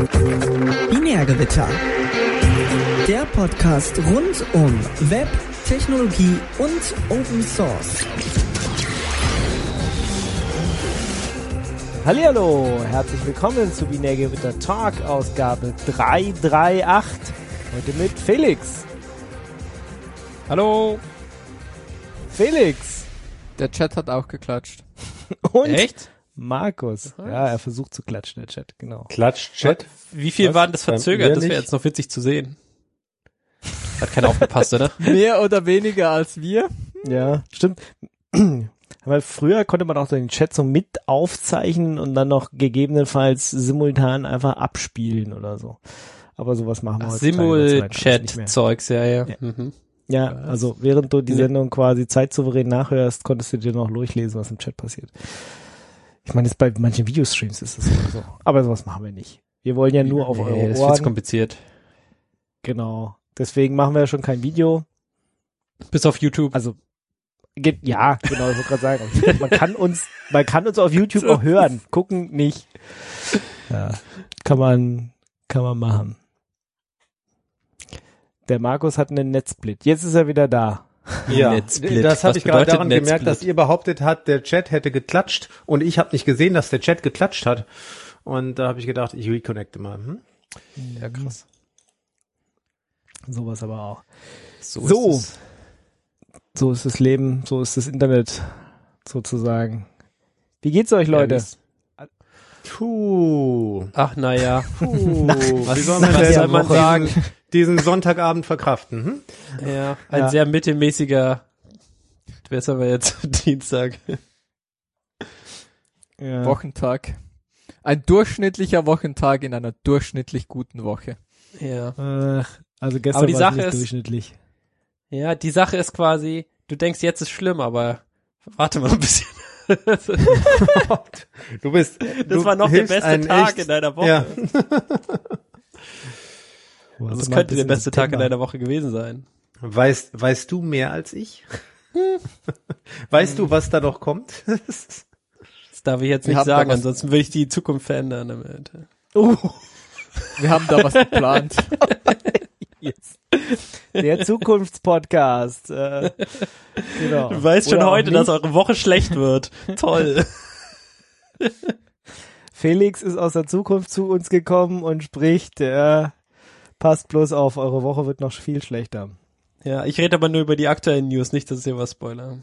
Binärgewitter. Der Podcast rund um Web, Technologie und Open Source. Hallihallo, herzlich willkommen zu Binärgewitter Talk, Ausgabe 338. Heute mit Felix. Hallo. Felix. Der Chat hat auch geklatscht. Und echt? Markus. Ja, er versucht zu klatschen, der Chat, genau. Klatscht Chat? Wie viel waren das verzögert? Das wäre jetzt noch witzig zu sehen. Hat keiner aufgepasst, oder? Mehr oder weniger als wir. Ja, stimmt. Weil früher konnte man auch den Chat so mit aufzeichnen und dann noch gegebenenfalls simultan einfach abspielen oder so. Aber sowas machen wir heute. Simul-Chat-Zeugs, ja. Mhm. Ja, also während du die Sendung quasi zeitsouverän nachhörst, konntest du dir noch durchlesen, was im Chat passiert. Ich meine, jetzt bei manchen Videostreams ist das so. Aber sowas machen wir nicht. Wir wollen ja nur auf eure Ohren. Das ist viel kompliziert. Genau. Deswegen machen wir ja schon kein Video. Bis auf YouTube. Also, ja, genau, ich wollte gerade sagen. Man kann uns auf YouTube auch hören. Gucken nicht. Ja, kann man machen. Der Markus hat einen Netzsplit. Jetzt ist er wieder da. Ja, Netzsplit. das habe ich gerade daran Netzsplit? gemerkt, dass ihr behauptet habt, der Chat hätte geklatscht und ich habe nicht gesehen, dass der Chat geklatscht hat. Und da habe ich gedacht, ich reconnecte mal. Ja, krass. Sowas aber auch. So So ist das Leben, so ist das Internet sozusagen. Wie geht's euch, Leute? Puh. Ach, naja. Wie soll man sagen? Diesen Sonntagabend verkraften. Ja, ein sehr mittelmäßiger, wer aber jetzt Dienstag. Ja. Wochentag. Ein durchschnittlicher Wochentag in einer durchschnittlich guten Woche. Ja. Also gestern Aber die war Sache es nicht ist- durchschnittlich. Ja, die Sache ist quasi, du denkst, jetzt ist schlimm, aber warte mal ein bisschen. Das war noch der beste Tag in deiner Woche. Ja. Also es könnte der beste Tag in deiner Woche gewesen sein. Weißt du mehr als ich? Weißt du, was da noch kommt? Das darf ich jetzt Wir nicht haben da sagen, was- ansonsten will ich die Zukunft verändern damit. Wir haben da was geplant. Yes. Der Zukunftspodcast. Genau. Du weißt schon Oder auch heute, nicht. dass eure Woche schlecht wird. Toll. Felix ist aus der Zukunft zu uns gekommen und spricht, passt bloß auf, eure Woche wird noch viel schlechter. Ja, ich rede aber nur über die aktuellen News, nicht, dass ihr was spoilern.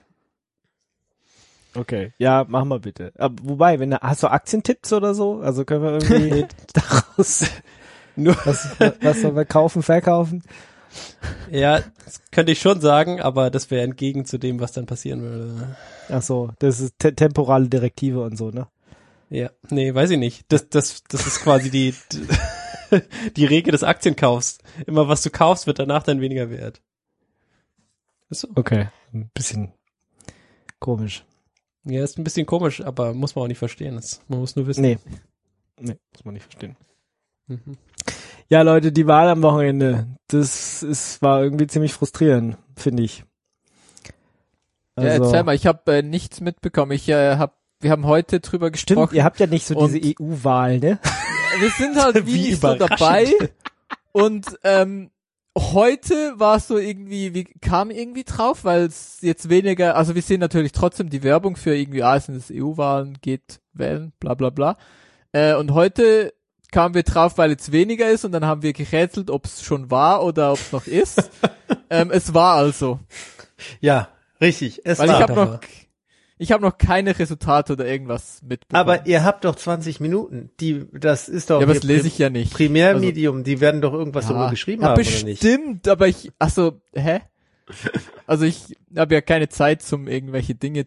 Okay. Ja, mach mal bitte. Aber wobei, hast du Aktientipps oder so? Also können wir irgendwie daraus Nur, was sollen wir kaufen, verkaufen? ja, das könnte ich schon sagen, aber das wäre entgegen zu dem, was dann passieren würde. Ach so, das ist temporale Direktive und so, ne? Ja, nee, weiß ich nicht. Das ist quasi die Regel des Aktienkaufs. Immer was du kaufst, wird danach dann weniger wert. Ist so. Okay, ein bisschen komisch. Ja, ist ein bisschen komisch, aber muss man auch nicht verstehen. Man muss nur wissen. Nee, muss man nicht verstehen. Mhm. Ja, Leute, die Wahl am Wochenende, war irgendwie ziemlich frustrierend, finde ich. Ja, Also, erzähl mal, ich habe nichts mitbekommen. Wir haben heute drüber stimmt, gesprochen. ihr habt ja nicht so Und- diese EU-Wahl, ne? Wir sind halt Wie wie nicht so überraschend. dabei. Und heute war es so irgendwie, kam irgendwie drauf, weil es jetzt weniger, also wir sehen natürlich trotzdem die Werbung für irgendwie, es sind das EU-Wahlen, geht wählen, bla bla bla. Und heute kamen wir drauf, weil jetzt weniger ist und dann haben wir gerätselt, ob es schon war oder ob es noch ist. Es war also. Ja, richtig. Weil ich habe noch keine Resultate oder irgendwas mitbekommen. Aber ihr habt doch 20 Minuten. Das ist doch ja, aber das ihr lese ich ja nicht. Primärmedium. Die werden doch irgendwas darüber geschrieben ja, haben, oder nicht? bestimmt, aber hä? Also ich habe ja keine Zeit zum irgendwelche Dinge,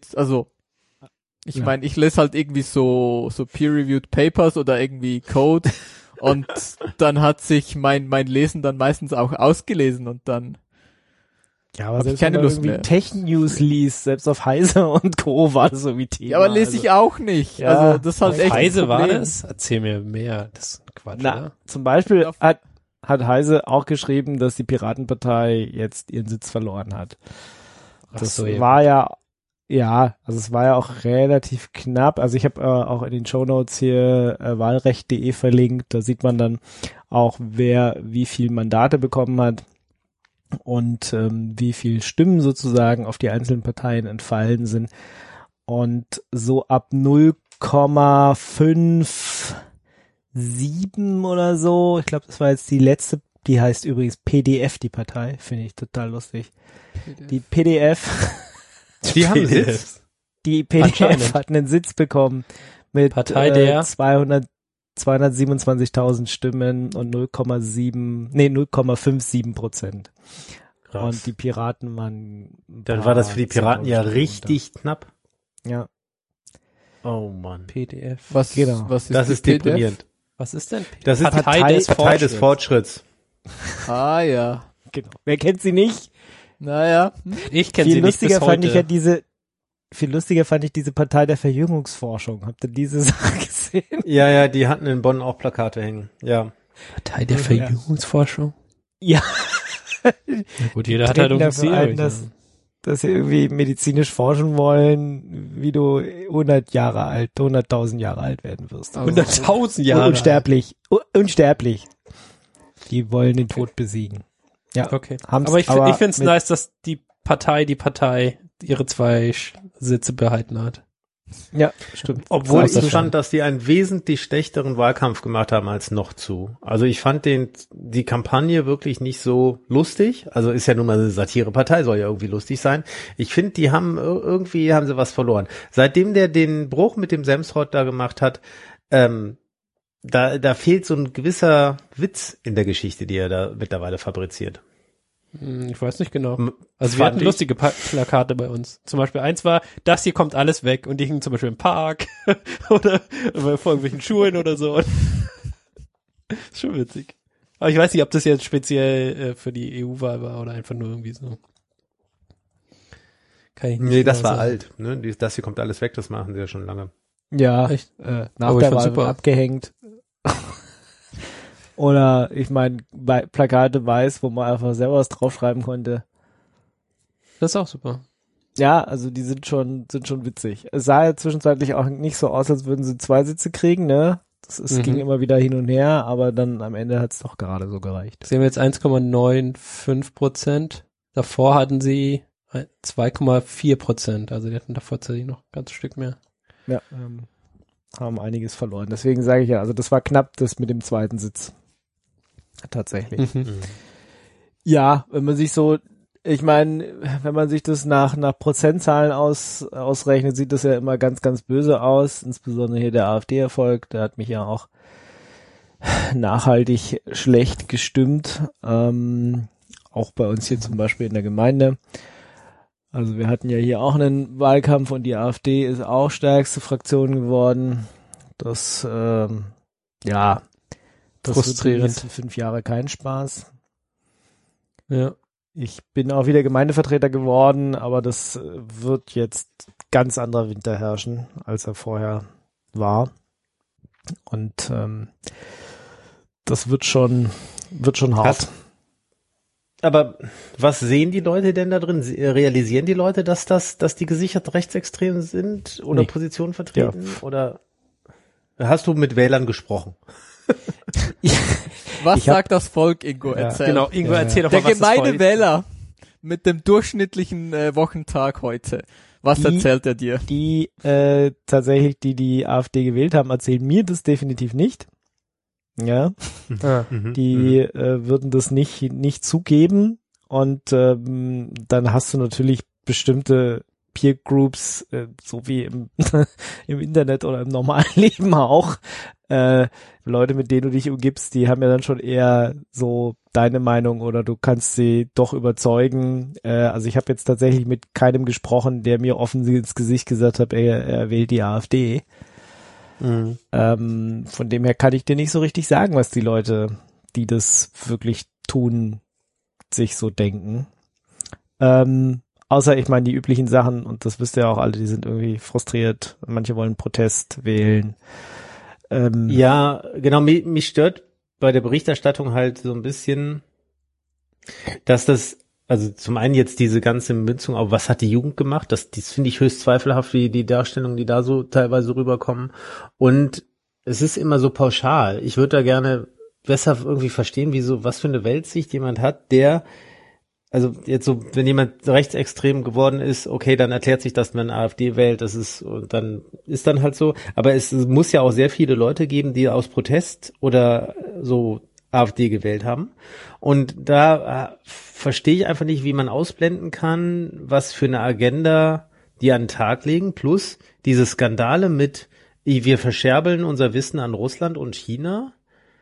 ich meine, ich lese halt irgendwie so peer-reviewed Papers oder irgendwie Code und dann hat sich mein Lesen dann meistens auch ausgelesen und dann Ja, aber hab ich selbst keine wenn man Lust irgendwie mehr. Tech-News liest, selbst auf Heise und Co. war das so wie Thema. Ja, aber lese ich auch nicht. Ja, Also das ist halt echt ein Heise war Problem. das? Erzähl mir mehr. Das ist Quatsch, Na, oder? zum Beispiel hat Heise auch geschrieben, dass die Piratenpartei jetzt ihren Sitz verloren hat. Ach Das so, ja. war ja Ja, also es war ja auch relativ knapp. Also ich habe auch in den Shownotes hier wahlrecht.de verlinkt. Da sieht man dann auch, wer wie viel Mandate bekommen hat und wie viel Stimmen sozusagen auf die einzelnen Parteien entfallen sind. Und so ab 0,57 oder so, ich glaube, das war jetzt die letzte, die heißt übrigens PDF, die Partei, finde ich total lustig. Die PDF, Die haben Sitz. die PDF Anscheinend. hat einen Sitz bekommen mit Partei der 227.000 Stimmen und 0,57%. Und die Piraten waren Dann war das für die Piraten ja 10.000 richtig knapp. Ja. Oh Mann. PDF. Was, Genau. was ist Das die ist PDF? deprimierend. Was ist denn PDF? Das ist Partei des Fortschritts. Ah, ja. Genau. Wer kennt sie nicht? Naja. Ich kenne Viel sie nicht bis lustiger fand heute. ich ja viel lustiger fand ich diese Partei der Verjüngungsforschung. Habt ihr diese Sache gesehen? Ja, die hatten in Bonn auch Plakate hängen. Ja. Partei der Verjüngungsforschung? Ja. Na gut, jeder hat halt Treten irgendwie dafür ein, dass sie irgendwie medizinisch forschen wollen, wie du 100.000 Jahre alt werden wirst. 100.000 Jahre. Unsterblich. Die wollen den Tod besiegen. Ja. Okay. Haben's Aber ich finde es mit- nice, dass die Partei ihre 2 Sitze behalten hat. Ja, stimmt. Obwohl Das ist ich fand, dass die einen wesentlich schlechteren Wahlkampf gemacht haben als noch zu. Also ich fand die Kampagne wirklich nicht so lustig. Also ist ja nun mal eine Satirepartei, soll ja irgendwie lustig sein. Ich finde, die haben irgendwie haben sie was verloren. Seitdem der den Bruch mit dem Semsrott da gemacht hat, da fehlt so ein gewisser Witz in der Geschichte, die er da mittlerweile fabriziert. Ich weiß nicht genau. Also wir Fand hatten ich. lustige Plakate bei uns. Zum Beispiel eins war, das hier kommt alles weg und die hingen zum Beispiel im Park oder vor irgendwelchen Schulen oder so. Ist schon witzig. Aber ich weiß nicht, ob das jetzt speziell für die EU-Wahl war oder einfach nur irgendwie so. Kann ich nicht Nee, das genau war sagen. alt. Ne? Das hier kommt alles weg, das machen sie ja schon lange. Ja, Echt? nach Aber ich der fand's Wahl super. abgehängt. Oder ich meine, Plakate weiß, wo man einfach selber was draufschreiben konnte. Das ist auch super. Ja, also die sind schon witzig. Es sah ja zwischenzeitlich auch nicht so aus, als würden sie 2 Sitze kriegen, ne? Es ging immer wieder hin und her, aber dann am Ende hat es doch gerade so gereicht. Sie haben jetzt 1,95%. Davor hatten sie 2,4%. Also die hatten davor tatsächlich noch ein ganzes Stück mehr. Ja, haben einiges verloren. Deswegen sage ich ja, also das war knapp, das mit dem 2. Sitz. Tatsächlich. Ja, wenn man sich so, ich meine, wenn man sich das nach Prozentzahlen ausrechnet, sieht das ja immer ganz, ganz böse aus. Insbesondere hier der AfD-Erfolg, der hat mich ja auch nachhaltig schlecht gestimmt. Auch bei uns hier zum Beispiel in der Gemeinde. Also wir hatten ja hier auch einen Wahlkampf und die AfD ist auch stärkste Fraktion geworden. Das, das wird die Frustrierend. nächsten 5 Jahre kein Spaß. Ja. Ich bin auch wieder Gemeindevertreter geworden, aber das wird jetzt ganz anderer Winter herrschen, als er vorher war. Und das wird schon hart. Aber was sehen die Leute denn da drin? Realisieren die Leute, dass die gesichert rechtsextrem sind oder Nee. Positionen vertreten? Oder hast du mit Wählern gesprochen? Was sagt das Volk, Ingo? Ja, Erzähl. Genau, Ingo, erzähl doch Der mal, was das gemeine Volk- Wähler mit dem durchschnittlichen Wochentag heute. Was Die- erzählt er dir? Die tatsächlich, die AfD gewählt haben, erzählen mir das definitiv nicht. Ja, Ah. die würden das nicht zugeben und dann hast du natürlich bestimmte Peer Groups, so wie im Internet oder im normalen Leben auch. Leute, mit denen du dich umgibst, die haben ja dann schon eher so deine Meinung oder du kannst sie doch überzeugen. Also ich habe jetzt tatsächlich mit keinem gesprochen, der mir offen ins Gesicht gesagt hat, er wählt die AfD. Mhm. Von dem her kann ich dir nicht so richtig sagen, was die Leute, die das wirklich tun, sich so denken. Außer, ich meine, die üblichen Sachen, und das wisst ihr auch alle, die sind irgendwie frustriert. Manche wollen Protest wählen. Ja, genau, mich stört bei der Berichterstattung halt so ein bisschen, dass das also zum einen jetzt diese ganze Münzung auf, was hat die Jugend gemacht? Das finde ich höchst zweifelhaft, wie die Darstellungen, die da so teilweise rüberkommen. Und es ist immer so pauschal. Ich würde da gerne besser irgendwie verstehen, was für eine Weltsicht jemand hat, der, also jetzt so, wenn jemand rechtsextrem geworden ist, okay, dann erklärt sich das, wenn man AfD wählt, dann halt so. Aber es muss ja auch sehr viele Leute geben, die aus Protest oder so AfD gewählt haben. Und da verstehe ich einfach nicht, wie man ausblenden kann, was für eine Agenda die an den Tag legen, plus diese Skandale mit, wir verscherbeln unser Wissen an Russland und China.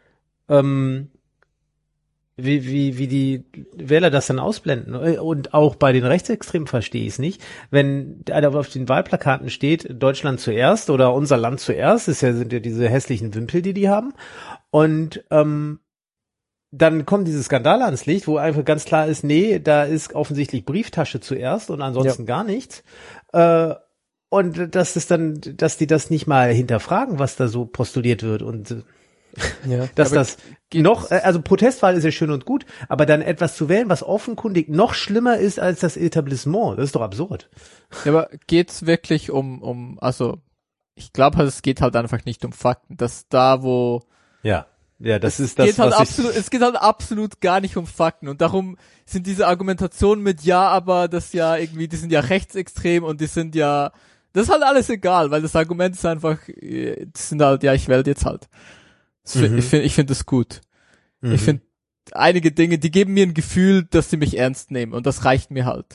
Wie die Wähler das dann ausblenden. Und auch bei den Rechtsextremen verstehe ich es nicht. Wenn auf den Wahlplakaten steht, Deutschland zuerst oder unser Land zuerst, sind ja diese hässlichen Wimpel, die haben. Und dann kommen diese Skandale ans Licht, wo einfach ganz klar ist, nee, da ist offensichtlich Brieftasche zuerst und ansonsten gar nichts. Und dass die das nicht mal hinterfragen, was da so postuliert wird und dass das noch, also Protestwahl ist ja schön und gut, aber dann etwas zu wählen, was offenkundig noch schlimmer ist als das Etablissement, das ist doch absurd. Ja, aber geht's wirklich also ich glaube, es geht halt einfach nicht um Fakten, dass da wo das ist das, es geht halt absolut gar nicht um Fakten und darum sind diese Argumentationen mit aber das ja irgendwie, die sind ja rechtsextrem und die sind ja, das ist halt alles egal, weil das Argument ist einfach, das sind halt, ich wähle jetzt halt. Ich finde das gut. Ich finde einige Dinge, die geben mir ein Gefühl, dass sie mich ernst nehmen und das reicht mir halt.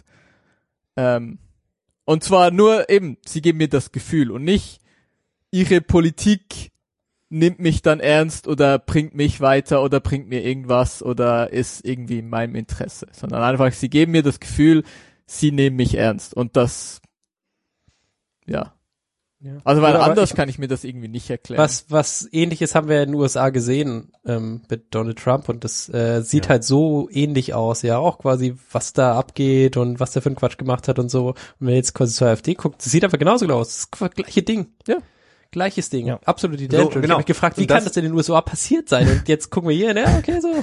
Und zwar nur eben, sie geben mir das Gefühl und nicht ihre Politik nimmt mich dann ernst oder bringt mich weiter oder bringt mir irgendwas oder ist irgendwie in meinem Interesse, sondern einfach, sie geben mir das Gefühl, sie nehmen mich ernst und das, also weil anders kann ich mir das irgendwie nicht erklären. Was Ähnliches haben wir in den USA gesehen mit Donald Trump und das sieht halt so ähnlich aus, ja auch quasi, was da abgeht und was der für einen Quatsch gemacht hat und so. Und wenn ihr jetzt quasi zur AfD guckt, das sieht einfach genauso aus. Das gleiche Ding. Ja. Gleiches Ding. Ja. Absolut identisch. So, genau. Ich habe mich gefragt, wie kann das denn in den USA passiert sein? Und jetzt gucken wir hier, okay, so.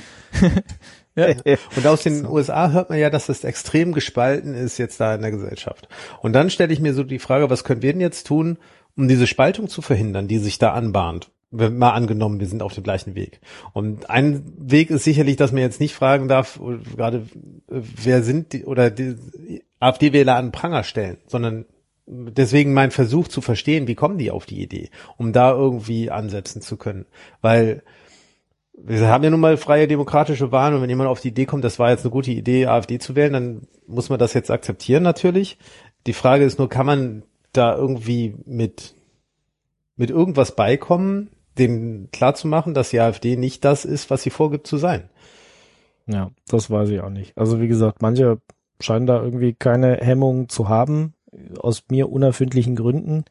Und aus den USA hört man ja, dass das extrem gespalten ist jetzt da in der Gesellschaft. Und dann stelle ich mir so die Frage, was können wir denn jetzt tun, um diese Spaltung zu verhindern, die sich da anbahnt? Wenn mal angenommen, wir sind auf dem gleichen Weg. Und ein Weg ist sicherlich, dass man jetzt nicht fragen darf, gerade wer sind die AfD-Wähler an den Pranger stellen, sondern deswegen mein Versuch zu verstehen, wie kommen die auf die Idee, um da irgendwie ansetzen zu können. Weil wir haben ja nun mal freie demokratische Wahlen und wenn jemand auf die Idee kommt, das war jetzt eine gute Idee, AfD zu wählen, dann muss man das jetzt akzeptieren natürlich. Die Frage ist nur, kann man da irgendwie mit irgendwas beikommen, denen klarzumachen, dass die AfD nicht das ist, was sie vorgibt zu sein? Ja, das weiß ich auch nicht. Also wie gesagt, manche scheinen da irgendwie keine Hemmungen zu haben, aus mir unerfindlichen Gründen,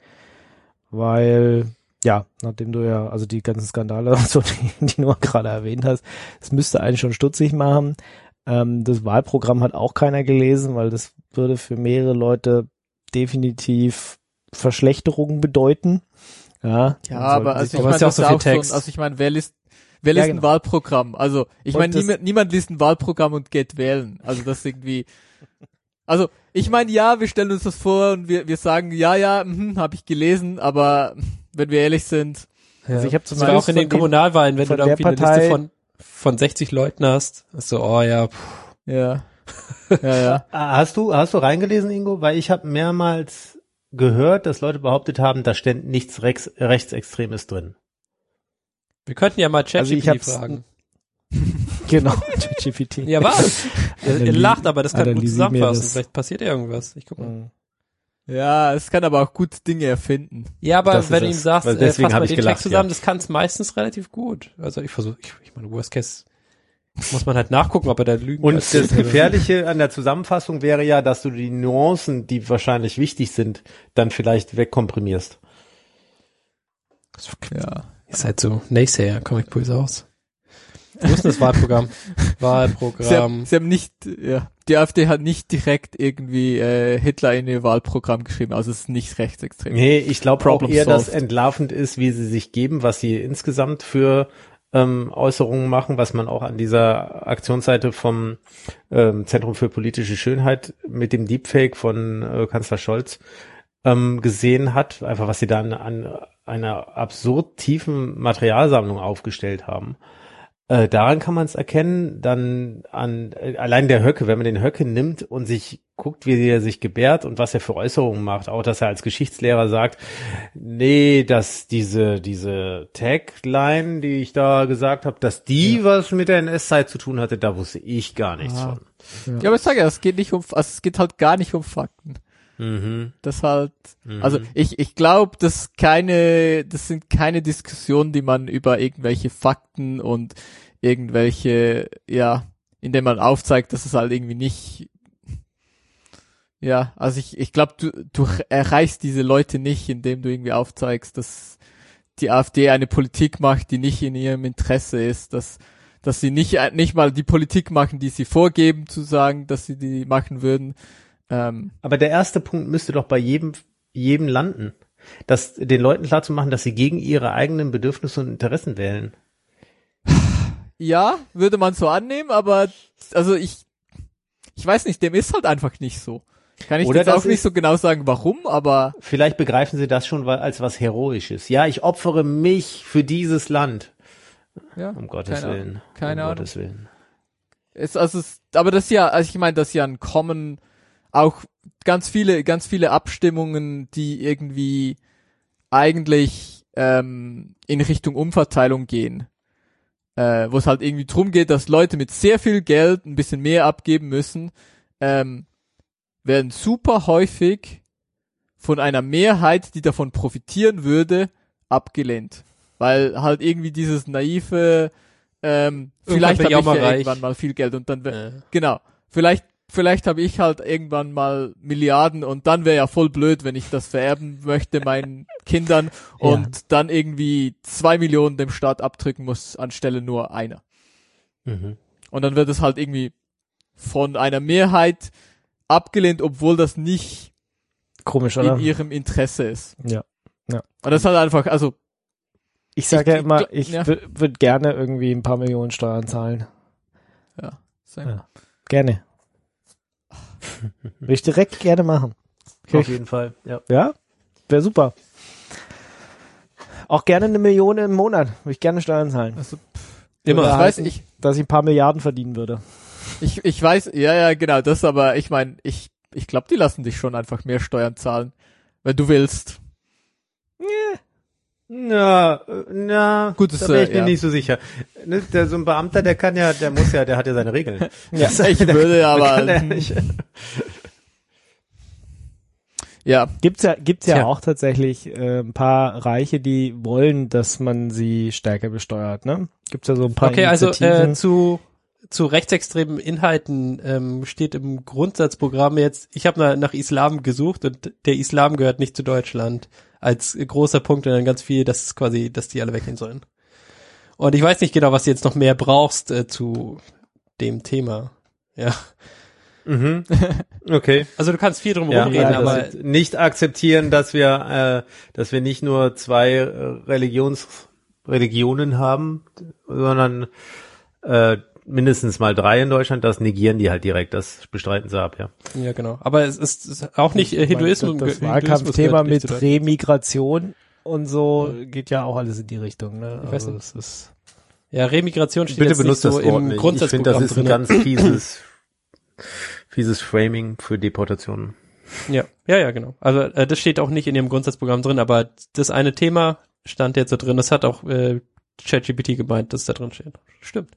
weil nachdem du also die ganzen Skandale und so, die du gerade erwähnt hast, das müsste eigentlich schon stutzig machen. Das Wahlprogramm hat auch keiner gelesen, weil das würde für mehrere Leute definitiv Verschlechterungen bedeuten. Ja, aber also ich meine, das ist ja auch Text. Also ich meine, wer liest ein Wahlprogramm? Also ich meine, niemand liest ein Wahlprogramm und geht wählen. Also das irgendwie. Also ich meine, wir stellen uns das vor und wir sagen, habe ich gelesen, aber wenn wir ehrlich sind, also ich habe zum Beispiel auch in den Kommunalwahlen, wenn du da irgendwie eine Liste von 60 Leuten hast, ist so, Ja. Hast du reingelesen, Ingo? Weil ich habe mehrmals gehört, dass Leute behauptet haben, da stände nichts Rechtsextremes drin. Wir könnten ja mal ChatGPT fragen. Genau, ChatGPT. Ja, was? Er lacht, aber das kann gut zusammenfassen. Vielleicht passiert irgendwas. Ich guck mal. Ja, es kann aber auch gut Dinge erfinden. Ja, aber wenn du ihm sagst, fass mal den Text zusammen, das kann es meistens relativ gut. Also ich meine, Worst Case muss man halt nachgucken, ob er da lügen Und das Gefährliche an der Zusammenfassung wäre ja, dass du die Nuancen, die wahrscheinlich wichtig sind, dann vielleicht wegkomprimierst. Ja. Ist halt so Naysayer, Comic Pulse aus. Wo ist denn das Wahlprogramm? Sie haben nicht, die AfD hat nicht direkt irgendwie Hitler in ihr Wahlprogramm geschrieben, also es ist nicht rechtsextrem. Nee, ich glaube auch eher, dass entlarvend ist, wie sie sich geben, was sie insgesamt für Äußerungen machen, was man auch an dieser Aktionsseite vom Zentrum für politische Schönheit mit dem Deepfake von Kanzler Scholz gesehen hat, einfach was sie da an einer absurd tiefen Materialsammlung aufgestellt haben. Daran kann man es erkennen, dann an allein der Höcke, wenn man den Höcke nimmt und sich guckt, wie er sich gebärt und was er für Äußerungen macht, auch dass er als Geschichtslehrer sagt, nee, dass diese Tagline, die ich da gesagt habe, dass die was mit der NS-Zeit zu tun hatte, da wusste ich gar nichts von. Ja, aber ich sage ja, es geht halt gar nicht um Fakten. Das halt, also ich glaube, das sind keine Diskussionen, die man über irgendwelche Fakten und irgendwelche, ja, indem man aufzeigt, dass es halt irgendwie nicht, ja, also ich glaube, du erreichst diese Leute nicht, indem du irgendwie aufzeigst, dass die AfD eine Politik macht, die nicht in ihrem Interesse ist, dass sie nicht mal die Politik machen, die sie vorgeben zu sagen, dass sie die machen würden. Aber der erste Punkt müsste doch bei jedem landen, dass den Leuten klar zu machen, dass sie gegen ihre eigenen Bedürfnisse und Interessen wählen. Ja, würde man so annehmen, aber also ich weiß nicht, dem ist halt einfach nicht so. Kann ich Oder jetzt auch nicht so genau sagen, warum, aber vielleicht begreifen sie das schon als was Heroisches. Ja, ich opfere mich für dieses Land. ja, Um Gottes Willen. Keine Ahnung. Gottes Willen. Aber das ist ja, also ich meine, das ist ja ein Common, auch ganz viele Abstimmungen, die irgendwie eigentlich in Richtung Umverteilung gehen. Wo es halt irgendwie drum geht, dass Leute mit sehr viel Geld ein bisschen mehr abgeben müssen, werden super häufig von einer Mehrheit, die davon profitieren würde, abgelehnt. Weil halt irgendwie dieses naive, vielleicht habe ich ja irgendwann mal viel Geld und dann, genau, vielleicht habe ich halt irgendwann mal Milliarden und dann wäre ja voll blöd, wenn ich das vererben möchte meinen Kindern und dann irgendwie 2 Millionen dem Staat abdrücken muss, anstelle nur einer. Und dann wird es halt irgendwie von einer Mehrheit abgelehnt, obwohl das nicht komisch, oder? in ihrem Interesse ist. Ja. Und das ist halt einfach, also ich sage ja immer, ich würde gerne irgendwie ein paar Millionen Steuern zahlen. Ja, gerne. Würde ich direkt gerne machen. Auf jeden Fall, ja. Ja? Wäre super. Auch gerne 1 Million im Monat. Würde ich gerne Steuern zahlen. Also, immer. Das weiß ich. Dass ich ein paar Milliarden verdienen würde. Ich weiß, ja, genau, das aber, ich meine, ich glaube, die lassen dich schon einfach mehr Steuern zahlen, wenn du willst. Na, gut, da bin ich mir nicht so sicher. Ne, so ein Beamter, der hat ja seine Regeln. Ja, ich würde aber. Ja. Gibt's ja auch tatsächlich ein paar Reiche, die wollen, dass man sie stärker besteuert, ne? Gibt's ja so ein paar Initiativen. Also zu rechtsextremen Inhalten steht im Grundsatzprogramm jetzt, ich habe nach Islam gesucht und der Islam gehört nicht zu Deutschland als großer Punkt und dann ganz viel, dass es quasi, dass die alle weggehen sollen. Und ich weiß nicht genau, was du jetzt noch mehr brauchst zu dem Thema. Ja. Okay. Also du kannst viel drum rumreden, aber nicht akzeptieren, dass wir nicht nur 2 Religionen haben, sondern mindestens mal 3 in Deutschland, das negieren die halt direkt, das bestreiten sie ab, ja. Ja, genau. Aber es ist auch nicht Hinduismus. Das Wahlkampfthema mit Remigration und so geht ja auch alles in die Richtung, ne? Ich weiß nicht. Das ist, ja, Remigration steht bitte jetzt nicht so im Grundsatzprogramm. Ich finde, das ist ein ganz fieses Framing für Deportationen. Ja, genau. Also das steht auch nicht in ihrem Grundsatzprogramm drin, aber das eine Thema stand jetzt da drin. Das hat auch ChatGPT gemeint, dass da drin steht. Stimmt.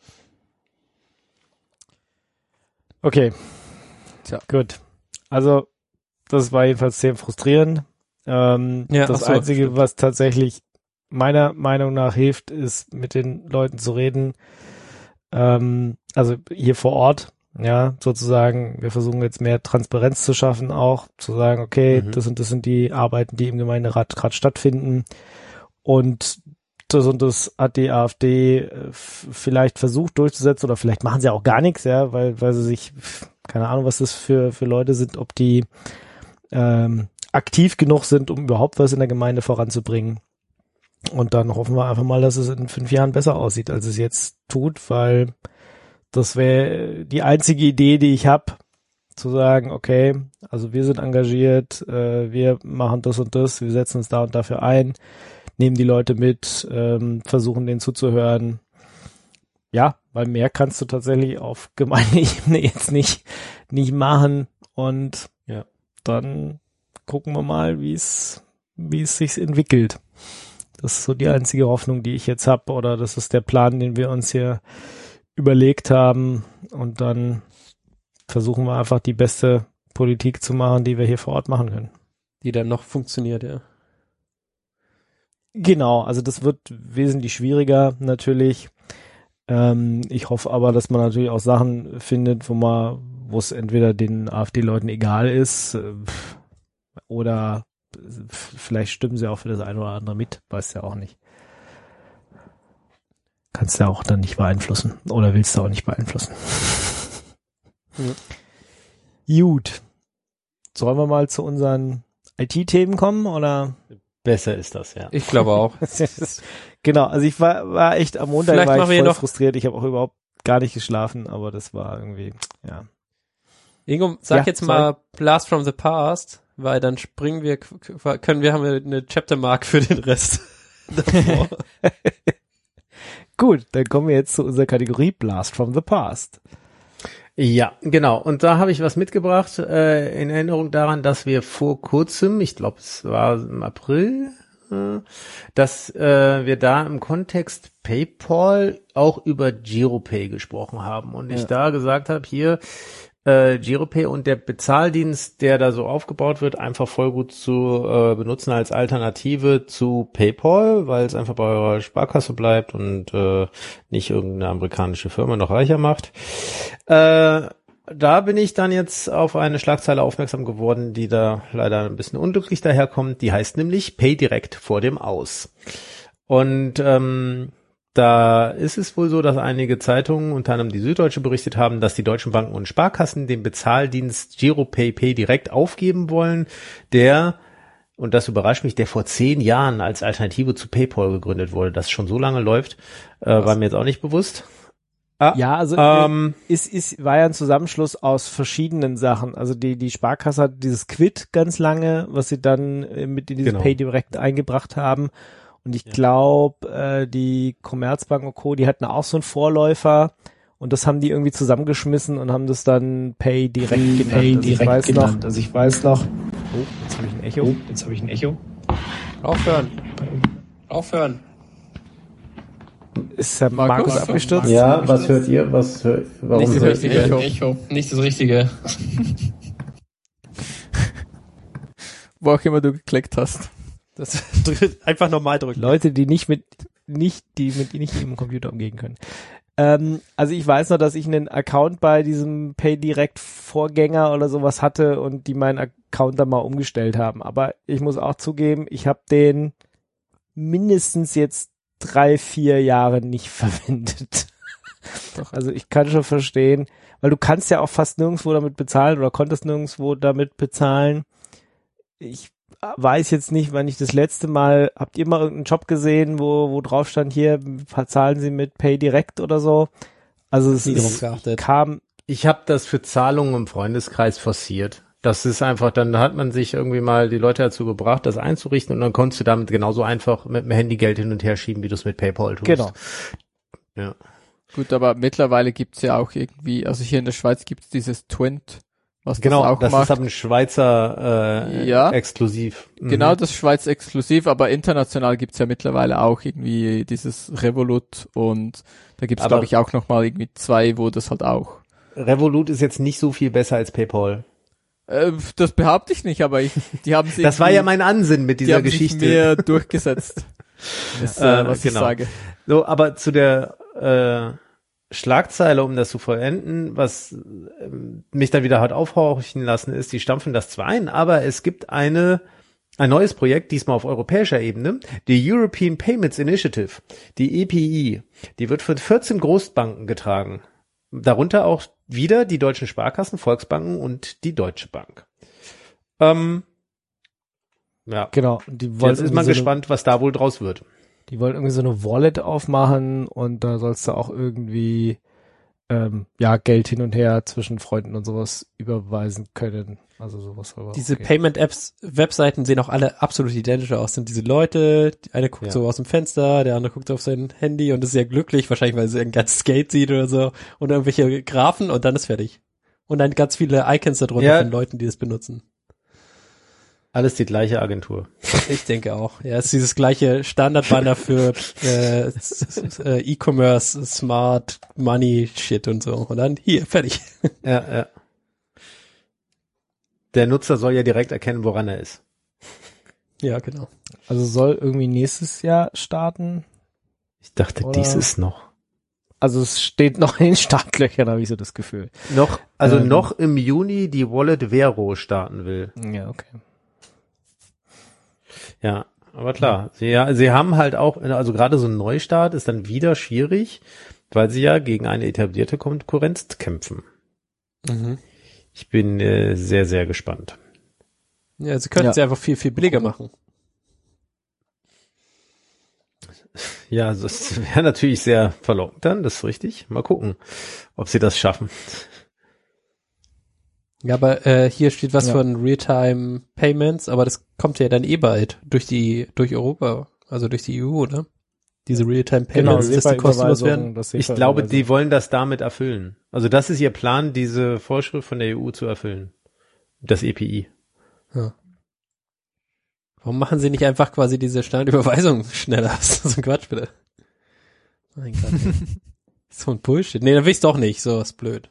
Okay. Tja. Gut. Also, das war jedenfalls sehr frustrierend. Das Einzige, stimmt, was tatsächlich meiner Meinung nach hilft, ist, mit den Leuten zu reden. Also hier vor Ort, ja, sozusagen, wir versuchen jetzt mehr Transparenz zu schaffen auch, zu sagen, okay, das sind die Arbeiten, die im Gemeinderat gerade stattfinden. Und das hat die AfD vielleicht versucht durchzusetzen oder vielleicht machen sie auch gar nichts, ja, weil sie sich, keine Ahnung, was das für Leute sind, ob die aktiv genug sind, um überhaupt was in der Gemeinde voranzubringen. Und dann hoffen wir einfach mal, dass es in 5 Jahren besser aussieht, als es jetzt tut, weil das wäre die einzige Idee, die ich habe, zu sagen, okay, also wir sind engagiert, wir machen das und das, wir setzen uns da und dafür ein, nehmen die Leute mit, versuchen denen zuzuhören. Ja, weil mehr kannst du tatsächlich auf Gemeindeebene jetzt nicht machen und Ja. dann gucken wir mal, wie es sich entwickelt. Das ist so die einzige Hoffnung, die ich jetzt habe, oder das ist der Plan, den wir uns hier überlegt haben, und dann versuchen wir einfach die beste Politik zu machen, die wir hier vor Ort machen können. Die dann noch funktioniert, ja. Genau, also das wird wesentlich schwieriger natürlich. Ich hoffe aber, dass man natürlich auch Sachen findet, wo es entweder den AfD-Leuten egal ist, oder vielleicht stimmen sie auch für das eine oder andere mit, weißt ja auch nicht. Kannst du ja auch dann nicht beeinflussen oder willst du auch nicht beeinflussen. Ja. Gut. Sollen wir mal zu unseren IT-Themen kommen, oder? Besser ist das, ja. Ich glaube auch. Genau, also ich war echt am Montag Vielleicht war machen ich wir voll noch frustriert. Ich habe auch überhaupt gar nicht geschlafen, aber das war irgendwie, ja. Ingo, sag Ja, jetzt mal Blast from the Past, weil dann springen wir, haben wir eine Chaptermark für den Rest davor. Gut, dann kommen wir jetzt zu unserer Kategorie Blast from the Past. Ja, genau. Und da habe ich was mitgebracht, in Erinnerung daran, dass wir vor kurzem, ich glaube es war im April, dass wir da im Kontext PayPal auch über Giropay gesprochen haben. Und ich da gesagt habe, hier Giropay und der Bezahldienst, der da so aufgebaut wird, einfach voll gut zu benutzen als Alternative zu PayPal, weil es einfach bei eurer Sparkasse bleibt und nicht irgendeine amerikanische Firma noch reicher macht. Da bin ich dann jetzt auf eine Schlagzeile aufmerksam geworden, die da leider ein bisschen unglücklich daherkommt. Die heißt nämlich Pay direkt vor dem Aus. Und da ist es wohl so, dass einige Zeitungen, unter anderem die Süddeutsche, berichtet haben, dass die deutschen Banken und Sparkassen den Bezahldienst Giropay Pay direkt aufgeben wollen, der, und das überrascht mich, der vor 10 Jahren als Alternative zu PayPal gegründet wurde. Das schon so lange läuft, war mir jetzt auch nicht bewusst. Ja, also war ja ein Zusammenschluss aus verschiedenen Sachen. Also die Sparkasse hat dieses Quid ganz lange, was sie dann mit in dieses Pay direkt eingebracht haben. Und ich glaube, die Commerzbank und Co., die hatten auch so einen Vorläufer, und das haben die irgendwie zusammengeschmissen und haben das dann Pay direkt genannt. Also ich weiß noch. Oh, jetzt habe ich ein Echo. Aufhören. Ist der Markus abgestürzt? Ja, was hört ihr? Warum nicht das richtige Echo? Nicht das richtige. Wo auch immer du geklickt hast. Das einfach normal drücken. Leute, die nicht mit ihrem Computer umgehen können. Also ich weiß noch, dass ich einen Account bei diesem Pay Direct Vorgänger oder sowas hatte und die meinen Account dann mal umgestellt haben. Aber ich muss auch zugeben, ich habe den mindestens jetzt 3-4 Jahre nicht verwendet. Also ich kann schon verstehen, weil du kannst ja auch fast nirgendwo damit bezahlen oder konntest nirgendwo damit bezahlen. Ich weiß jetzt nicht, wann ich das letzte Mal, habt ihr mal irgendeinen Job gesehen, wo drauf stand, hier zahlen Sie mit Pay Direct oder so? Also ich habe das für Zahlungen im Freundeskreis forciert. Das ist einfach, dann hat man sich irgendwie mal die Leute dazu gebracht, das einzurichten, und dann konntest du damit genauso einfach mit dem Handy Geld hin und her schieben, wie du es mit PayPal tust. Genau. Ja. Gut, aber mittlerweile gibt's ja auch irgendwie, also hier in der Schweiz gibt's dieses Twint, was genau, das auch das macht. Ist aber ein Schweizer exklusiv. Genau, das ist Schweiz exklusiv, aber international gibt's ja mittlerweile auch irgendwie dieses Revolut, und da gibt's glaube ich auch nochmal irgendwie 2, wo das halt auch. Revolut ist jetzt nicht so viel besser als PayPal. Das behaupte ich nicht, aber die haben sich. Das war ja mein Ansinnen mit dieser Geschichte. Die haben sich mehr durchgesetzt. Das, was ich sage. So, aber zu der Schlagzeile, um das zu vollenden, was mich dann wieder hat aufhorchen lassen, ist, die stampfen das zwar ein, aber es gibt ein neues Projekt, diesmal auf europäischer Ebene, die European Payments Initiative, die EPI. Die wird von 14 Großbanken getragen. Darunter auch wieder die deutschen Sparkassen, Volksbanken und die Deutsche Bank. Ja. Genau. Jetzt ist man gespannt, was da wohl draus wird. Die wollen irgendwie so eine Wallet aufmachen und da sollst du auch irgendwie Geld hin und her zwischen Freunden und sowas überweisen können. Also sowas soll auch Diese gehen. Payment-Apps, Webseiten sehen auch alle absolut identisch aus. Sind diese Leute, die eine guckt so aus dem Fenster, der andere guckt auf sein Handy und ist sehr glücklich, wahrscheinlich weil sie ein ganzes Geld sieht oder so und irgendwelche Graphen und dann ist fertig. Und dann ganz viele Icons darunter von Leuten, die das benutzen. Alles die gleiche Agentur. Ich denke auch. Ja, es ist dieses gleiche Standardbanner für E-Commerce, Smart Money Shit und so. Und dann hier, fertig. Ja. Der Nutzer soll ja direkt erkennen, woran er ist. Ja, genau. Also soll irgendwie nächstes Jahr starten. Ich dachte, dieses noch. Also es steht noch in den Startlöchern, habe ich so das Gefühl. Noch im Juni die Wallet Vero starten will. Ja, okay. Ja, aber klar. Sie haben halt auch, also gerade so ein Neustart ist dann wieder schwierig, weil sie ja gegen eine etablierte Konkurrenz kämpfen. Mhm. Ich bin sehr, sehr gespannt. Ja, sie könnten sie einfach viel, viel billiger machen. Ja, also das wäre natürlich sehr verlockend dann, das ist richtig. Mal gucken, ob sie das schaffen. Ja, aber hier steht was von Realtime Payments, aber das kommt ja dann bald durch Europa, also durch die EU, oder? Diese Realtime Payments, dass die kostenlos werden. Ich glaube, die wollen das damit erfüllen. Also das ist ihr Plan, diese Vorschrift von der EU zu erfüllen. Das EPI. Ja. Warum machen sie nicht einfach quasi diese Standardüberweisung schneller? Das ist so ein Quatsch, bitte. Mein Gott. Ey. So ein Bullshit. Nee, dann will ich's doch nicht. So ist blöd.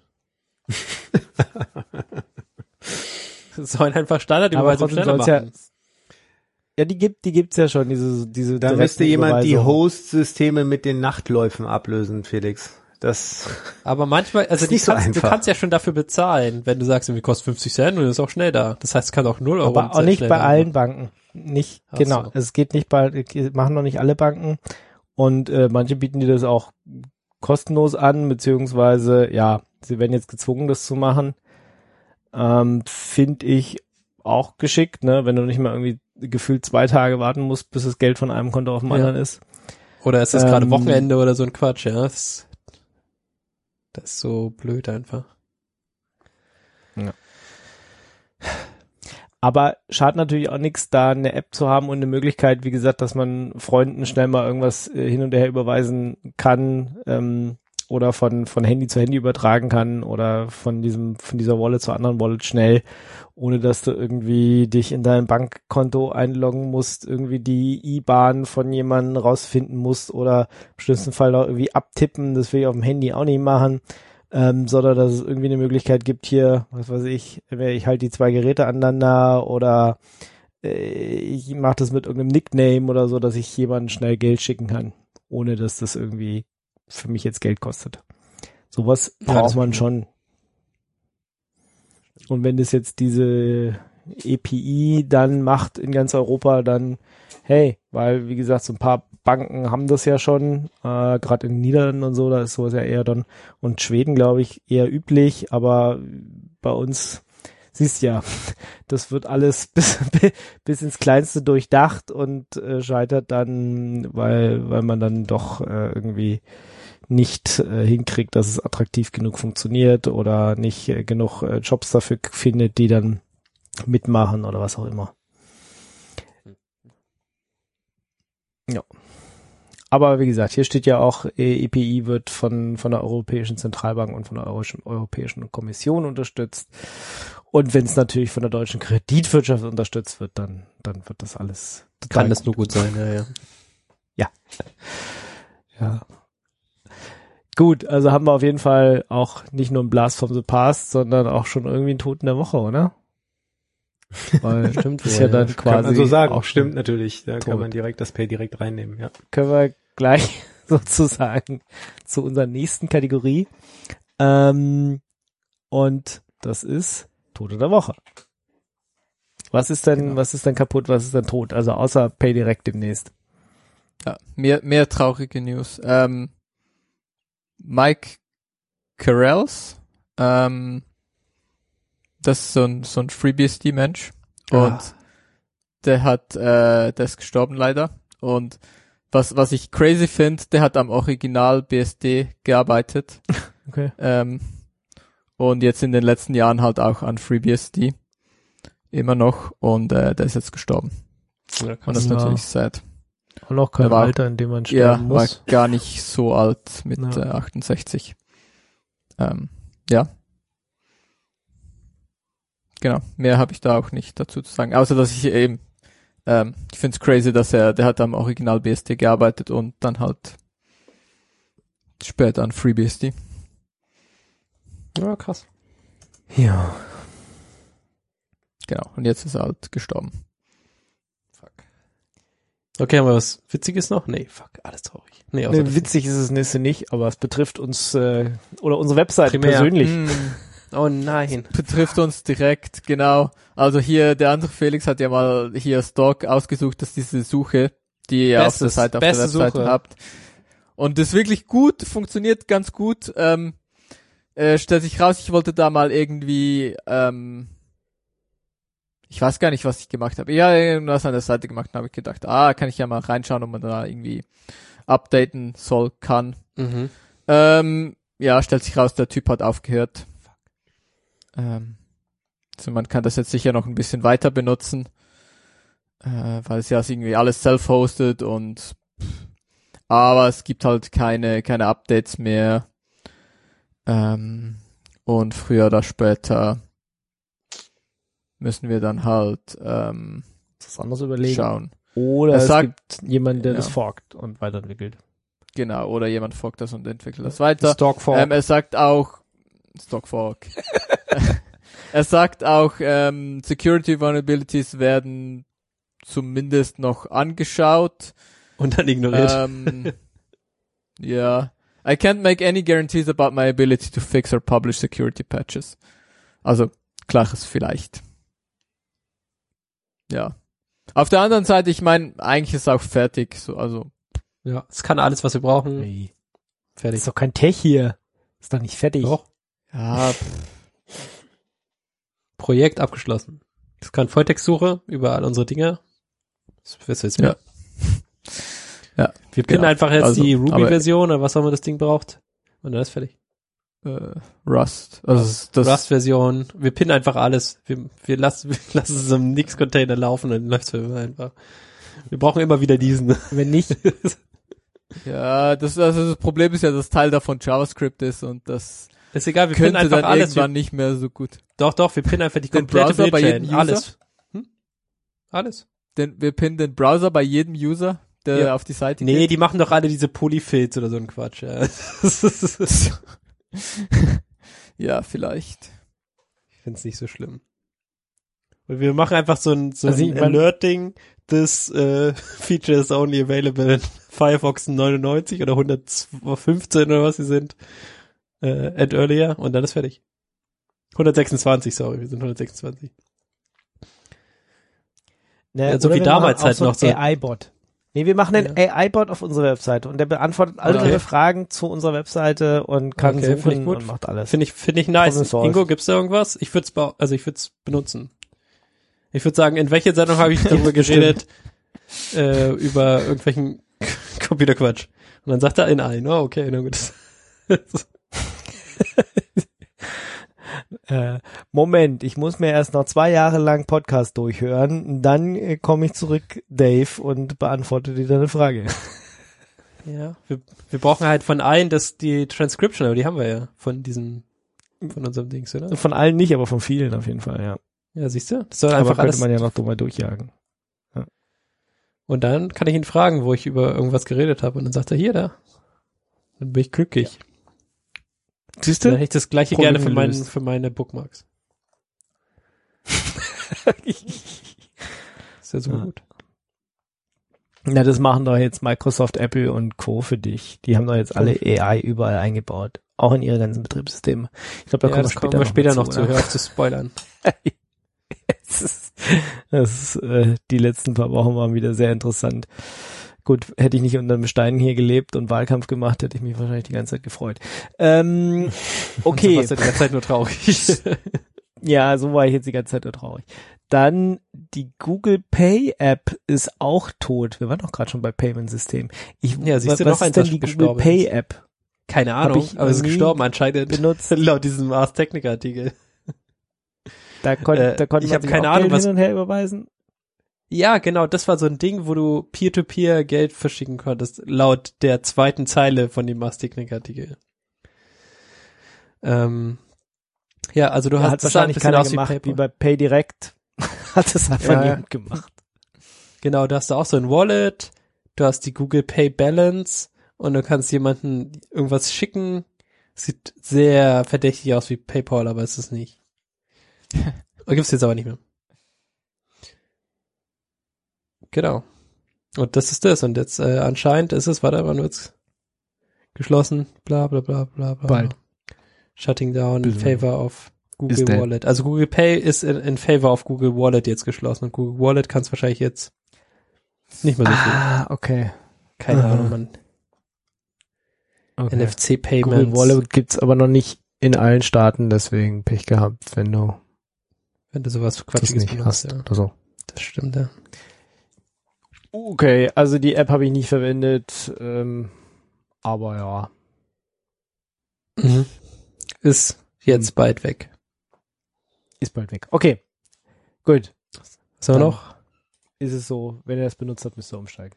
Sollen einfach Standardüberweisung schneller machen. Ja, die gibt's ja schon, diese. Da müsste jemand die Host-Systeme mit den Nachtläufen ablösen, Felix. Das. Aber manchmal, also du kannst ja schon dafür bezahlen, wenn du sagst, irgendwie kostet 50 Cent und ist auch schnell da. Das heißt, es kann auch 0 Euro. Aber auch nicht bei allen Banken. Nicht, genau. So. Es geht nicht machen noch nicht alle Banken. Und manche bieten dir das auch kostenlos an, beziehungsweise, sie werden jetzt gezwungen, das zu machen. Finde ich auch geschickt, ne, wenn du nicht mal irgendwie gefühlt 2 Tage warten musst, bis das Geld von einem Konto auf dem anderen ist. Oder ist das gerade Wochenende oder so ein Quatsch, ja. Das ist so blöd einfach. Ja. Aber schadet natürlich auch nichts, da eine App zu haben und eine Möglichkeit, wie gesagt, dass man Freunden schnell mal irgendwas hin und her überweisen kann, oder von Handy zu Handy übertragen kann oder von dieser Wallet zur anderen Wallet schnell, ohne dass du irgendwie dich in dein Bankkonto einloggen musst, irgendwie die IBAN von jemandem rausfinden musst oder im schlimmsten Fall noch irgendwie abtippen, das will ich auf dem Handy auch nicht machen, sondern dass es irgendwie eine Möglichkeit gibt hier, was weiß ich halte die 2 Geräte aneinander oder ich mache das mit irgendeinem Nickname oder so, dass ich jemandem schnell Geld schicken kann, ohne dass das irgendwie für mich jetzt Geld kostet. Sowas braucht man schon. Und wenn das jetzt diese EPI dann macht in ganz Europa, dann hey, weil wie gesagt, so ein paar Banken haben das ja schon, gerade in den Niederlanden und so, da ist sowas ja eher dann, und Schweden, glaube ich, eher üblich, aber bei uns, siehst ja, das wird alles bis ins Kleinste durchdacht und scheitert dann, weil man dann doch irgendwie nicht hinkriegt, dass es attraktiv genug funktioniert oder nicht genug Jobs dafür findet, die dann mitmachen oder was auch immer. Ja. Aber wie gesagt, hier steht ja auch, EPI wird von der Europäischen Zentralbank und von der Europäischen Kommission unterstützt. Und wenn es natürlich von der deutschen Kreditwirtschaft unterstützt wird, dann wird das alles kann das nur gut sein, ja. Ja. Gut, also haben wir auf jeden Fall auch nicht nur einen Blast from the Past, sondern auch schon irgendwie einen Toten der Woche, oder? Weil stimmt, ist ja dann quasi kann man so sagen, auch stimmt natürlich. Da tot. kann man direkt das Pay direkt reinnehmen, ja. Können wir gleich sozusagen zu unserer nächsten Kategorie. Und das ist Tote der Woche. Was ist denn kaputt, was ist denn tot? Also außer Pay direkt demnächst. Ja, mehr traurige News. Mike Carells, das ist so ein FreeBSD-Mensch und der ist gestorben leider und was ich crazy finde, der hat am Original BSD gearbeitet. Okay. Und jetzt in den letzten Jahren halt auch an FreeBSD. Immer noch. Und der ist jetzt gestorben. Ja, Und das ist natürlich sad. Und auch kein Der war- Alter, in dem man Ja, sterben war muss. gar nicht so alt mit Ja. 68. Ja. Genau. Mehr habe ich da auch nicht dazu zu sagen. Außer, dass ich eben, ich finde es crazy, dass der hat am Original BSD gearbeitet und dann halt später an FreeBSD. Ja, krass. Ja. Genau. Und jetzt ist er halt gestorben. Okay, haben wir was Witziges noch? Nee, fuck, alles traurig. Nee, außer das. Witzig ist es nächste nicht, aber es betrifft uns oder unsere Website Primär. persönlich. Oh nein. Betrifft uns direkt, genau. Also hier, der andere Felix hat ja mal hier Stock ausgesucht, dass diese Suche, die ihr auf der Bestes, Seite, auf der beste Webseite Suche. habt. Und das ist wirklich gut, funktioniert ganz gut. Stellt sich raus, ich wollte da mal irgendwie, ich weiß gar nicht, was ich gemacht habe. Ja, irgendwas an der Seite gemacht und habe ich gedacht, kann ich ja mal reinschauen, ob man da irgendwie updaten kann. Mhm. Ja, stellt sich raus, der Typ hat aufgehört. Also man kann das jetzt sicher noch ein bisschen weiter benutzen, weil es ja irgendwie alles self-hosted und aber es gibt halt keine Updates mehr. Und früher oder später müssen wir dann halt Das anderes überlegen. schauen. Oder Er es sagt- gibt jemanden, der ja. das forkt und weiterentwickelt. Genau, oder jemand forkt das und entwickelt das weiter. Stockfork. Er sagt auch Stockfork. Er sagt auch, Security Vulnerabilities werden zumindest noch angeschaut. Und dann ignoriert. Ja. I can't make any guarantees about my ability to fix or publish security patches. Also, klares vielleicht. Ja. Auf der anderen Seite, ich meine, eigentlich ist es auch fertig. So, also, Ja, es kann alles, was wir brauchen. Nee. Das Fertig. ist doch kein Tech hier. Ist doch nicht fertig. Doch. ja, Projekt abgeschlossen. Es kann Volltextsuche über all unsere Dinge. Das wirst du jetzt mehr. Ja. Wir pinnen Genau. einfach jetzt Also, die aber- Ruby-Version oder was auch immer das Ding braucht. Und dann ist fertig. Rust. Also, das, Rust-Version. Wir pinnen einfach alles. Wir lassen es im Nix-Container laufen und dann läuft's für immer einfach. Wir brauchen immer wieder diesen. Wenn nicht, ja, das Problem ist ja, dass Teil davon JavaScript ist und das Ist egal, wir pinnen könnte einfach dann alles. irgendwann nicht mehr so gut. Doch, wir pinnen einfach die Den komplette Browser bei Bildchain. jedem User? Alles. Alles. Denn wir pinnen den Browser bei jedem User, der Ja. auf die Seite Nee, geht. die machen doch alle diese Polyfills oder so ein Quatsch. Ja. Ja, vielleicht. Ich find's nicht so schlimm. Und wir machen einfach so ein Also ich mein- Alerting, this feature is only available in Firefox 99 oder 115 oder was sie sind, and earlier, und dann ist fertig. 126, sorry, wir sind 126. ne, Ja, so oder wie wir damals machen halt auch so noch so. einen AI-Bot. Nee, wir machen einen AI-Bot auf unserer Webseite und der beantwortet alle Okay. deine Fragen zu unserer Webseite und kann Okay, find ich suchen gut. und macht alles. Finde ich nice. Open Source. Ingo, gibt's da irgendwas? Ich würd's benutzen. Ich würde sagen, in welcher Sendung habe ich darüber geredet, über irgendwelchen Computerquatsch? Und dann sagt er in allen. Oh, okay, na gut. Moment, ich muss mir erst noch 2 Jahre lang Podcast durchhören, dann komme ich zurück, Dave, und beantworte dir deine Frage. Ja, wir brauchen halt von allen die Transcription, aber die haben wir ja von unserem Dings, oder? Von allen nicht, aber von vielen auf jeden Fall, ja. Ja, siehst du? Das soll Aber einfach könnte alles. man ja noch drüber durchjagen. Und dann kann ich ihn fragen, wo ich über irgendwas geredet habe. Und dann sagt er, hier, da. Dann bin ich glücklich. Siehst Dann hätte ich das gleiche Problem gerne gelöst. für meine Bookmarks. Ist ja so Ja. gut. Na, das machen doch jetzt Microsoft, Apple und Co. für dich. Die haben doch jetzt alle AI überall eingebaut. Auch in ihre ganzen Betriebssysteme. Ich glaube, da Ja, kommen das wir später noch zu. oder? Hör auf zu spoilern. Die letzten paar Wochen waren wieder sehr interessant. Gut, hätte ich nicht unter dem Stein hier gelebt und Wahlkampf gemacht, hätte ich mich wahrscheinlich die ganze Zeit gefreut. So Okay. warst du die ganze Zeit nur traurig. Ja, so war ich jetzt die ganze Zeit nur traurig. Dann die Google Pay App ist auch tot. Wir waren doch gerade schon bei Payment-System. Ja, siehst du, was noch eins, ist denn das die Google gestorben Pay ist. App? Keine Ahnung, ich aber es ist nie gestorben anscheinend. benutzt. Laut diesem Ars Technica-Artikel. Da konnte ich man hab sich keine auch Ahnung, Geld was- hin und her überweisen. Ja, genau, das war so ein Ding, wo du Peer-to-Peer Geld verschicken konntest, laut der zweiten Zeile von dem Ars Technica-Artikel. Ja, also du hast Hat das sah ein wahrscheinlich bisschen keiner aus wie gemacht, wie PayPal. bei PayDirect. Hat das einfach Ja, niemand gemacht. Genau, da hast du auch so ein Wallet, du hast die Google Pay Balance und du kannst jemanden irgendwas schicken. Sieht sehr verdächtig aus wie PayPal, aber ist es nicht. Gibt's jetzt aber nicht mehr. Genau. Und das ist das. Und jetzt anscheinend ist es, warte, wann wird's geschlossen? Bla bla bla bla bla. Bald. Shutting down in favor of Google Ist dead. Wallet. Also Google Pay ist in favor of Google Wallet jetzt geschlossen. Und Google Wallet kann es wahrscheinlich jetzt nicht mehr so viel. Ah, okay. Keine aha. Ahnung, man. Okay. NFC-Payments. Google Wallet gibt's aber noch nicht in allen Staaten, deswegen Pech gehabt, wenn du Wenn du sowas das Quatschiges nicht benutzt, hast ja. oder so. Das stimmt, ja. Okay, also die App habe ich nicht verwendet, aber ja. Mhm. Ist jetzt bald weg. Ist bald weg. Okay, gut. Was haben wir Dann- noch? Ist es so, wenn ihr das benutzt habt, müsst ihr umsteigen.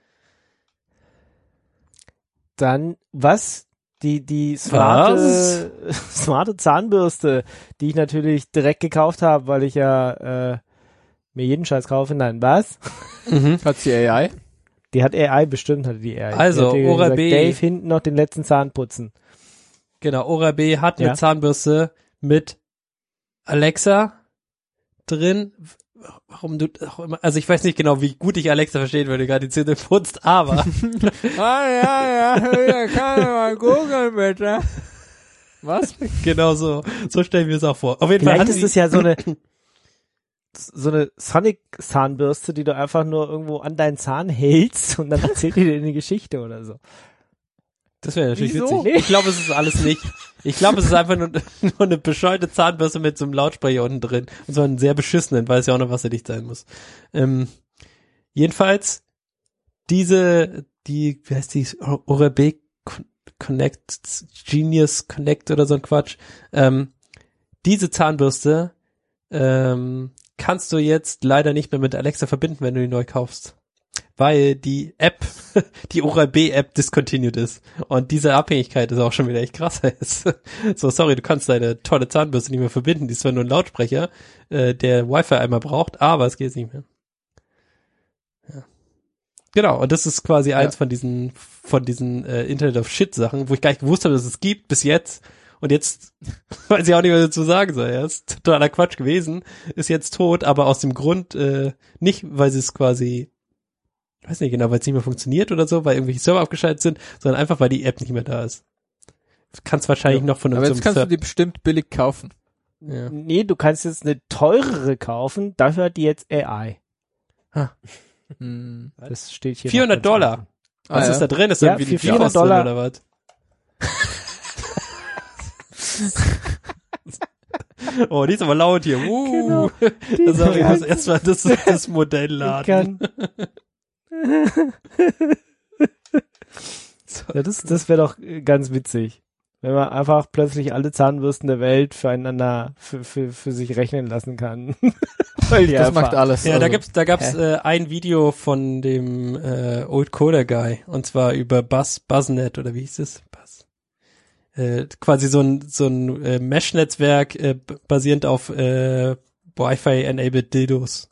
Dann, was? Die smarte Zahnbürste, die ich natürlich direkt gekauft habe, weil ich ja mir jeden Scheiß kaufe. Nein, was? Mhm. Hat sie AI? Die hat AI, bestimmt hatte die AI. Also, die hat Oral-B. Dave, hinten noch den letzten Zahn putzen. Genau, Oral-B hat eine Ja. Zahnbürste mit Alexa drin. Warum du auch immer, also ich weiß nicht genau, wie gut ich Alexa verstehen würde, gerade die Zähne putzt, aber Ja, kann man mal googeln, bitte. Was? genau so stellen wir es auch vor. Auf jeden Fall Vielleicht hat ist sie, es ja so eine Sonic-Zahnbürste, die du einfach nur irgendwo an deinen Zahn hältst und dann erzählt die dir eine Geschichte oder so. das wäre natürlich Wieso? witzig. Ich glaube, es ist alles nicht. Ich glaube, es ist einfach nur eine bescheuerte Zahnbürste mit so einem Lautsprecher unten drin. Und so einen sehr beschissenen, weiß ja auch noch, wasserdicht sein muss. Jedenfalls, wie heißt die, Oral-B Connect, Genius Connect oder so ein Quatsch. Diese Zahnbürste kannst du jetzt leider nicht mehr mit Alexa verbinden, wenn du die neu kaufst. Weil die App, die Oral-B-App discontinued ist. Und diese Abhängigkeit ist auch schon wieder echt krass. So, sorry, du kannst deine tolle Zahnbürste nicht mehr verbinden. Die ist zwar nur ein Lautsprecher, der Wi-Fi einmal braucht, aber es geht jetzt nicht mehr. Ja. Genau, und das ist quasi eins von diesen Internet of Shit Sachen, wo ich gar nicht gewusst habe, dass es gibt bis jetzt. Und jetzt weiß ich auch nicht, was ich dazu sagen soll. Ja, ist totaler Quatsch gewesen, ist jetzt tot, aber aus dem Grund nicht, weil sie es quasi, weiß nicht genau, weil es nicht mehr funktioniert oder so, weil irgendwelche Server aufgeschaltet sind, sondern einfach, weil die App nicht mehr da ist. Du kannst wahrscheinlich noch von Aber unserem jetzt kannst du die bestimmt billig kaufen. ja. Nee, du kannst jetzt eine teurere kaufen, dafür hat die jetzt AI. Hm. Das steht hier. $400. noch ganz unten. Was Ah, ist da drin? Ist Ja, irgendwie die für $400 Kiosk drin oder was? Oh, die ist aber laut hier. Genau. Das habe ich muss erstmal das Modell laden. Ja, das wäre doch ganz witzig. Wenn man einfach plötzlich alle Zahnbürsten der Welt füreinander, für sich rechnen lassen kann. Weil die Das einfach- macht alles. Ja, also. da gab's ein Video von dem Old Coder Guy, und zwar über BuzzNet, oder wie hieß es? Quasi so ein Mesh-Netzwerk basierend auf Wi-Fi-enabled Dildos.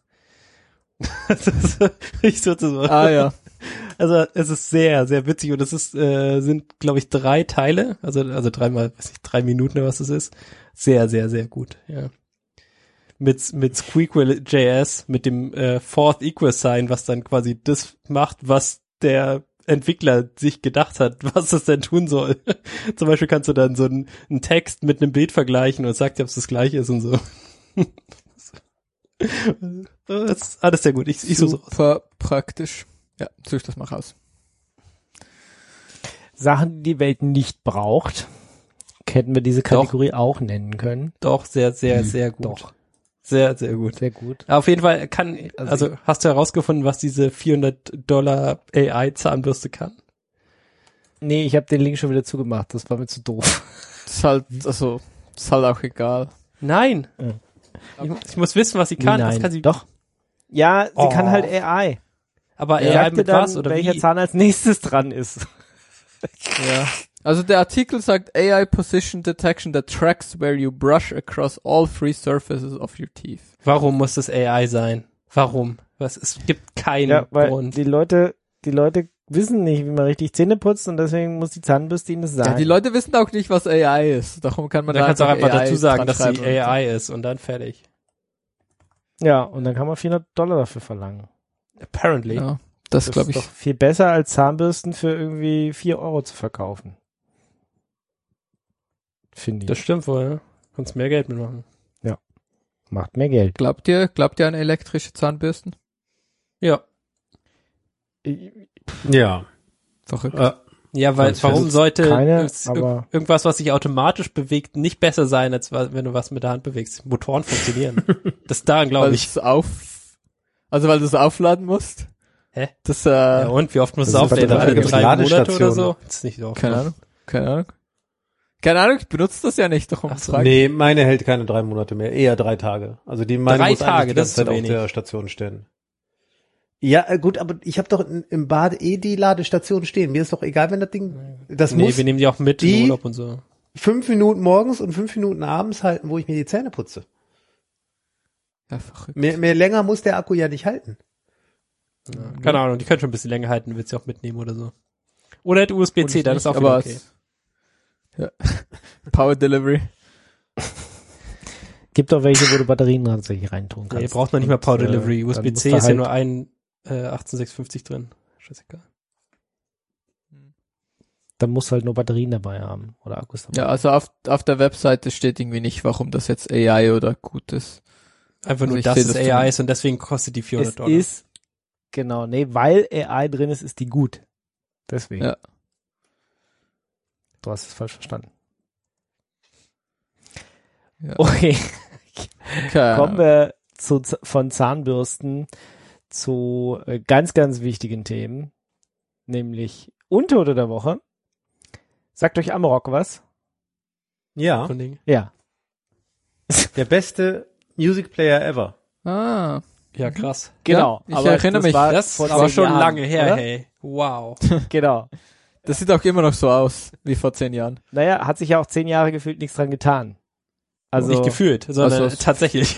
Ich sozusagen. Ah ja. Also es ist sehr, sehr witzig, und es sind, glaube ich, 3 Teile, also dreimal, weiß nicht, 3 Minuten oder was das ist. Sehr, sehr, sehr gut, ja. Mit Squeak.js, mit dem Fourth Equal Sign, was dann quasi das macht, was der Entwickler sich gedacht hat, was das denn tun soll. Zum Beispiel kannst du dann so einen Text mit einem Bild vergleichen und sagt dir, ob es das gleiche ist und so. Das ist alles sehr gut. Ich suche raus. Super praktisch. Ja, such das mal raus. Sachen, die die Welt nicht braucht, hätten wir diese Kategorie auch nennen können. Doch, sehr, sehr, sehr gut. Doch. Sehr, sehr gut. Sehr gut. Auf jeden Fall hast du herausgefunden, was diese $400 AI-Zahnbürste kann? Nee, ich habe den Link schon wieder zugemacht. Das war mir zu doof. Das ist halt, ist halt auch egal. Nein. Ja. Ich muss wissen, was sie kann. Nein, Das kann sie. doch. Ja, sie kann halt AI. Aber Er AI sagt dir mit dann, was oder welcher wie? Zahn als nächstes dran ist. Ja. Also der Artikel sagt AI Position Detection that tracks where you brush across all three surfaces of your teeth. Warum muss das AI sein? Warum? Es gibt keinen Ja, weil Grund. die Leute wissen nicht, wie man richtig Zähne putzt und deswegen muss die Zahnbürste ihnen das sagen. Ja, die Leute wissen auch nicht, was AI ist. Darum kann man Dann kannst du auch einfach AI dazu sagen, dass dran sie schreiben. AI ist und dann fertig. Ja, und dann kann man $400 dafür verlangen. Apparently. Ja, das glaube ist ich. doch viel besser als Zahnbürsten für irgendwie 4 Euro zu verkaufen. Finde ich. Das stimmt wohl, ja. Kannst mehr Geld mitmachen. Macht mehr Geld. Glaubt ihr an elektrische Zahnbürsten? Ja. Ja. Verrückt. Ja, weil Ganz warum fest. sollte Keine, aber- irgendwas, was sich automatisch bewegt, nicht besser sein, als wenn du was mit der Hand bewegst? Motoren funktionieren. Das daran glaube Weil ich. weil du es aufladen musst? Hä? Das, Ja, und wie oft musst du das ist aufladen? Batterie- Alle gibt's 3 Monate oder Ladestationen. so? Das ist nicht so oft. keine Ahnung. Keine Ahnung, ich benutze das ja nicht, darum Ach so, frage Nee, meine hält keine 3 Monate mehr, eher 3 Tage. Also meine 3 muss Tage, eigentlich die das ist ganze Zeit zu auf wenig. der Station stehen. Ja, gut, aber ich habe doch im Bad die Ladestation stehen. Mir ist doch egal, wenn das Ding, das Nee, muss wir nehmen die auch mit die- im Urlaub und so. 5 Minuten morgens und 5 Minuten abends halten, wo ich mir die Zähne putze. Ja, verrückt. Mehr länger muss der Akku ja nicht halten. Ja, keine Ahnung, die können schon ein bisschen länger halten, willst du auch mitnehmen oder so. Oder halt USB-C, Und dann nicht, ist auch wieder aber okay. ja. Power Delivery. Gibt doch welche, wo du Batterien tatsächlich reintun kannst. Nee, braucht man nicht mal Power Und, Delivery. dann USB-C musst du ist ja halt- nur ein 18650 drin. Scheißegal. Dann musst du halt nur Batterien dabei haben. Oder Akkus dabei. Ja, also auf der Webseite steht irgendwie nicht, warum das jetzt AI oder gut ist. Einfach nur, Also ich dass seh es das AI zumindest. ist und deswegen kostet die Es $400. ist, genau, nee, weil AI drin ist die gut. Deswegen. Ja. Du hast es falsch verstanden. Ja. Okay, Keine kommen Ahnung. wir von Zahnbürsten zu ganz, ganz wichtigen Themen, nämlich Untote der Woche. Sagt euch Amarok was? Ja, Von Ding. Ja. der beste Music Player ever. Ah, Ja, krass. Genau. ich erinnere mich. Das vor war 10 schon Jahren, lange her, oder? hey. Wow. Genau. Das sieht auch immer noch so aus, wie vor 10 Jahren. Naja, hat sich ja auch 10 Jahre gefühlt nichts dran getan. Also Nicht gefühlt, sondern Also- tatsächlich.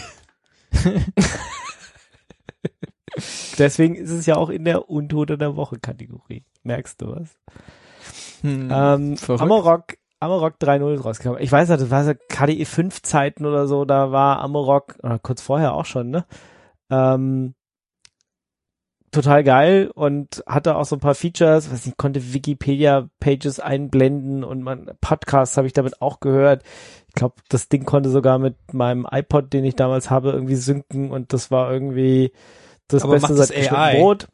deswegen ist es ja auch in der Untote der Woche Kategorie. Merkst du was? Verrückt. Amarok 3.0 ist rausgekommen. Ich weiß nicht, das war so KDE 5 Zeiten oder so, da war Amarok, oder kurz vorher auch schon, ne? Total geil und hatte auch so ein paar Features, weiß nicht, konnte Wikipedia-Pages einblenden und Podcasts habe ich damit auch gehört. Ich glaube, das Ding konnte sogar mit meinem iPod, den ich damals habe, irgendwie synken und das war irgendwie das Aber Beste macht das seit geschnittenem AI? Brot.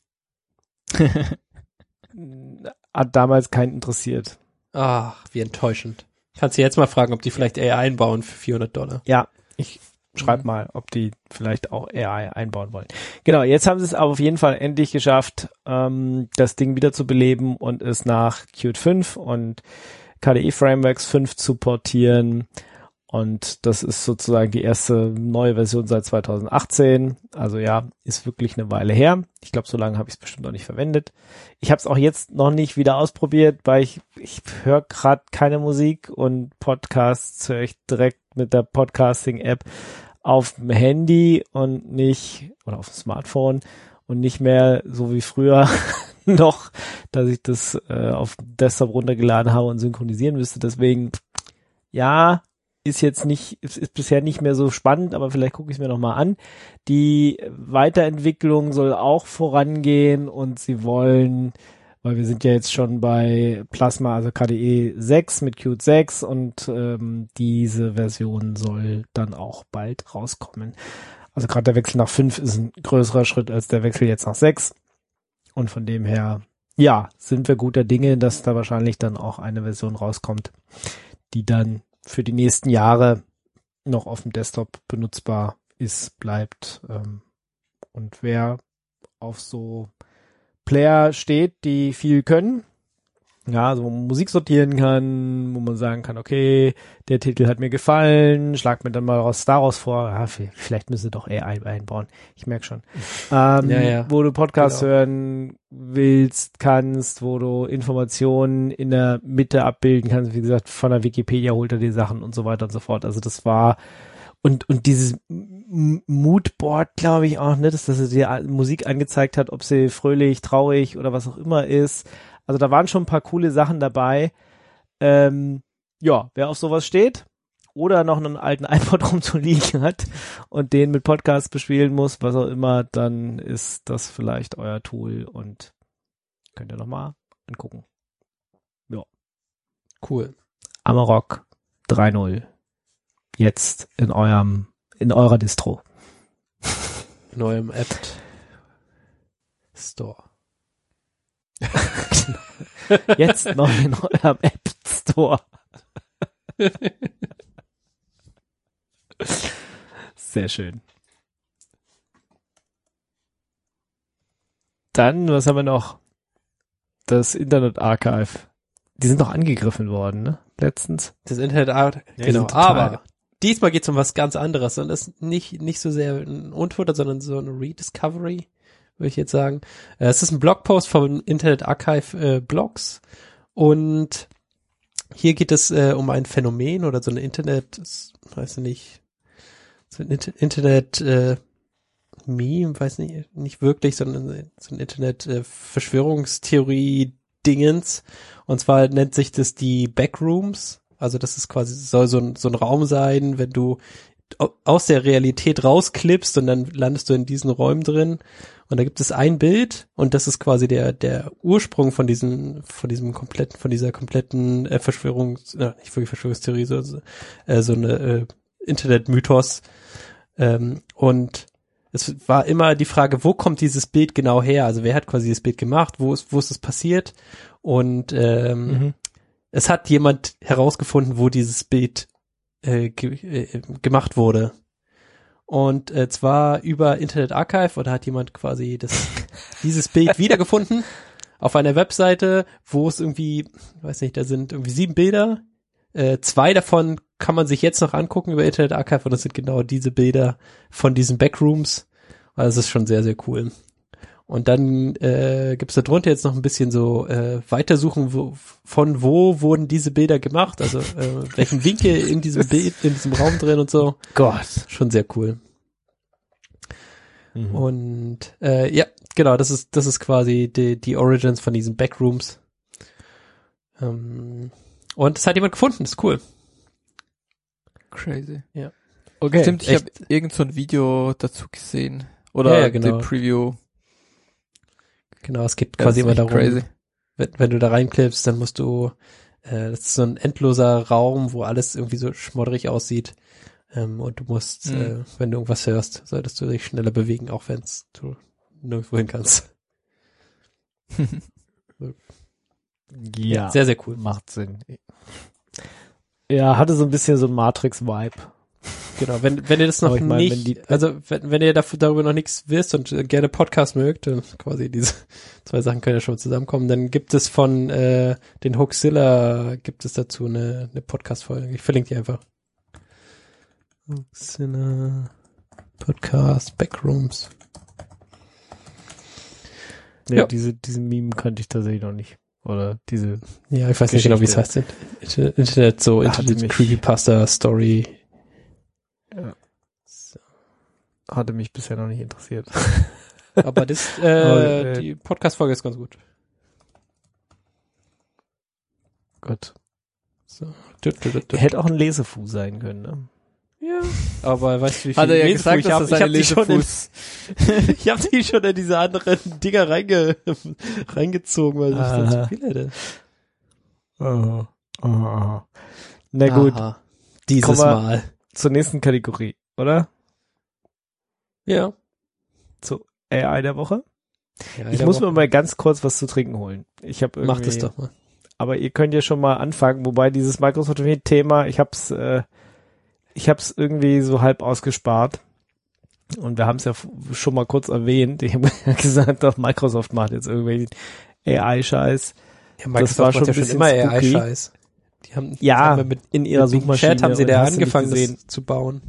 Hat damals keinen interessiert. Ach, wie enttäuschend. Kannst du jetzt mal fragen, ob die vielleicht AI einbauen für $400. Ja, ich schreib mal, ob die vielleicht auch AI einbauen wollen. Genau, jetzt haben sie es aber auf jeden Fall endlich geschafft, das Ding wieder zu beleben und es nach Qt 5 und KDE Frameworks 5 zu portieren. Und das ist sozusagen die erste neue Version seit 2018. Also ja, ist wirklich eine Weile her. Ich glaube, so lange habe ich es bestimmt noch nicht verwendet. Ich habe es auch jetzt noch nicht wieder ausprobiert, weil ich höre gerade keine Musik und Podcasts höre ich direkt mit der Podcasting-App auf dem Handy und nicht, oder auf dem Smartphone und nicht mehr so wie früher noch, dass ich das auf dem Desktop runtergeladen habe und synchronisieren müsste. Deswegen, ja, ist bisher nicht mehr so spannend, aber vielleicht gucke ich es mir nochmal an. Die Weiterentwicklung soll auch vorangehen und sie wollen, weil wir sind ja jetzt schon bei Plasma, also KDE 6 mit Qt 6 und diese Version soll dann auch bald rauskommen. Also gerade der Wechsel nach 5 ist ein größerer Schritt als der Wechsel jetzt nach 6 und von dem her, ja, sind wir guter Dinge, dass da wahrscheinlich dann auch eine Version rauskommt, die dann für die nächsten Jahre noch auf dem Desktop benutzbar ist, bleibt. Und wer auf so Player steht, die viel können, ja, also wo man Musik sortieren kann, wo man sagen kann, okay, der Titel hat mir gefallen, schlag mir dann mal daraus vor, ja, vielleicht müssen sie doch AI einbauen, ich merke schon. Wo du Podcasts hören willst, kannst, wo du Informationen in der Mitte abbilden kannst, wie gesagt, von der Wikipedia holt er die Sachen und so weiter und so fort. Also das war, und dieses Moodboard, glaube ich auch, ne, dass er dir Musik angezeigt hat, ob sie fröhlich, traurig oder was auch immer ist. Also da waren schon ein paar coole Sachen dabei. Wer auf sowas steht oder noch einen alten iPod rumzuliegen hat und den mit Podcasts bespielen muss, was auch immer, dann ist das vielleicht euer Tool und könnt ihr nochmal angucken. Ja. Cool. Amarok 3.0. Jetzt in eurer Distro. In eurem App Store. Jetzt noch in eurem App Store. Sehr schön. Dann, was haben wir noch? Das Internet Archive. Die sind noch angegriffen worden, ne? Letztens. Das Internet Archive, Ja, genau. total. Aber diesmal geht's um was ganz anderes. Und das ist nicht so sehr ein Unfutter, sondern so eine Rediscovery, würde ich jetzt sagen. Es ist ein Blogpost vom Internet Archive Blogs. Und hier geht es um ein Phänomen oder so ein Internet, weiß ich nicht, so ein Internet Meme, weiß nicht wirklich, sondern so ein Internet Verschwörungstheorie-Dingens. Und zwar nennt sich das die Backrooms. Also das ist quasi, soll so ein Raum sein, wenn du aus der Realität rausklippst und dann landest du in diesen Räumen drin. Und da gibt es ein Bild und das ist quasi der Ursprung von dieser kompletten nicht wirklich Verschwörungstheorie, so eine Internet-Mythos. Und es war immer die Frage, wo kommt dieses Bild genau her? Also wer hat quasi dieses Bild gemacht? Wo ist es passiert? Und es hat jemand herausgefunden, wo dieses Bild gemacht wurde. Und zwar über Internet Archive, oder hat jemand quasi dieses Bild wiedergefunden auf einer Webseite, wo es irgendwie, weiß nicht, da sind irgendwie 7 Bilder. 2 davon kann man sich jetzt noch angucken über Internet Archive und das sind genau diese Bilder von diesen Backrooms. Also das ist schon sehr, sehr cool. Und dann gibt's da drunter jetzt noch ein bisschen so Weitersuchen, wo wurden diese Bilder gemacht, also welchen Winkel in diesem Bild, in diesem Raum drin und so. Gott. Schon sehr cool. Und ja, genau, das ist quasi die Origins von diesen Backrooms. Und das hat jemand gefunden, ist cool. Crazy. Ja. Okay. Stimmt, ich habe irgend so ein Video dazu gesehen. Oder ja, genau. die Preview. Genau, es geht quasi immer darum, crazy. Wenn du da reinklippst, dann musst du, das ist so ein endloser Raum, wo alles irgendwie so schmodderig aussieht. Und du musst, wenn du irgendwas hörst, solltest du dich schneller bewegen, auch wenn du nirgendwo hin kannst. Ja, sehr, sehr cool. Macht Sinn. Ja, hatte so ein bisschen so ein Matrix-Vibe. Genau, wenn ihr das noch nicht, wenn ihr darüber noch nichts wisst und gerne Podcast mögt, dann quasi diese 2 Sachen können ja schon zusammenkommen, dann gibt es von den Hoaxilla, gibt es dazu eine Podcast-Folge. Ich verlinke die einfach. Hoaxilla Podcast Backrooms. Nee, ja. Diesen Meme kannte ich tatsächlich noch nicht. Oder diese. Ja, ich weiß nicht genau, wie es heißt. Internet Creepypasta Story. Ja. Hatte mich bisher noch nicht interessiert. Aber die Podcast-Folge ist ganz gut. Gut. So. Hätte auch ein Lesefuß sein können, ne? Ja. Aber weißt du, wie viel Hat er ja Lesefuß gesagt, dass das ein Lesefuß. Ich habe die schon in diese anderen Dinger reingezogen, weil ich das so viel hätte. Oh. Na gut. Aha. Dieses Mal. Zur nächsten Kategorie, oder? Ja. Zu AI der Woche. Ja, ich muss mir mal ganz kurz was zu trinken holen. Ich habe irgendwie. Mach das doch mal. Aber ihr könnt ja schon mal anfangen, wobei dieses Microsoft-Thema, ich hab's irgendwie so halb ausgespart. Und wir haben es ja schon mal kurz erwähnt. Ich habe gesagt, doch Microsoft macht jetzt irgendwelchen AI-Scheiß. Ja, Microsoft macht ja schon immer AI-Scheiß. Die haben, in ihrer Suchmaschine. Chat haben sie da angefangen, das zu bauen.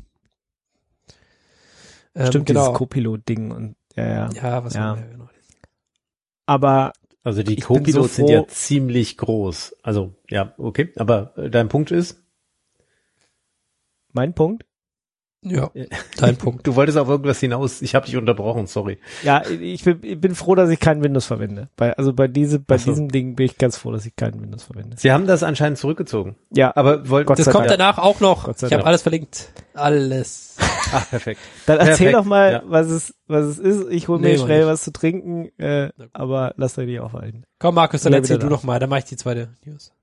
Stimmt, genau. dieses Copilot-Ding und Ja, was ja. haben wir genau. Aber Also die Ich bin Copilots so sind ja froh- ziemlich groß. Also, ja, okay. Aber dein Punkt ist? mein Punkt? Ja, dein Punkt. Du wolltest auf irgendwas hinaus. Ich habe dich unterbrochen, sorry. Ja, ich bin froh, dass ich kein Windows verwende. Bei diesem Ding bin ich ganz froh, dass ich kein Windows verwende. Sie haben das anscheinend zurückgezogen. Ja, Aber wollten Gott Das sei kommt Dank. danach auch noch. Gott sei Ich habe Dank. alles verlinkt. Alles. Ach, perfekt. dann erzähl Perfekt, doch mal, ja. was es ist. Ich hole mir Nee, mach schnell nicht. was zu trinken, aber lasst euch nicht aufhalten. Komm, Markus, dann Ja, erzähl wieder du da. noch mal. Dann mache ich die zweite News.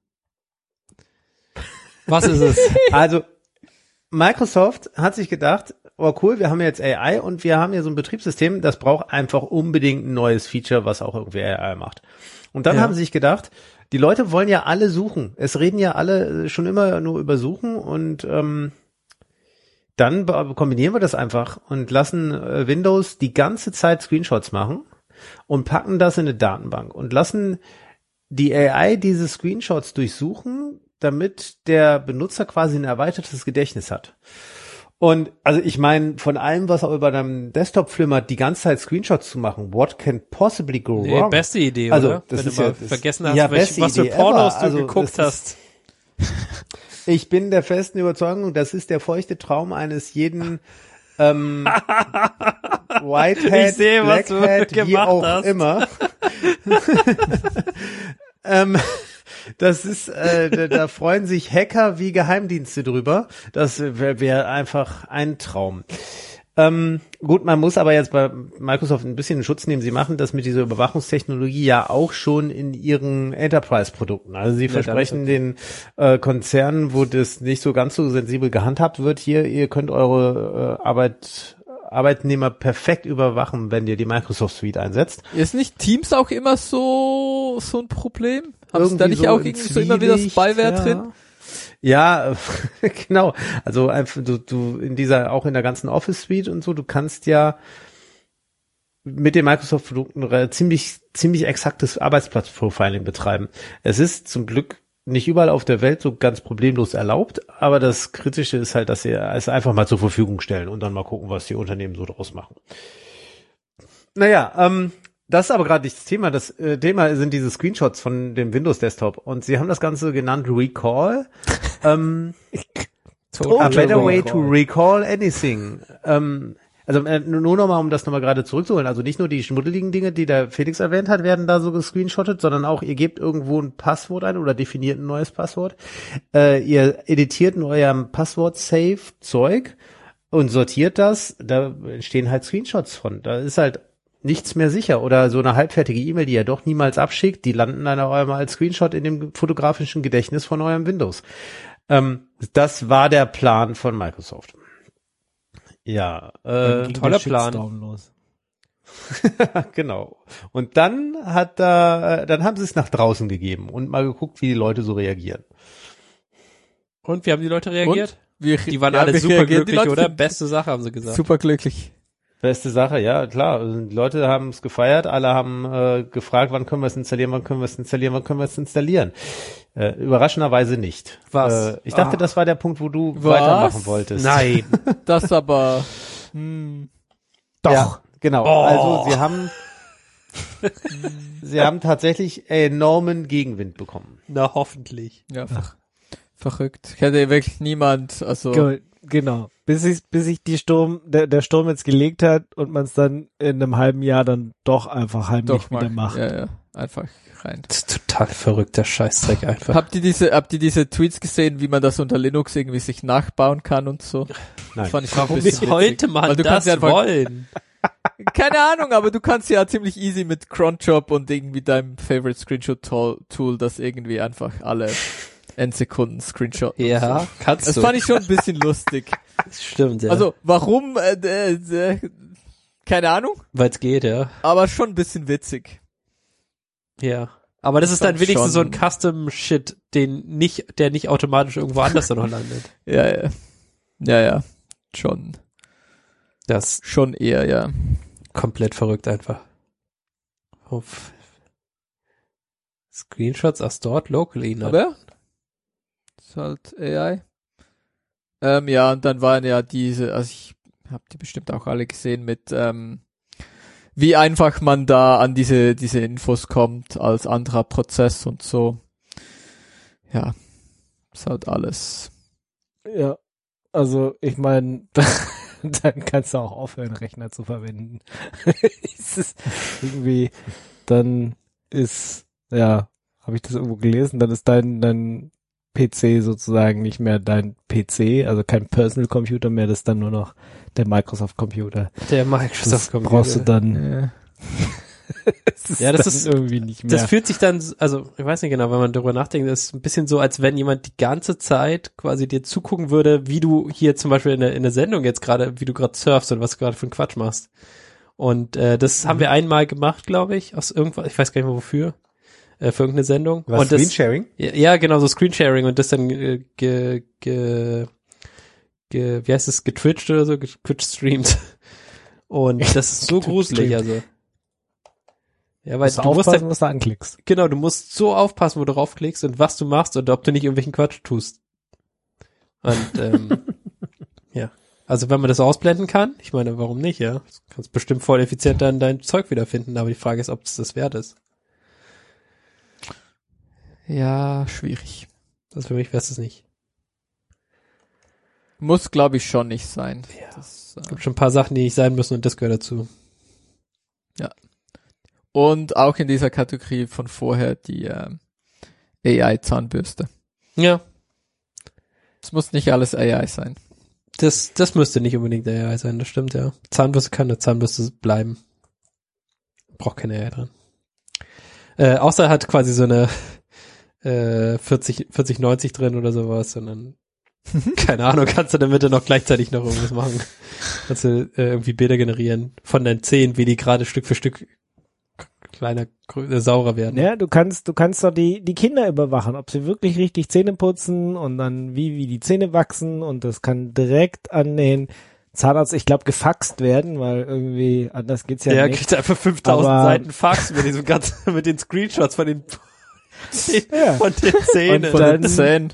Was ist es? Also, Microsoft hat sich gedacht, oh cool, wir haben jetzt AI und wir haben hier so ein Betriebssystem, das braucht einfach unbedingt ein neues Feature, was auch irgendwie AI macht. Und dann haben sie sich gedacht, die Leute wollen ja alle suchen. Es reden ja alle schon immer nur über Suchen und dann kombinieren wir das einfach und lassen Windows die ganze Zeit Screenshots machen und packen das in eine Datenbank und lassen die AI diese Screenshots durchsuchen, damit der Benutzer quasi ein erweitertes Gedächtnis hat. Und also ich meine, von allem, was auch über deinem Desktop flimmert, die ganze Zeit Screenshots zu machen, what can possibly go Nee, wrong? beste Idee, Also, oder? das Wenn ist du mal ja- das- vergessen hast, ja, was beste für Idee Pornos ever. du Also, geguckt das hast. Ich bin der festen Überzeugung, das ist der feuchte Traum eines jeden Whitehead, Ich sehe, was du Blackhead, wie gemacht auch hast. immer. Das ist, da freuen sich Hacker wie Geheimdienste drüber. Das wäre einfach ein Traum. Gut, man muss aber jetzt bei Microsoft ein bisschen in Schutz nehmen. Sie machen das mit dieser Überwachungstechnologie ja auch schon in ihren Enterprise-Produkten. Also sie versprechen den Konzernen, wo das nicht so ganz so sensibel gehandhabt wird, hier, ihr könnt eure Arbeitnehmer perfekt überwachen, wenn ihr die Microsoft Suite einsetzt. Ist nicht Teams auch immer so ein Problem? Haben sie da nicht so auch im irgendwie so immer wieder Zwielicht, Spyware ja. drin? Ja, genau. Also einfach du in dieser, auch in der ganzen Office Suite und so, du kannst ja mit den Microsoft-Produkten ziemlich exaktes Arbeitsplatzprofiling betreiben. Es ist zum Glück nicht überall auf der Welt so ganz problemlos erlaubt, aber das Kritische ist halt, dass sie es einfach mal zur Verfügung stellen und dann mal gucken, was die Unternehmen so draus machen. Naja, das ist aber gerade nicht das Thema. Das Thema sind diese Screenshots von dem Windows Desktop und sie haben das Ganze genannt Recall. A better way to recall anything. Also nur nochmal, um das nochmal gerade zurückzuholen. Also nicht nur die schmuddeligen Dinge, die der Felix erwähnt hat, werden da so gescreenshottet, sondern auch ihr gebt irgendwo ein Passwort ein oder definiert ein neues Passwort. Ihr editiert in eurem Passwort-Safe-Zeug und sortiert das. Da entstehen halt Screenshots von. Da ist halt nichts mehr sicher. Oder so eine halbfertige E-Mail, die ihr doch niemals abschickt, die landen dann auch einmal als Screenshot in dem fotografischen Gedächtnis von eurem Windows. Das war der Plan von Microsoft. Ja, toller Plan. Los. genau. Und dann dann haben sie es nach draußen gegeben und mal geguckt, wie die Leute so reagieren. Und wie haben die Leute reagiert? Die waren ja, alle wie super reagieren die glücklich, Leute? oder? Beste Sache, haben sie gesagt. Super glücklich. Beste Sache, ja, klar. Also die Leute haben es gefeiert, alle haben gefragt, wann können wir es installieren, wann können wir es installieren, wann können wir es installieren. Überraschenderweise nicht. Was? Ich dachte, das war der Punkt, wo du Was? weitermachen wolltest. Nein. Das aber, Doch. Ja, genau. Oh. Also sie haben tatsächlich enormen Gegenwind bekommen. Na, hoffentlich. ja, verrückt. Ich hätte wirklich niemand, also, Genau. Bis sich der Sturm jetzt gelegt hat und man es dann in einem halben Jahr dann doch einfach heimlich doch wieder mal, macht. ja, einfach rein. Das ist total verrückter Scheißdreck einfach. Habt ihr diese Tweets gesehen, wie man das unter Linux irgendwie sich nachbauen kann und so? Nein. Das fand ich schon ein Warum bisschen sollte witzig. man Weil du das kannst ja einfach, wollen? keine Ahnung, aber du kannst ja ziemlich easy mit Cronjob und irgendwie deinem Favorite Screenshot Tool das irgendwie einfach alle Endsekunden Screenshot. Ja, So. kannst Das du. fand ich schon ein bisschen lustig. Das stimmt, ja. Also, warum, keine Ahnung, weil es geht, ja. aber schon ein bisschen witzig. Ja. Aber das ist dann Fand wenigstens so schon. ein Custom-Shit, der nicht automatisch irgendwo anders dann noch landet. Ja, schon. Das Schon eher, ja. komplett verrückt einfach. Screenshots are stored locally. Ne? Aber ist halt AI. Ja, und dann waren ja diese, also ich habe die bestimmt auch alle gesehen mit, wie einfach man da an diese Infos kommt als anderer Prozess und so. Ja, ist halt alles. Ja, also ich meine, dann kannst du auch aufhören, Rechner zu verwenden. Es ist irgendwie, dann ist, ja, habe ich das irgendwo gelesen, dann ist dein PC sozusagen nicht mehr dein PC, also kein Personal Computer mehr, das ist dann nur noch der Microsoft Computer. Der Microsoft Das Computer. brauchst du dann. Ja, das dann ist irgendwie nicht mehr. Das fühlt sich dann, also ich weiß nicht genau, wenn man darüber nachdenkt, das ist ein bisschen so, als wenn jemand die ganze Zeit quasi dir zugucken würde, wie du hier zum Beispiel in der Sendung jetzt gerade, wie du gerade surfst oder was du gerade für einen Quatsch machst. Und das haben wir einmal gemacht, glaube ich, aus irgendwas, ich weiß gar nicht mehr wofür, für irgendeine Sendung. Was, und das, Screensharing? ja, genau, so Screensharing und das dann wie heißt es, getwitcht oder so, getwitch-streamt. Und das ist so gruselig, also. Ja, weil du musst aufpassen, halt, was du anklickst. genau, du musst so aufpassen, wo du draufklickst und was du machst und ob du nicht irgendwelchen Quatsch tust. Und ja, also wenn man das ausblenden kann, ich meine, warum nicht, ja? Du kannst bestimmt voll effizient dann dein Zeug wiederfinden, aber die Frage ist, ob es das wert ist. Ja, schwierig. Also für mich wäre es nicht. Muss, glaube ich, schon nicht sein. Ja. Das, Es gibt schon ein paar Sachen, die nicht sein müssen und das gehört dazu. und auch in dieser Kategorie von vorher die AI-Zahnbürste. Ja, Es muss nicht alles AI sein. das müsste nicht unbedingt AI sein, das stimmt, ja. Zahnbürste kann eine Zahnbürste bleiben. Braucht keine AI dran. Außer er hat quasi so eine 4090 drin oder sowas, und dann keine Ahnung, kannst du in der Mitte noch gleichzeitig noch irgendwas machen. Kannst du irgendwie Bilder generieren von deinen Zähnen, wie die gerade Stück für Stück kleiner, saurer werden. Ja, du kannst doch die Kinder überwachen, ob sie wirklich richtig Zähne putzen und dann wie die Zähne wachsen, und das kann direkt an den Zahnarzt, ich glaube, gefaxt werden, weil irgendwie anders geht's ja Der nicht. kriegt einfach 5000 Aber- Seiten Fax mit diesem ganzen, mit den Screenshots von den Ja. von den Zähnen. Und dann- Zähnen.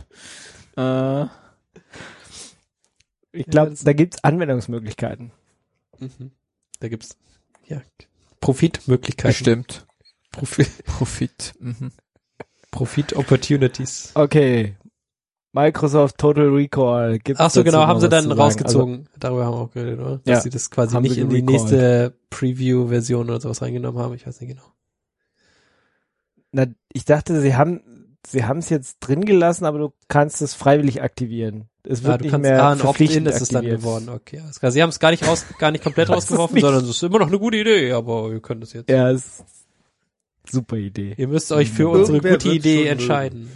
Ich glaube, da gibt's Anwendungsmöglichkeiten. Mhm. Da gibt's ja Profitmöglichkeiten. Bestimmt. Profit Profit. Mhm. Opportunities. Okay. Microsoft Total Recall gibt's Ach so, dazu genau, noch haben sie was dann zu sagen? rausgezogen. Darüber haben wir auch geredet, oder? Dass Ja, sie das quasi haben nicht sie in die gerecallt. nächste Preview-Version oder sowas reingenommen haben. Ich weiß nicht genau. Na, ich dachte, sie haben es jetzt drin gelassen, aber du kannst es freiwillig aktivieren. Es wird Du nicht kannst, mehr ein verpflichtend Opt-in ist es dann aktiviert. geworden. Okay, alles klar. Sie haben es gar nicht komplett Das rausgeworfen, ist sondern es ist immer noch eine gute Idee, aber wir können das jetzt. Ja, ist super Idee. Ihr müsst euch für Irgendwer unsere gute wird's Idee schon entscheiden.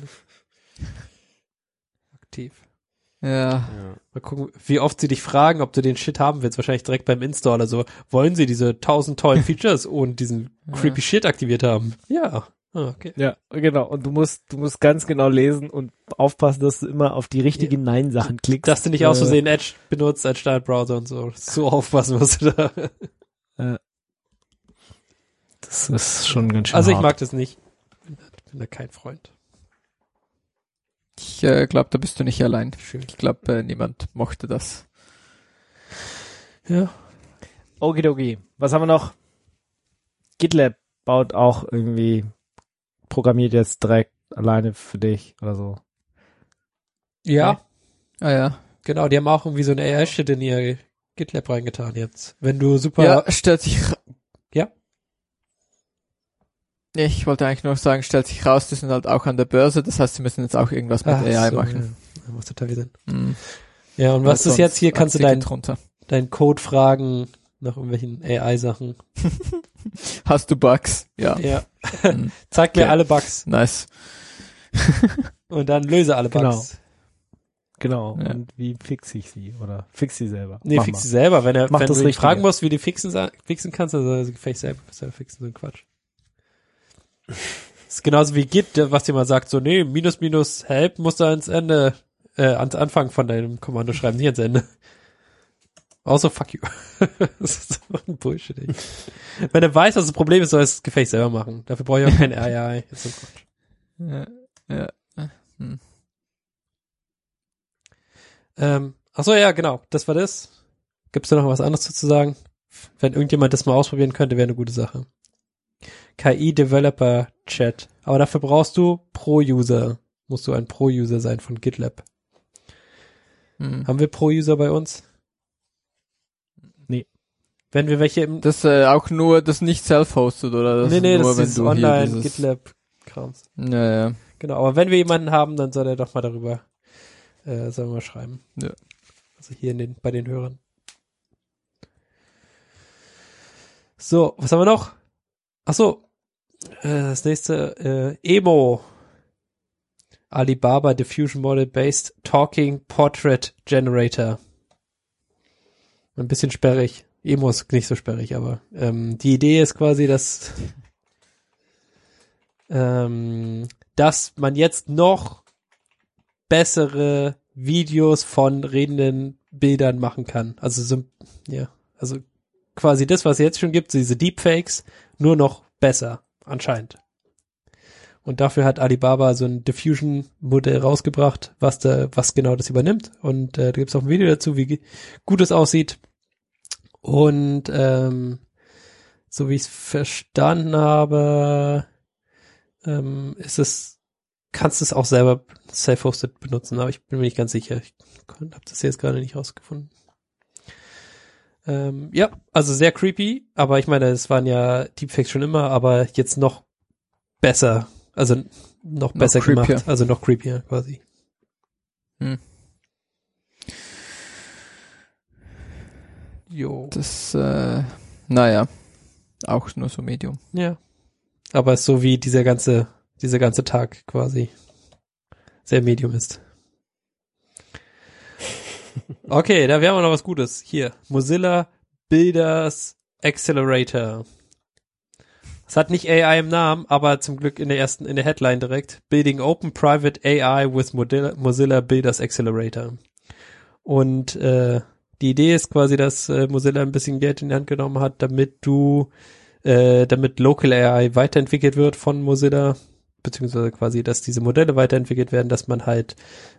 Aktiv. Ja. Mal gucken, wie oft sie dich fragen, ob du den Shit haben willst. Wahrscheinlich direkt beim Install. Also, wollen sie diese 1000 tollen Features und diesen creepy Shit aktiviert haben? Ja. Ah, okay. Ja, genau. Und du musst ganz genau lesen und aufpassen, dass du immer auf die richtigen Nein-Sachen klickst. Dass du nicht aus Versehen Edge benutzt als Startbrowser und so. So aufpassen musst du da. Das ist schon ganz schön Also, ich hart. mag das nicht. Bin da kein Freund. Ich glaube, da bist du nicht allein. Schön. Ich glaube, niemand mochte das. Ja. Okidoki. Was haben wir noch? GitLab baut auch irgendwie, programmiert jetzt direkt alleine für dich oder so. Ja. Ah ja. Genau, die haben auch irgendwie so eine AI-Shit in ihr GitLab reingetan jetzt. Wenn du super... Ja, stellt sich... Ja? Nee, ich wollte eigentlich nur sagen, stellt sich raus, die sind halt auch an der Börse, das heißt, sie müssen jetzt auch irgendwas mit AI machen. Ja, macht total Sinn. Mhm. Ja, und was ist jetzt hier? Kannst du Aktie geht runter. deinen Code fragen nach irgendwelchen AI-Sachen? Hast du Bugs? Ja. Ja. Mhm. Zeig mir Okay. alle Bugs Nice. und dann löse alle Bugs. Genau. Ja. Und wie fixe ich sie? Oder fix sie selber? Nee, Mach fix mal. sie selber. Wenn Mach du das ihn Richtige. fragen musst, wie du fixen kannst, also vielleicht selber fixen, so ein Quatsch. Das ist genauso wie Git, was dir mal sagt, so, nee, -- help musst du ans Ende, ans Anfang von deinem Kommando schreiben, nicht ans Ende. Also fuck you. Das ist so ein Bullshit, ey. Wenn er weiß, was das Problem ist, soll er das Gefecht selber machen. Dafür brauche ich auch kein AI. Das ist so Ja. Achso, ja, genau. Das war das. Gibt's da noch was anderes zu sagen? Wenn irgendjemand das mal ausprobieren könnte, wäre eine gute Sache. KI-Developer-Chat. Aber dafür brauchst du Pro-User. Musst du ein Pro-User sein von GitLab. Haben wir Pro-User bei uns? Nee. Wenn wir welche im... Das auch nur, das nicht self-hosted, oder? Das Nee, nur, das ist online GitLab-Krams. Ja. Genau, aber wenn wir jemanden haben, dann soll er doch mal darüber sollen wir mal schreiben. Ja. Also hier bei den Hörern. So, was haben wir noch? Ach so, das nächste, Emo. Alibaba Diffusion Model Based Talking Portrait Generator. Ein bisschen sperrig. Emo ist nicht so sperrig, aber die Idee ist quasi, dass man jetzt noch bessere Videos von redenden Bildern machen kann. Also also quasi das, was es jetzt schon gibt, diese Deepfakes, nur noch besser, anscheinend. Und dafür hat Alibaba so ein Diffusion-Modell rausgebracht, was genau das übernimmt. Und da gibt's auch ein Video dazu, wie gut es aussieht. Und so wie ich es verstanden habe, kannst du es auch selber self-hosted benutzen, aber ich bin mir nicht ganz sicher. Ich habe das jetzt gerade nicht rausgefunden. Ja, also sehr creepy, aber ich meine, es waren ja Deepfakes schon immer, aber jetzt noch besser, also noch besser gemacht, also noch creepier quasi. Jo. Das, naja, auch nur so Medium. Ja. Aber es ist so wie dieser ganze Tag quasi sehr Medium ist. Okay, da wäre noch was Gutes. Hier, Mozilla Builders Accelerator. Es hat nicht AI im Namen, aber zum Glück in der Headline direkt. Building Open Private AI with Mozilla Builders Accelerator. Und die Idee ist quasi, dass Mozilla ein bisschen Geld in die Hand genommen hat, damit Local AI weiterentwickelt wird von Mozilla, beziehungsweise quasi, dass diese Modelle weiterentwickelt werden, dass man halt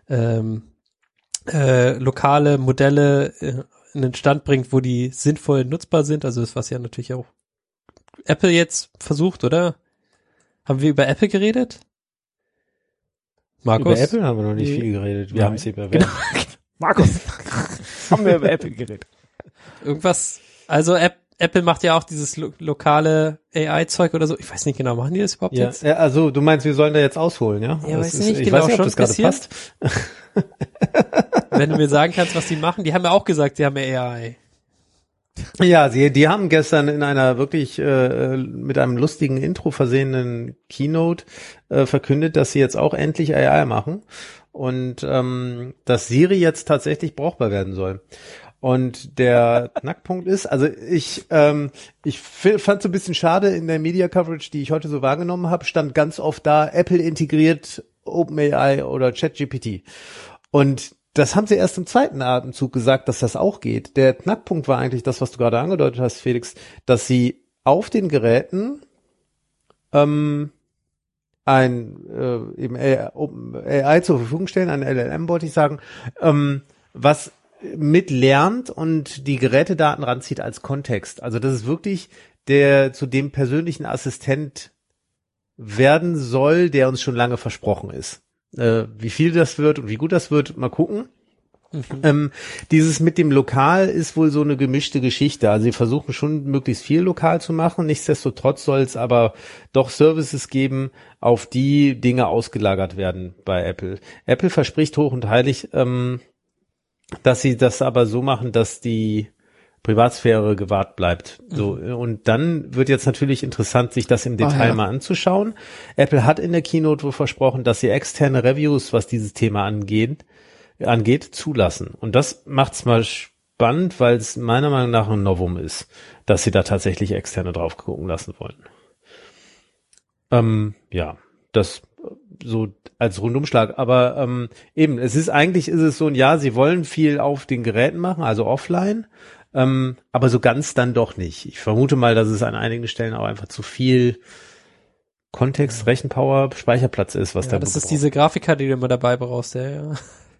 lokale Modelle in den Stand bringt, wo die sinnvoll nutzbar sind. Also das, was ja natürlich auch Apple jetzt versucht, oder? Haben wir über Apple geredet? Markus? Über Apple haben wir noch nicht viel geredet. Wir haben es über Genau. Markus, haben wir über Apple geredet. Irgendwas, also Apple macht ja auch dieses lokale AI-Zeug oder so. Ich weiß nicht genau, machen die das überhaupt jetzt? Ja, also du meinst, wir sollen da jetzt ausholen, ja? Ja, das weiß nicht ich genau, weiß nicht, ob schon das gerade passiert? passt. Wenn du mir sagen kannst, was die machen. Die haben ja auch gesagt, sie haben AI. Ja, die haben gestern in einer wirklich mit einem lustigen Intro versehenen Keynote verkündet, dass sie jetzt auch endlich AI machen und dass Siri jetzt tatsächlich brauchbar werden soll. Und der Knackpunkt ist, also ich fand so ein bisschen schade, in der Media Coverage, die ich heute so wahrgenommen habe, stand ganz oft da, Apple integriert OpenAI oder ChatGPT. Und das haben sie erst im zweiten Atemzug gesagt, dass das auch geht. Der Knackpunkt war eigentlich das, was du gerade angedeutet hast, Felix, dass sie auf den Geräten eben OpenAI zur Verfügung stellen, ein LLM wollte ich sagen, was mitlernt und die Gerätedaten ranzieht als Kontext. Also das ist wirklich der zu dem persönlichen Assistent werden soll, der uns schon lange versprochen ist. Wie viel das wird und wie gut das wird, mal gucken. Dieses mit dem Lokal ist wohl so eine gemischte Geschichte. Also sie versuchen schon möglichst viel lokal zu machen. Nichtsdestotrotz soll es aber doch Services geben, auf die Dinge ausgelagert werden bei Apple. Apple verspricht hoch und heilig, dass sie das aber so machen, dass die Privatsphäre gewahrt bleibt. So, und dann wird jetzt natürlich interessant, sich das im Detail mal anzuschauen. Apple hat in der Keynote wohl versprochen, dass sie externe Reviews, was dieses Thema angeht, zulassen. Und das macht's mal spannend, weil es meiner Meinung nach ein Novum ist, dass sie da tatsächlich externe drauf gucken lassen wollen. Ja, das so als Rundumschlag. Aber eben, ist es so ein ja, sie wollen viel auf den Geräten machen, also offline, aber so ganz dann doch nicht. Ich vermute mal, dass es an einigen Stellen auch einfach zu viel Kontext, Rechenpower, Speicherplatz ist, was da das ist diese Grafikkarte, die du immer dabei brauchst, ja.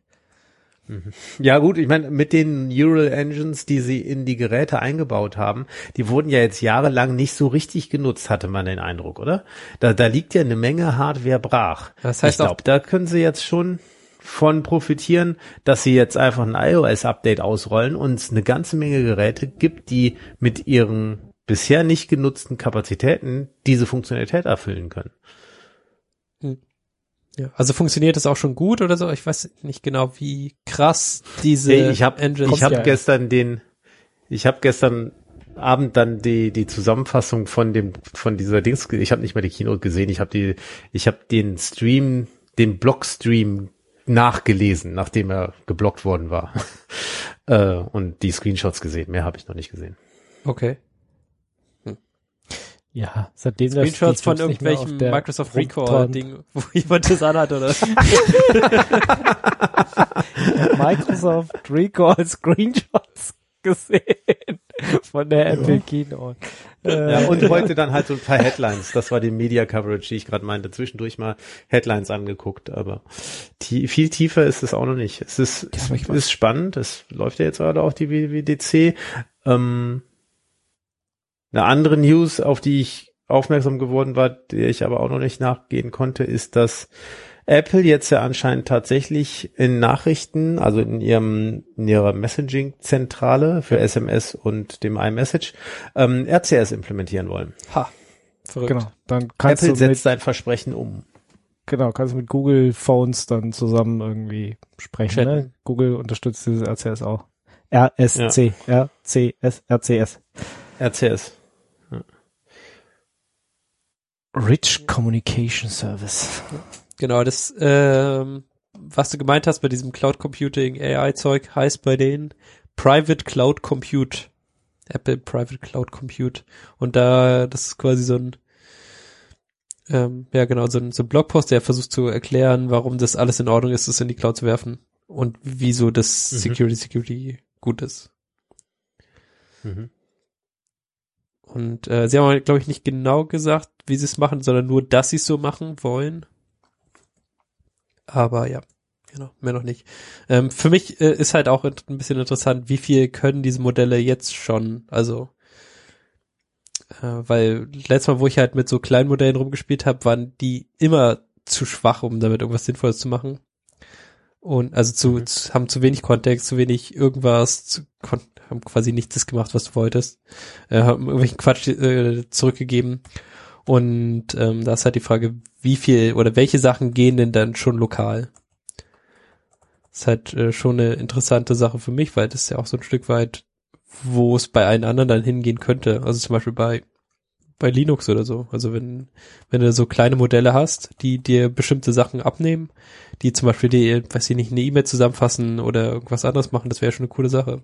Ja gut, ich meine, mit den Neural Engines, die sie in die Geräte eingebaut haben, die wurden ja jetzt jahrelang nicht so richtig genutzt, hatte man den Eindruck, oder? Da liegt ja eine Menge Hardware brach. Das heißt ich glaube, da können sie jetzt schon von profitieren, dass sie jetzt einfach ein iOS-Update ausrollen und es eine ganze Menge Geräte gibt, die mit ihren bisher nicht genutzten Kapazitäten diese Funktionalität erfüllen können. Ja, also funktioniert das auch schon gut oder so? Ich weiß nicht genau, wie krass diese Engine. Ich habe gestern Abend dann die Zusammenfassung von dieser Dings, ich habe nicht mal die Keynote gesehen, ich habe den Blogstream nachgelesen, nachdem er geblockt worden war. Und die Screenshots gesehen, mehr habe ich noch nicht gesehen. Okay. Ja, seitdem Screenshots von irgendwelchen Microsoft Record-Ding, wo jemand das anhat, oder? Microsoft Record Screenshots gesehen von der Apple Keynote. Ja, und heute dann halt so ein paar Headlines. Das war die Media Coverage, die ich gerade meinte. Zwischendurch mal Headlines angeguckt, aber viel tiefer ist es auch noch nicht. Es ist spannend. Es läuft ja jetzt gerade auch die WWDC. Eine andere News, auf die ich aufmerksam geworden war, der ich aber auch noch nicht nachgehen konnte, ist, dass Apple jetzt ja anscheinend tatsächlich in Nachrichten, also in ihrer Messaging-Zentrale für SMS und dem iMessage, RCS implementieren wollen. Ha, verrückt. Genau, dann kannst Apple du setzt sein Versprechen um. Genau, kannst du mit Google Phones dann zusammen irgendwie sprechen, ne? Google unterstützt dieses RCS auch. RCS. RCS. Ja. Rich Communication Service. Genau, das, was du gemeint hast bei diesem Cloud Computing AI-Zeug, heißt bei denen Private Cloud Compute. Apple Private Cloud Compute. Und das ist quasi so ein so ein Blogpost, der versucht zu erklären, warum das alles in Ordnung ist, das in die Cloud zu werfen und wieso das Security gut ist. Mhm. Und sie haben, glaube ich, nicht genau gesagt, wie sie es machen, sondern nur, dass sie es so machen wollen. Aber ja, genau, mehr noch nicht. Für mich ist halt auch ein bisschen interessant, wie viel können diese Modelle jetzt schon, also weil letztes Mal, wo ich halt mit so kleinen Modellen rumgespielt habe, waren die immer zu schwach, um damit irgendwas Sinnvolles zu machen. Und also haben zu wenig Kontext, zu wenig irgendwas, haben quasi nicht das gemacht, was du wolltest, haben irgendwelchen Quatsch zurückgegeben. Und da ist halt die Frage, wie viel oder welche Sachen gehen denn dann schon lokal? Das ist halt schon eine interessante Sache für mich, weil das ist ja auch so ein Stück weit, wo es bei allen anderen dann hingehen könnte. Also zum Beispiel bei Linux oder so. Also wenn du so kleine Modelle hast, die dir bestimmte Sachen abnehmen, die zum Beispiel dir, weiß ich nicht, eine E-Mail zusammenfassen oder irgendwas anderes machen, das wäre schon eine coole Sache.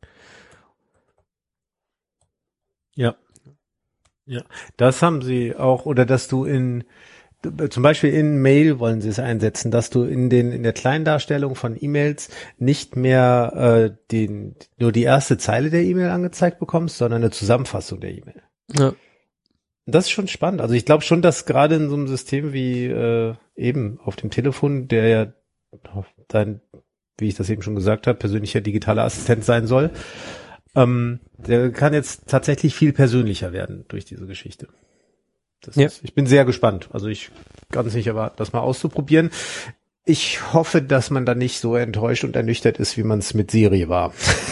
Ja. Ja. Das haben sie auch, oder dass du zum Beispiel in Mail wollen sie es einsetzen, dass du in der Kleindarstellung von E-Mails nicht mehr nur die erste Zeile der E-Mail angezeigt bekommst, sondern eine Zusammenfassung der E-Mail. Ja. Das ist schon spannend. Also ich glaube schon, dass gerade in so einem System wie eben auf dem Telefon, der ja dein, wie ich das eben schon gesagt habe, persönlicher digitaler Assistent sein soll, der kann jetzt tatsächlich viel persönlicher werden durch diese Geschichte. Ich bin sehr gespannt. Also ich kann es nicht erwarten, das mal auszuprobieren. Ich hoffe, dass man da nicht so enttäuscht und ernüchtert ist, wie man es mit Siri war.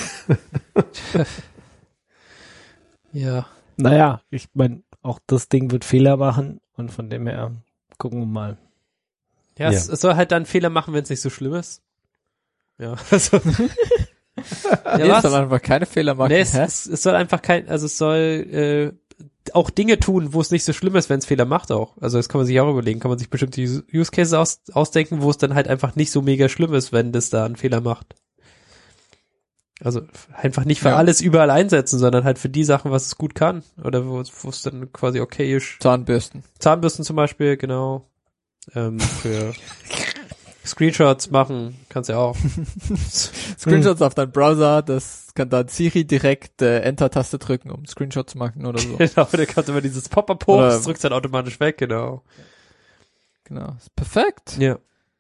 Ja. Naja, ich meine, auch das Ding wird Fehler machen und von dem her gucken wir mal. Ja, es soll halt dann Fehler machen, wenn es nicht so schlimm ist. Ja, also. Es soll einfach keine Fehler machen. Nee, es soll einfach es soll auch Dinge tun, wo es nicht so schlimm ist, wenn es Fehler macht auch. Also das kann man sich auch überlegen, kann man sich bestimmte Use Cases ausdenken, wo es dann halt einfach nicht so mega schlimm ist, wenn das da einen Fehler macht. Also einfach nicht für alles überall einsetzen, sondern halt für die Sachen, was es gut kann. Oder wo es dann quasi okay ist. Zahnbürsten Zum Beispiel, genau. Für Screenshots machen, kannst ja auch. Screenshots auf deinen Browser, das kann dann Siri direkt Enter-Taste drücken, um Screenshots zu machen oder so. Genau, da kommt immer dieses Pop-up hoch, Oder- das drückst dann automatisch weg, genau. Genau. Ist perfekt. Ja.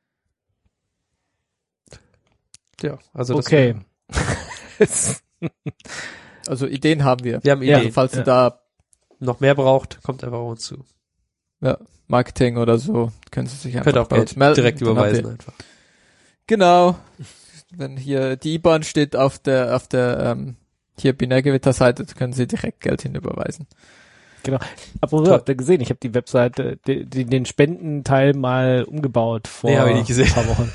Ja, also das Okay. Also Ideen haben wir. Wir haben Also Ideen. falls ihr da noch mehr braucht, kommt einfach auf uns zu. Marketing oder so, können Sie sich einfach Könnt auch bei uns Geld melden. direkt Dann habt überweisen ihr- einfach. Genau. Wenn hier die IBAN steht auf der hier Binärgewitter-Seite, können Sie direkt Geld hinüberweisen. Apropos, habt ihr gesehen, ich habe die Webseite, den Spendenteil mal umgebaut vor Nee, hab ich nicht gesehen. ein paar Wochen.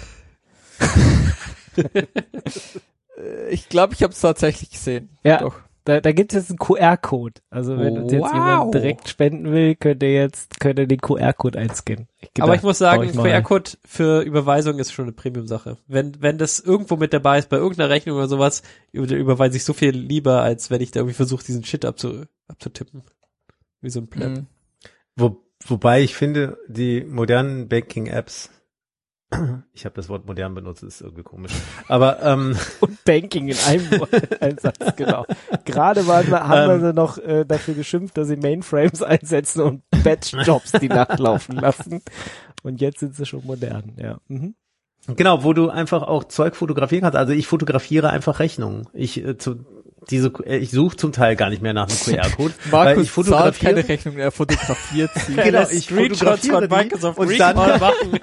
Ich glaube, ich habe es tatsächlich gesehen. Ja. Doch. Da gibt es jetzt einen QR-Code. Also wenn uns jetzt Wow. jemand direkt spenden will, könnt ihr den QR-Code einscannen. Aber ich muss sagen, baue ich mal QR-Code für Überweisung ist schon eine Premium-Sache. Wenn das irgendwo mit dabei ist, bei irgendeiner Rechnung oder sowas, überweise ich so viel lieber, als wenn ich da irgendwie versuche, diesen Shit abzutippen. Wie so ein Pleb. Mhm. Wobei ich finde, die modernen Banking-Apps, ich habe das Wort modern benutzt, ist irgendwie komisch, aber Und Banking in einem Einsatz, genau. Gerade haben wir sie noch dafür geschimpft, dass sie Mainframes einsetzen und Batch-Jobs die Nacht laufen lassen. Und jetzt sind sie schon modern, ja. Mhm. genau, wo du einfach auch Zeug fotografieren kannst. Also ich fotografiere einfach Rechnungen. Ich suche zum Teil gar nicht mehr nach einem QR-Code. weil ich Markus zahlt fotografiere keine Rechnung, er fotografiert sie. Genau, Lässt ich Screenshots fotografiere von die Microsoft und Recall dann machen.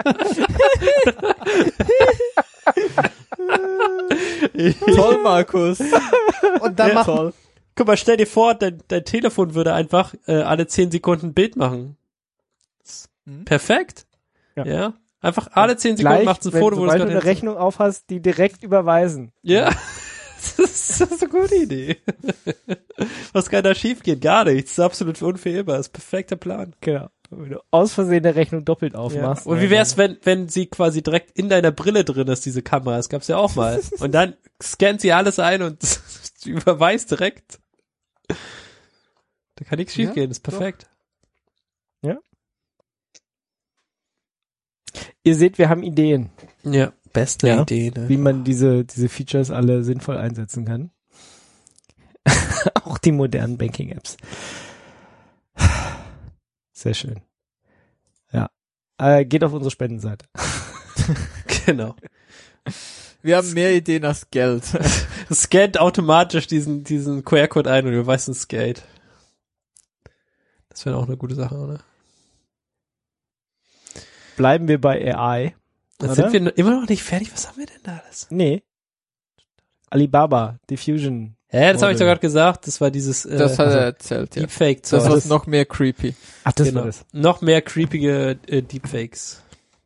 Toll, Markus. und dann machen Toll. Guck mal, stell dir vor, dein Telefon würde einfach alle 10 Sekunden ein Bild machen. Perfekt. Ja. Ja. Einfach alle 10 Sekunden macht ein Foto, wo sobald das du eine Rechnung aufhast, die direkt überweisen. Ja. Das ist eine gute Idee. Was kann da schief gehen? Gar nichts. Das ist absolut unfehlbar. Das ist ein perfekter Plan. Genau. Wenn du aus Versehen eine Rechnung doppelt aufmachst. Und wie wär's, wenn sie quasi direkt in deiner Brille drin ist, diese Kamera? Das gab's ja auch mal. Und dann scannt sie alles ein und überweist direkt. Da kann nichts schief gehen. Das ist perfekt. Ihr seht, wir haben Ideen, Ja. Beste Ja. Idee, ne? wie man diese Features alle sinnvoll einsetzen kann. Auch die modernen Banking-Apps. Sehr schön. Ja. Geht auf unsere Spendenseite. Genau. Wir haben mehr Ideen als Geld. Scannt automatisch diesen QR-Code ein und überweist uns Geld. Das wäre auch eine gute Sache, oder? Bleiben wir bei AI. Dann Oder? sind wir immer noch nicht fertig. Was haben wir denn da alles? Nee. Alibaba, Diffusion. Hä, das habe ich doch Model. gerade gesagt. Das war dieses Das hat er erzählt, ja. Deepfake-Zeug. Das ist noch mehr creepy. Ach, das Genau. war das. Noch mehr creepige Deepfakes.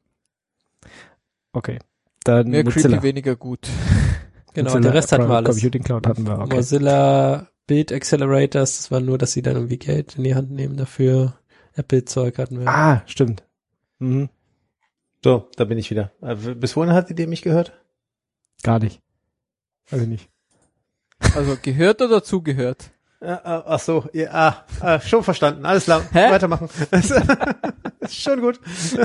Okay. Dann Mehr Mozilla. creepy, weniger gut. Genau, Mozilla der Rest hatten wir Private alles. Computing Cloud hatten wir, okay. Mozilla, Bild Accelerators, das war nur, dass sie dann irgendwie Geld in die Hand nehmen dafür. Apple-Zeug hatten wir. Ah, stimmt. Mhm. So, da bin ich wieder. Bis wohin hattet ihr mich gehört? Gar nicht. Also nicht. Also gehört oder zugehört? Ach so, ja, schon verstanden. Alles klar, Hä? weitermachen. Ist schon gut.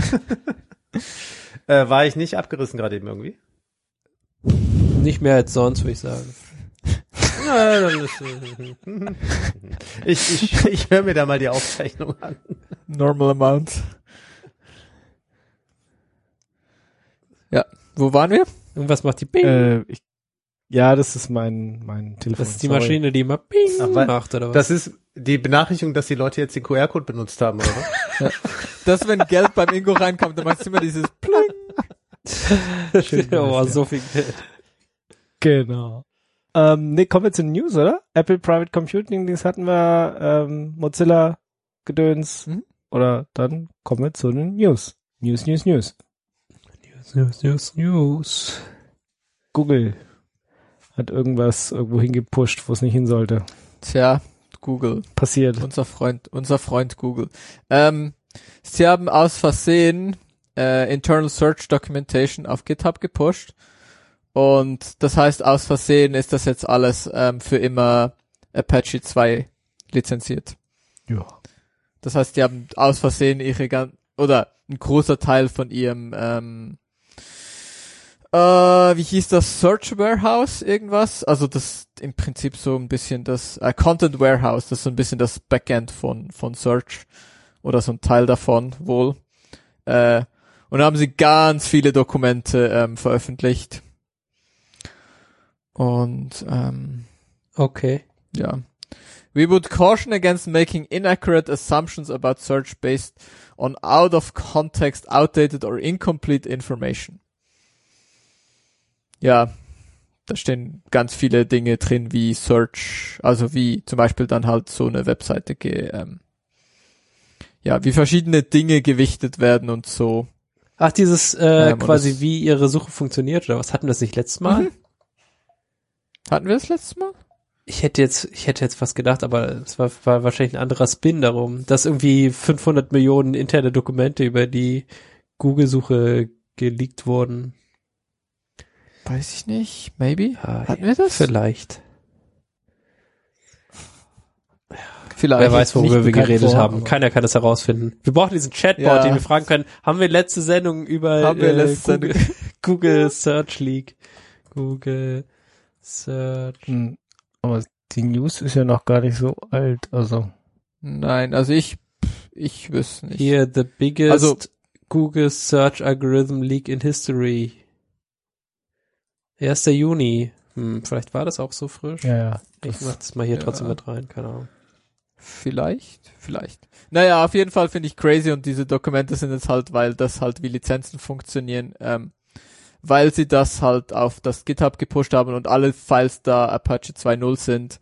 War ich nicht abgerissen gerade eben irgendwie? Nicht mehr als sonst, würde ich sagen. Ja, dann ist, ich höre mir da mal die Aufzeichnung an. Normal amount. Ja, wo waren wir? Irgendwas macht die Bing. Ja, das ist mein Telefon. Das ist die Sorry. Maschine, die immer Bing Ach, weil- macht, oder was? Das ist die Benachrichtigung, dass die Leute jetzt den QR-Code benutzt haben, oder was? Das, wenn Geld beim Ingo reinkommt, dann machst du immer dieses Pling. Schön oh, wär's, ja. so viel Geld. Genau. Nee, kommen wir zu den News, oder? Apple Private Computing, das hatten wir, Mozilla Gedöns. Mhm. Oder dann kommen wir zu den News. News. News. Google hat irgendwas irgendwo hingepusht, wo es nicht hin sollte. Tja, Google. Passiert. Unser Freund Google. Sie haben aus Versehen Internal Search Documentation auf GitHub gepusht. Und das heißt, aus Versehen ist das jetzt alles für immer Apache 2 lizenziert. Ja. Das heißt, die haben aus Versehen ein großer Teil von ihrem, wie hieß das, Search Warehouse irgendwas? Also das im Prinzip so ein bisschen das Content Warehouse, das ist so ein bisschen das Backend von Search oder so ein Teil davon wohl. Und haben sie ganz viele Dokumente veröffentlicht. Und Okay. ja. We would caution against making inaccurate assumptions about search based on out of context, outdated or incomplete information. Ja, da stehen ganz viele Dinge drin wie Search, also wie zum Beispiel dann halt so eine Webseite, wie verschiedene Dinge gewichtet werden und so. Ach, dieses quasi wie ihre Suche funktioniert oder was? Hatten wir das nicht letztes Mal? Mhm. Hatten wir das letztes Mal? Ich hätte jetzt fast gedacht, aber es war wahrscheinlich ein anderer Spin darum, dass irgendwie 500 Millionen interne Dokumente über die Google-Suche geleakt wurden. Weiß ich nicht. Maybe? Ah, Hatten wir das? Vielleicht. Vielleicht. Wer weiß, worüber wir geredet vor, haben. Keiner kann das herausfinden. Wir brauchen diesen Chatbot, Ja. den wir fragen können. Haben wir letzte Sendung über Google Search Leak? Google Search. Aber die News ist ja noch gar nicht so alt, also. Nein, also ich wüsste nicht. Here, the biggest Also- Google Search Algorithm Leak in History. 1. Juni. Vielleicht war das auch so frisch. Ja. Ich mach das mal hier ja. trotzdem mit rein, keine Ahnung. Vielleicht. Naja, auf jeden Fall finde ich crazy und diese Dokumente sind jetzt halt, weil das halt wie Lizenzen funktionieren, weil sie das halt auf das GitHub gepusht haben und alle Files da Apache 2.0 sind,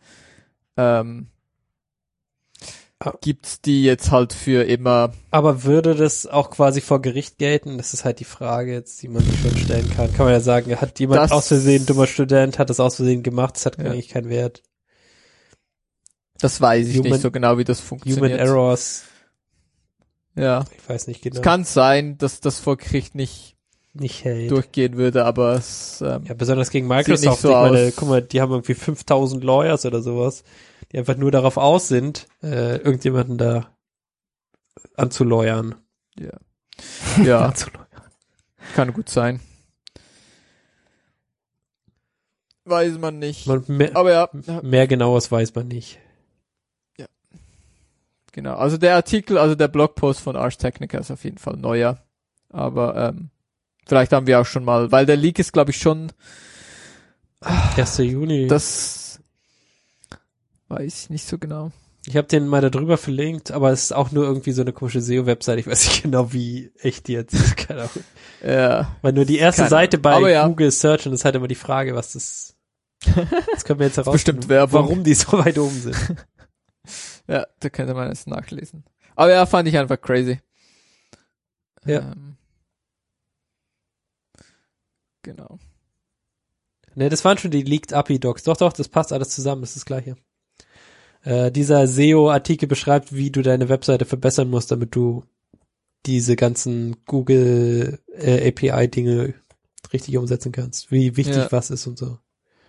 gibt's die jetzt halt für immer. Aber würde das auch quasi vor Gericht gelten? Das ist halt die Frage jetzt, die man sich schon stellen kann. Kann man ja sagen, hat jemand Das- aus Versehen, dummer Student, hat das aus Versehen gemacht, das hat Ja. eigentlich keinen Wert. Das weiß ich Human- nicht so genau, wie das Human funktioniert. Errors, Ja. ich weiß nicht genau. Es kann sein, dass das vor Gericht nicht nicht hält. durchgehen würde, aber es, Ja, besonders gegen Sieht Microsoft. nicht so Ich meine, aus. guck mal, die haben irgendwie 5000 Lawyers oder sowas, die einfach nur darauf aus sind, irgendjemanden da anzulawyern. ja, kann gut sein. Weiß man nicht. Aber ja, Mehr Genaues weiß man nicht. genau. Also der Artikel, also der Blogpost von Ars Technica ist auf jeden Fall neuer. Aber vielleicht haben wir auch schon mal, weil der Leak ist, glaube ich, schon 1. Juni. das weiß ich nicht so genau. Ich habe den mal da drüber verlinkt, aber es ist auch nur irgendwie so eine komische SEO-Website. Ich weiß nicht genau, wie echt die jetzt ist. Keine Ahnung. Ja, Weil nur die erste Keine Seite bei Aber ja. Google Search und das ist halt immer die Frage, was das... Das können wir jetzt herausfinden, bestimmt Werbung. warum die so weit oben sind. ja, da könnte man es nachlesen. Aber ja, fand ich einfach crazy. Ja. Genau. Ne, das waren schon die Leaked API-Docs. Doch, das passt alles zusammen, das ist das Gleiche. Dieser SEO-Artikel beschreibt, wie du deine Webseite verbessern musst, damit du diese ganzen Google API-Dinge richtig umsetzen kannst. Wie wichtig was ist und so.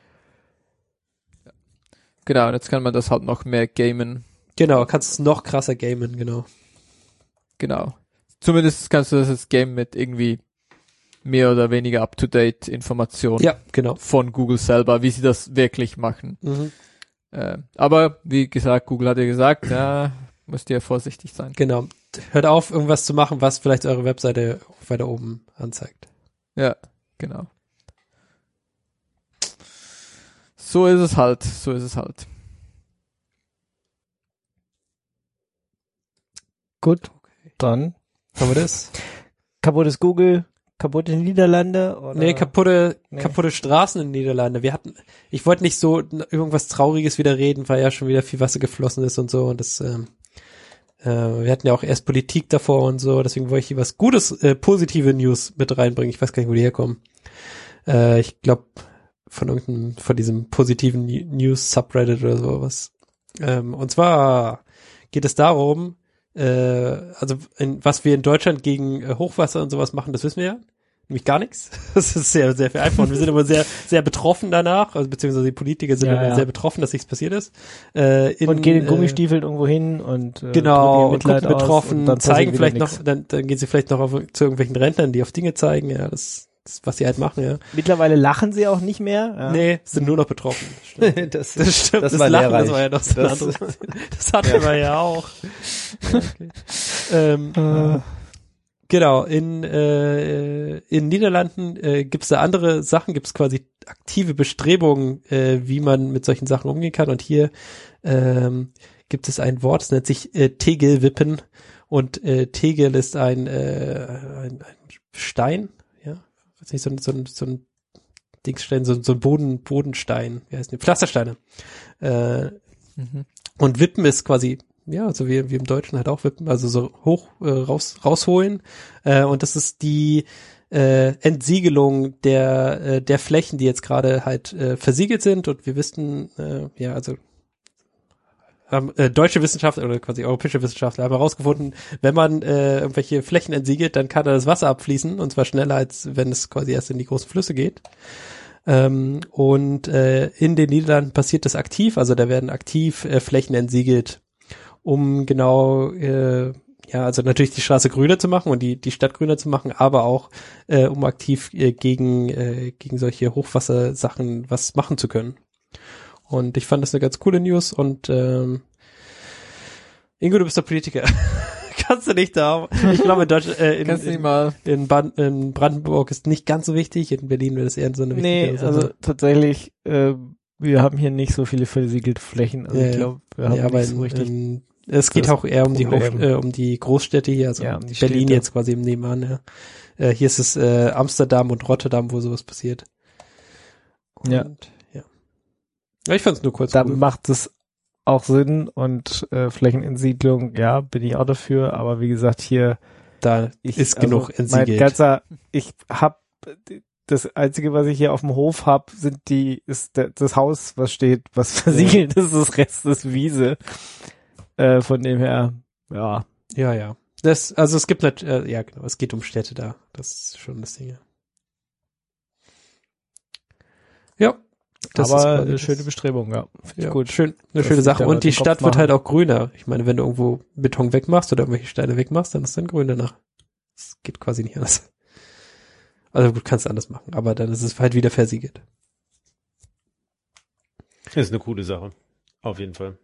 Genau, und jetzt kann man das halt noch mehr gamen. Genau, kannst es noch krasser gamen, genau. Genau. Zumindest kannst du das jetzt gamen mit irgendwie mehr oder weniger up-to-date Informationen Ja, genau. von Google selber, wie sie das wirklich machen. Mhm. Aber wie gesagt, Google hat ja gesagt, ja, müsst ihr vorsichtig sein. Genau. Hört auf, irgendwas zu machen, was vielleicht eure Webseite weiter oben anzeigt. Ja, genau. So ist es halt. Gut, dann. Haben wir das? Kaputtes Google, kaputte Niederlande oder? Nee, kaputte Straßen in den Niederlanden. Ich wollte nicht so irgendwas Trauriges wieder reden, weil ja schon wieder viel Wasser geflossen ist und so und das, wir hatten ja auch erst Politik davor und so, deswegen wollte ich hier was Gutes, positive News mit reinbringen. Ich weiß gar nicht, wo die herkommen. Ich glaube, von diesem positiven News-Subreddit oder sowas. Und zwar geht es darum, was wir in Deutschland gegen Hochwasser und sowas machen, das wissen wir ja. nämlich gar nichts. Das ist sehr, sehr viel einfacher. Und wir sind aber sehr, sehr betroffen danach, also beziehungsweise die Politiker sind immer sehr betroffen, dass nichts passiert ist. Und gehen in Gummistiefeln irgendwo hin und genau, und gucken betroffen, und dann zeigen vielleicht nix. noch, dann gehen sie vielleicht noch zu irgendwelchen Rentnern, die auf Dinge zeigen, ja, das was sie halt machen, ja. Mittlerweile lachen sie auch nicht mehr. Ja. Nee, sind nur noch betroffen. Das stimmt. Das war Lachen, lehrreich. das war ja noch so ein anderes. Das hatten wir ja auch. Ja, okay. Genau, in Niederlanden gibt's da andere Sachen, gibt's quasi aktive Bestrebungen, wie man mit solchen Sachen umgehen kann. Und hier gibt es ein Wort, das nennt sich Tegelwippen. Und Tegel ist ein Stein, ja, weiß nicht, so ein Dingsstein, so ein Bodenstein, wie heißt die? Pflastersteine. Und Wippen ist quasi, ja, so wie im Deutschen halt auch Wippen, also so hoch rausholen. Und das ist die Entsiegelung der Flächen, die jetzt gerade halt versiegelt sind. Und wir wissen, deutsche Wissenschaftler oder quasi europäische Wissenschaftler haben herausgefunden, wenn man irgendwelche Flächen entsiegelt, dann kann da das Wasser abfließen, und zwar schneller, als wenn es quasi erst in die großen Flüsse geht. In den Niederlanden passiert das aktiv, also da werden aktiv Flächen entsiegelt, um genau, also natürlich die Straße grüner zu machen und die Stadt grüner zu machen, aber auch um aktiv gegen solche Hochwassersachen was machen zu können. Und ich fand das eine ganz coole News und Ingo, du bist der Politiker. Kannst du nicht da. Ich glaube, in Deutschland, in Brandenburg ist nicht ganz so wichtig. In Berlin wäre das eher so eine wichtige Sache. Also tatsächlich, wir haben hier nicht so viele versiegelte Flächen. Also ich glaube, wir haben nicht so richtig. Es geht auch eher um die Großstädte hier, also um die Berlin Städte. jetzt quasi im Nebenan. Ja. Hier ist es Amsterdam und Rotterdam, wo sowas passiert. Und, ja. Ich fand's nur kurz Da cool. macht es auch Sinn und Flächenentsiedlung, ja, bin ich auch dafür, aber wie gesagt, hier Da ist genug entsiegelt. Ich habe das Einzige, was ich hier auf dem Hof habe, ist das Haus, was steht, was versiegelt ist, das Rest ist Wiese. Von dem her, ja. Ja. Es gibt genau, es geht um Städte da. Das ist schon das Ding. Ja. Das aber ist eine schöne Bestrebung, ja. Finde ich gut. Eine Das schöne sich Sache. da Und die den Kopf Stadt wird machen. halt auch grüner. Ich meine, wenn du irgendwo Beton wegmachst oder irgendwelche Steine wegmachst, dann ist dann grün danach. Das geht quasi nicht anders. Also gut, kannst du anders machen, aber dann ist es halt wieder versiegelt. Ist eine coole Sache. Auf jeden Fall.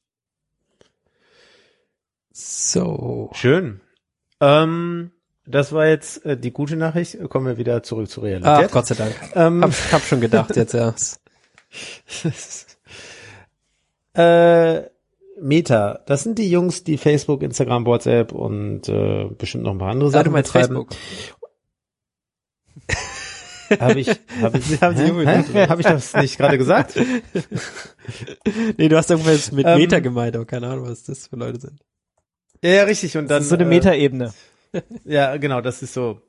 So. Schön. Das war jetzt die gute Nachricht. Kommen wir wieder zurück zur Realität. Ach, Gott sei Dank. Hab schon gedacht jetzt erst. Meta, das sind die Jungs, die Facebook, Instagram, WhatsApp und bestimmt noch ein paar andere Du Sachen meinst betreiben. Facebook. Hab ich das nicht gerade gesagt? Nee, du hast irgendwas mit Meta gemeint, aber keine Ahnung, was das für Leute sind. Ja, richtig. Und dann Das ist so eine Metaebene. ja, genau, das ist so.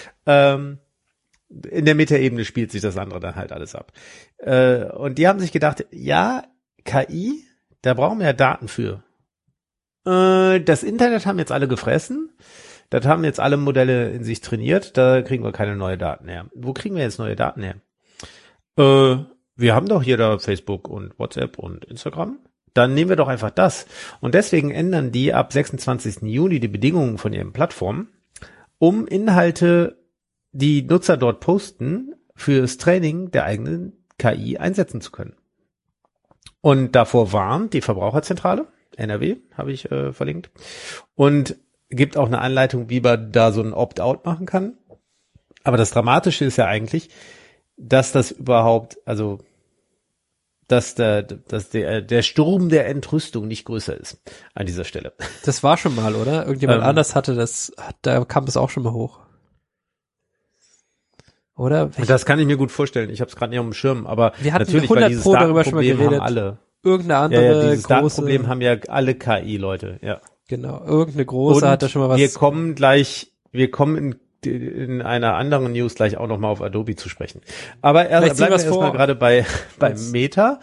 In der Metaebene spielt sich das andere dann halt alles ab. Und die haben sich gedacht, ja, KI, da brauchen wir ja Daten für. Das Internet haben jetzt alle gefressen. Das haben jetzt alle Modelle in sich trainiert. Da kriegen wir keine neuen Daten her. Wo kriegen wir jetzt neue Daten her? Wir haben doch hier da Facebook und WhatsApp und Instagram. Dann nehmen wir doch einfach das. Und deswegen ändern die ab 26. Juni die Bedingungen von ihren Plattformen, um Inhalte, die Nutzer dort posten, fürs Training der eigenen KI einsetzen zu können. Und davor warnt die Verbraucherzentrale, NRW, habe ich verlinkt, und gibt auch eine Anleitung, wie man da so ein Opt-out machen kann. Aber das Dramatische ist ja eigentlich, dass das überhaupt, also dass der Sturm der Entrüstung nicht größer ist an dieser Stelle. Das war schon mal, oder? Irgendjemand anders hatte das, da kam es auch schon mal hoch. Oder? Das kann ich mir gut vorstellen. Ich habe es gerade nicht auf dem Schirm, aber wir hatten natürlich, 100 weil dieses Pro darüber schon mal Datenproblem geredet. haben alle. Irgendeine andere Ja, dieses große, Datenproblem haben ja alle KI-Leute, ja. genau, irgendeine große hat da schon mal was. Wir kommen in einer anderen News gleich auch nochmal auf Adobe zu sprechen. Aber bleiben wir erstmal gerade bei Meta.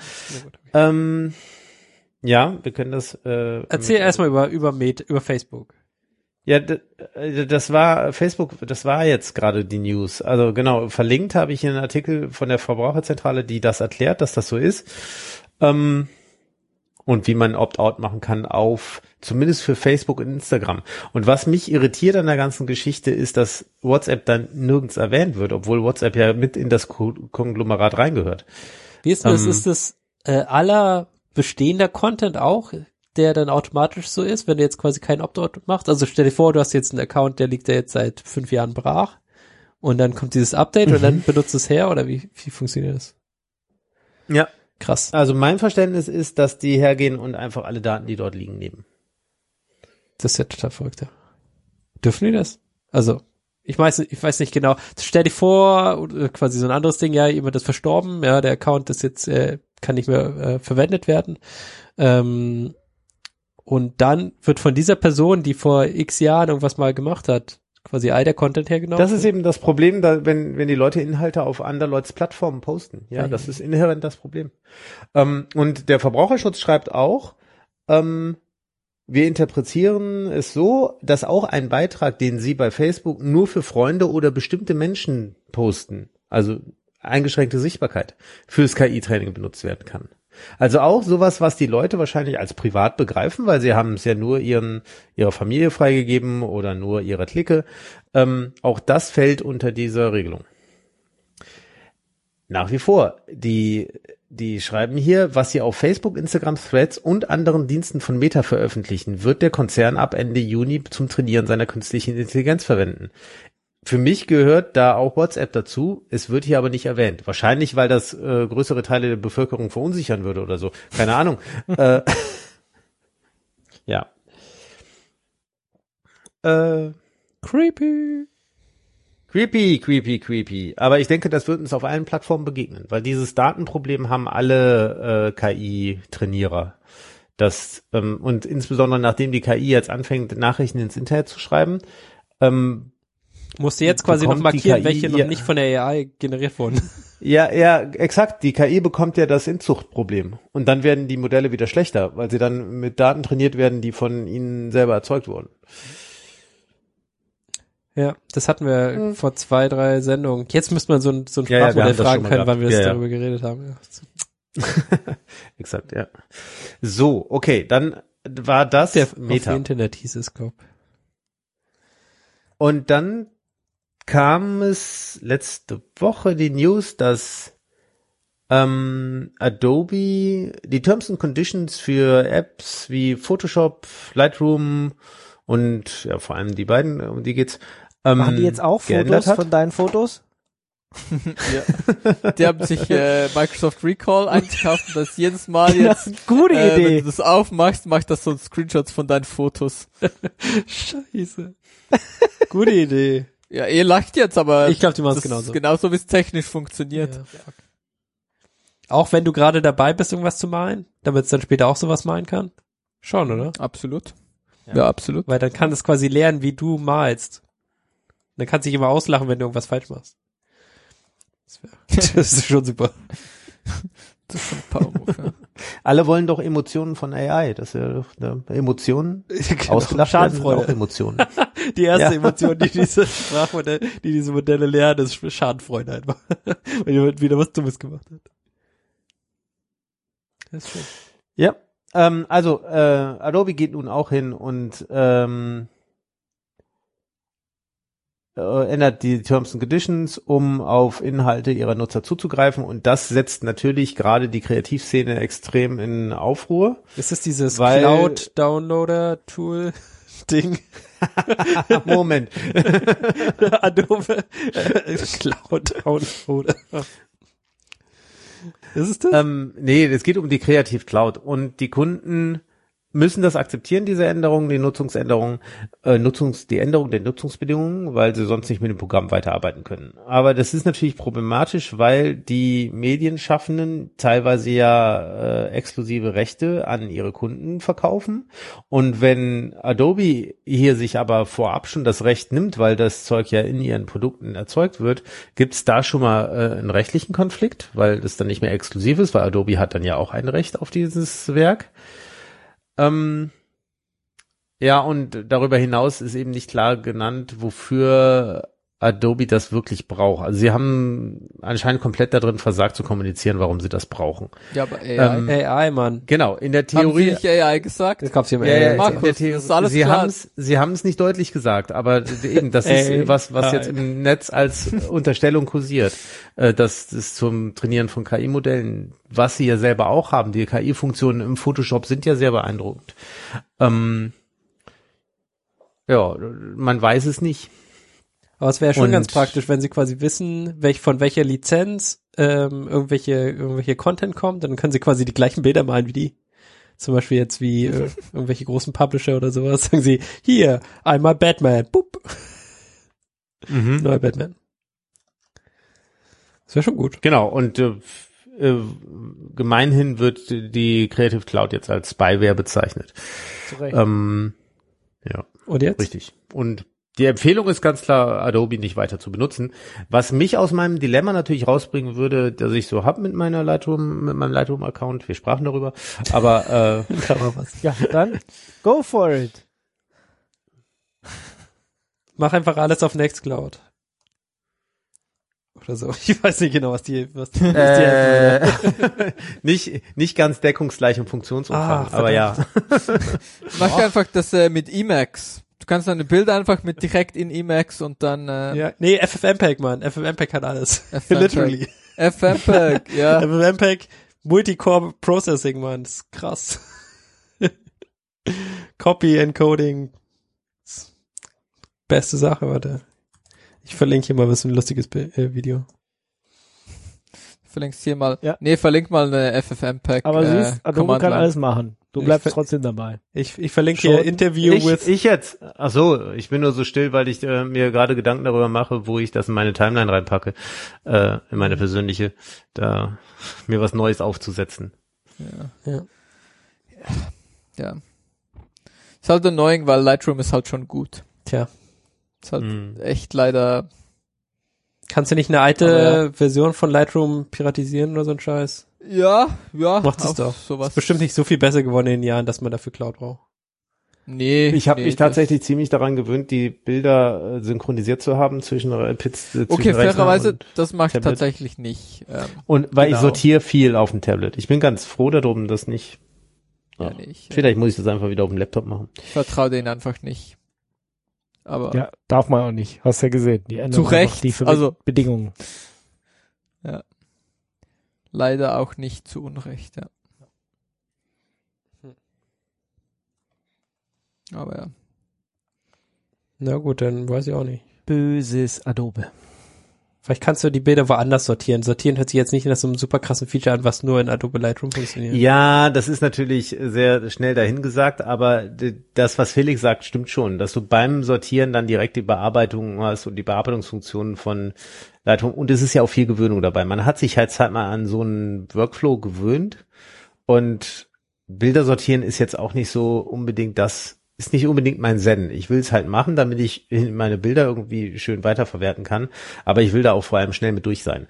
Ja, wir können das. Erzähl erstmal über Facebook. Ja, das war Facebook, das war jetzt gerade die News. Also genau, verlinkt habe ich einen Artikel von der Verbraucherzentrale, die das erklärt, dass das so ist. Und wie man Opt-out machen kann auf, zumindest für Facebook und Instagram. Und was mich irritiert an der ganzen Geschichte ist, dass WhatsApp dann nirgends erwähnt wird, obwohl WhatsApp ja mit in das Konglomerat reingehört. Wie ist das? Ist das aller bestehender Content auch, der dann automatisch so ist, wenn du jetzt quasi keinen Opt-out machst? Also stell dir vor, du hast jetzt einen Account, der liegt ja jetzt seit 5 Jahren brach und dann kommt dieses Update und dann benutzt es her oder wie funktioniert das? Ja. Krass. Also mein Verständnis ist, dass die hergehen und einfach alle Daten, die dort liegen, nehmen. Das ist ja total verrückt. Ja. Dürfen die das? Also, ich weiß nicht genau. Stell dir vor, quasi so ein anderes Ding, ja, jemand ist verstorben, ja, der Account ist jetzt, kann nicht mehr verwendet werden. Und dann wird von dieser Person, die vor x Jahren irgendwas mal gemacht hat, quasi all der Content hergenommen. Das ist eben das Problem, da, wenn die Leute Inhalte auf andere Leute Plattformen posten. Ja, das ist inhärent das Problem. Und der Verbraucherschutz schreibt auch, wir interpretieren es so, dass auch ein Beitrag, den Sie bei Facebook nur für Freunde oder bestimmte Menschen posten, also eingeschränkte Sichtbarkeit, fürs KI-Training benutzt werden kann. Also auch sowas, was die Leute wahrscheinlich als privat begreifen, weil sie haben es ja nur ihrer Familie freigegeben oder nur ihrer Clique. Auch das fällt unter diese Regelung. Nach wie vor, die schreiben hier, was sie auf Facebook, Instagram, Threads und anderen Diensten von Meta veröffentlichen, wird der Konzern ab Ende Juni zum Trainieren seiner künstlichen Intelligenz verwenden. Für mich gehört da auch WhatsApp dazu. Es wird hier aber nicht erwähnt. Wahrscheinlich, weil das größere Teile der Bevölkerung verunsichern würde oder so. Keine Ahnung. Ja. Creepy. Creepy. Aber ich denke, das wird uns auf allen Plattformen begegnen, weil dieses Datenproblem haben alle KI-Trainierer. Und insbesondere nachdem die KI jetzt anfängt, Nachrichten ins Internet zu schreiben, musst du jetzt quasi noch markieren, welche noch nicht von der AI generiert wurden. Ja, exakt. Die KI bekommt ja das Inzuchtproblem. Und dann werden die Modelle wieder schlechter, weil sie dann mit Daten trainiert werden, die von ihnen selber erzeugt wurden. Ja, das hatten wir vor 2, 3 Sendungen. Jetzt müsste man so ein Sprachmodell fragen können, wann wir darüber geredet haben. Ja. Exakt, ja. So, okay, dann war das der Meta. Auf Internet hieß es, glaub. Und dann kam es letzte Woche die News, dass Adobe die Terms and Conditions für Apps wie Photoshop, Lightroom und ja vor allem die beiden, um die geht's. Machen die jetzt auch Fotos von deinen Fotos? Ja. Die haben sich Microsoft Recall eingekauft und das jedes Mal jetzt gute Idee. Wenn du das aufmachst, machst das so Screenshots von deinen Fotos. Scheiße. Gute Idee. Ja, ihr lacht jetzt, aber ich glaube, die machen es genauso. Genauso wie es technisch funktioniert. Ja. Auch wenn du gerade dabei bist, irgendwas zu malen, damit es dann später auch sowas malen kann? Schon, oder? Absolut. Ja, absolut. Weil dann kann es quasi lernen, wie du malst. Dann kannst du dich immer auslachen, wenn du irgendwas falsch machst. Das ist schon super. Das ist schon ein Power-Move, ja. Alle wollen doch Emotionen von AI. Das ist ja Emotionen. Genau. Ausgelacht Schadenfreude. auch Emotionen. Die erste Emotion, die diese Modelle lernen, ist Schadenfreude einfach. Weil jemand wieder was Dummes gemacht hat. Das ist schön. Ja, also Adobe geht nun auch hin und ändert die Terms and Conditions, um auf Inhalte ihrer Nutzer zuzugreifen, und das setzt natürlich gerade die Kreativszene extrem in Aufruhr. Ist das dieses Cloud-Downloader-Tool-Ding? Moment. Adobe Cloud-Downloader. Ist es das? Nee, es geht um die Creative Cloud, und die Kunden müssen das akzeptieren, diese Änderungen, die Nutzungsänderungen, die Änderung der Nutzungsbedingungen, weil sie sonst nicht mit dem Programm weiterarbeiten können. Aber das ist natürlich problematisch, weil die Medienschaffenden teilweise ja exklusive Rechte an ihre Kunden verkaufen. Und wenn Adobe hier sich aber vorab schon das Recht nimmt, weil das Zeug ja in ihren Produkten erzeugt wird, gibt's da schon mal einen rechtlichen Konflikt, weil das dann nicht mehr exklusiv ist, weil Adobe hat dann ja auch ein Recht auf dieses Werk. Ja, und darüber hinaus ist eben nicht klar genannt, wofür Adobe das wirklich braucht. Also sie haben anscheinend komplett darin versagt zu kommunizieren, warum sie das brauchen. Ja, aber AI. AI, Mann. Genau, in der Haben Sie Theorie. nicht AI gesagt? Ich glaub, sie haben Ja, AI. Markus, in der Theorie, das ist alles sie klar. haben es nicht deutlich gesagt, aber eben, das ist was jetzt im Netz als Unterstellung kursiert, dass es zum Trainieren von KI-Modellen, was sie ja selber auch haben, die KI-Funktionen im Photoshop sind ja sehr beeindruckend. Ja, man weiß es nicht. Aber es wäre schon Und- ganz praktisch, wenn sie quasi wissen, von welcher Lizenz irgendwelche Content kommt, dann können sie quasi die gleichen Bilder malen wie die. Zum Beispiel jetzt wie irgendwelche großen Publisher oder sowas. Sagen sie, hier, einmal Batman. Boop. Neuer Batman. Das wäre schon gut. Genau, und gemeinhin wird die Creative Cloud jetzt als Spyware bezeichnet. Zu Recht. Ja. Und jetzt? Richtig. Und die Empfehlung ist ganz klar, Adobe nicht weiter zu benutzen. Was mich aus meinem Dilemma natürlich rausbringen würde, dass ich so hab mit meinem Lightroom-Account. Wir sprachen darüber. Aber Ja, dann go for it. Mach einfach alles auf Nextcloud. Oder so. Ich weiß nicht genau, was die nicht ganz deckungsgleich im Funktionsumfang, Ah, aber ja. Mach einfach das mit Emacs. Du kannst deine Bilder einfach mit direkt in Emacs und dann ja. Nee, FFmpeg, Mann. FFmpeg hat alles. FFmpeg. Literally. FFmpeg, ja. FFmpeg, Multicore Processing, Mann. Das ist krass. Copy, Encoding. Beste Sache, warte. Ich verlinke hier mal was ein lustiges Video. Verlinkst hier mal. Ja. Nee, verlink mal eine FFmpeg. Aber siehst, Adobe Command kann Line. alles machen. Du Ich bleibst ver- trotzdem dabei. Ich verlinke hier Interview with. Ich jetzt. Ach so, ich bin nur so still, weil ich mir gerade Gedanken darüber mache, wo ich das in meine Timeline reinpacke, in meine persönliche, da mir was Neues aufzusetzen. Ja. Ist halt annoying, weil Lightroom ist halt schon gut. Tja. Ist halt echt leider. Kannst du nicht eine alte Version von Lightroom piratisieren oder so ein Scheiß? Ja. Macht es auch doch. Sowas. Ist bestimmt nicht so viel besser geworden in den Jahren, dass man dafür Cloud braucht. Nee. Ich habe nee, mich tatsächlich ziemlich daran gewöhnt, die Bilder synchronisiert zu haben zwischen zwischen Okay, Rechner fairerweise, und- das mache ich Tablet. tatsächlich nicht. Und weil ich Genau. sortiere viel auf dem Tablet. Ich bin ganz froh darum, dass nicht. Ja, Ja. nicht. Vielleicht muss ich das einfach wieder auf dem Laptop machen. Ich vertraue denen einfach nicht. Aber Ja, darf man auch nicht. Hast ja gesehen. Die ändern Zu Recht, einfach die also- Bedingungen. leider auch nicht zu Unrecht, ja. Aber ja. Na gut, dann weiß ich auch nicht. Böses Adobe. Vielleicht kannst du die Bilder woanders sortieren. Sortieren hört sich jetzt nicht nach so einem super krassen Feature an, was nur in Adobe Lightroom funktioniert. Ja, das ist natürlich sehr schnell dahingesagt, aber das, was Felix sagt, stimmt schon, dass du beim Sortieren dann direkt die Bearbeitung hast und die Bearbeitungsfunktionen von Lightroom, und es ist ja auch viel Gewöhnung dabei. Man hat sich halt mal an so einen Workflow gewöhnt, und Bilder sortieren ist jetzt auch nicht so unbedingt ist nicht unbedingt mein Zen. Ich will es halt machen, damit ich meine Bilder irgendwie schön weiterverwerten kann, aber ich will da auch vor allem schnell mit durch sein.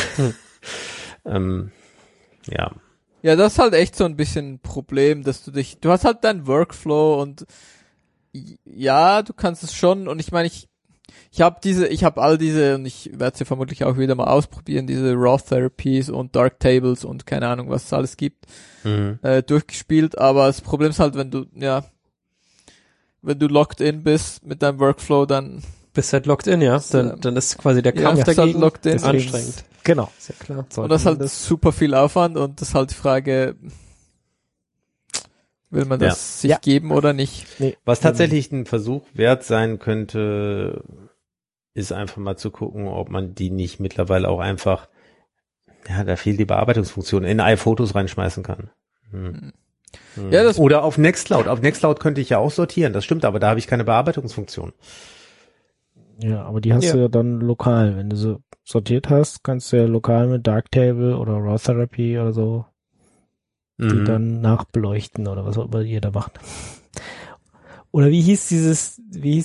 Ja. Ja, das ist halt echt so ein bisschen ein Problem, dass du hast halt deinen Workflow und ja, du kannst es schon, und ich meine, ich habe all diese, und ich werde sie vermutlich auch wieder mal ausprobieren, diese Raw Therapies und Dark Tables und keine Ahnung, was es alles gibt, durchgespielt, aber das Problem ist halt, wenn du locked in bist mit deinem Workflow, dann Bist halt locked in, ja. Dann ist quasi der ja, Kampf bist halt dagegen locked in. anstrengend. Genau. Ist ja klar. und das ist halt super viel Aufwand, und das ist halt die Frage, will man das sich geben oder nicht? Nee. Was tatsächlich ein Versuch wert sein könnte, ist einfach mal zu gucken, ob man die nicht mittlerweile auch einfach, ja, da fehlt die Bearbeitungsfunktion, in iPhotos reinschmeißen kann. Ja, das Oder auf Nextcloud. Auf Nextcloud könnte ich ja auch sortieren, das stimmt, aber da habe ich keine Bearbeitungsfunktion. Ja, aber die hast du ja dann lokal. Wenn du so sortiert hast, kannst du ja lokal mit Darktable oder Raw Therapy oder so die dann nachbeleuchten oder was auch immer ihr da macht. Oder wie hieß dieses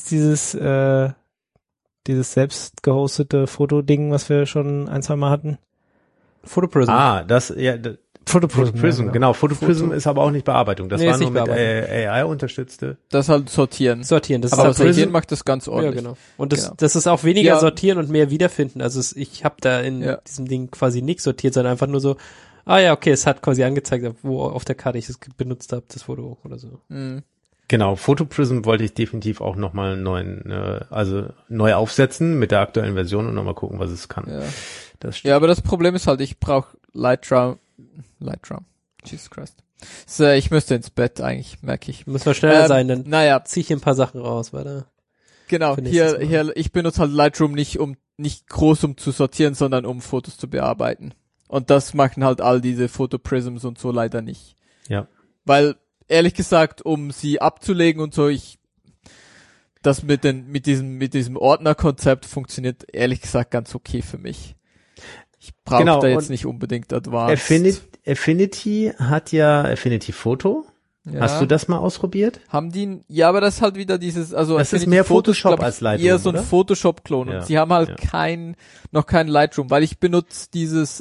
selbst gehostete Fotoding, was wir schon ein, zwei Mal hatten? Photoprism. Ah, das, ja, Photoprism, genau. Photoprism ist aber auch nicht Bearbeitung. Das Nee, war ist nur nicht mit AI unterstützte. Das halt sortieren. Sortieren, das Aber ist auch sortieren macht das ganz ja, ordentlich. genau. Und das, Genau. das ist auch weniger Ja. sortieren und mehr wiederfinden. Also ich habe da in diesem Ding quasi nichts sortiert, sondern einfach nur so, ja, okay, es hat quasi angezeigt, wo auf der Karte ich es benutzt habe, das Foto oder so. Mhm. Genau, Photoprism wollte ich definitiv auch nochmal neu aufsetzen mit der aktuellen Version und nochmal gucken, was es kann. Ja. Das stimmt. Ja, aber das Problem ist halt, ich brauche Lightroom. Jesus Christ. So, ich müsste ins Bett eigentlich, merke ich. Muss man schneller sein, dann Naja, zieh ich ein paar Sachen raus, weiter. genau. für nächstes Hier, ich benutze halt Lightroom nicht groß um zu sortieren, sondern um Fotos zu bearbeiten. Und das machen halt all diese Photoprisms und so leider nicht. Ja. Weil, ehrlich gesagt, um sie abzulegen und so, das mit diesem Ordnerkonzept funktioniert ehrlich gesagt ganz okay für mich. Ich brauche Genau, da jetzt und nicht unbedingt Advanced. Affinity hat ja Affinity Photo. Ja. Hast du das mal ausprobiert? Haben die, ja, aber das ist halt wieder dieses, also Das ist Affinity mehr Photo ist, Photoshop glaub ich, als Lightroom, eher so ein oder? Photoshop-Klon Ja. und sie haben halt Ja. noch kein Lightroom, weil ich benutze dieses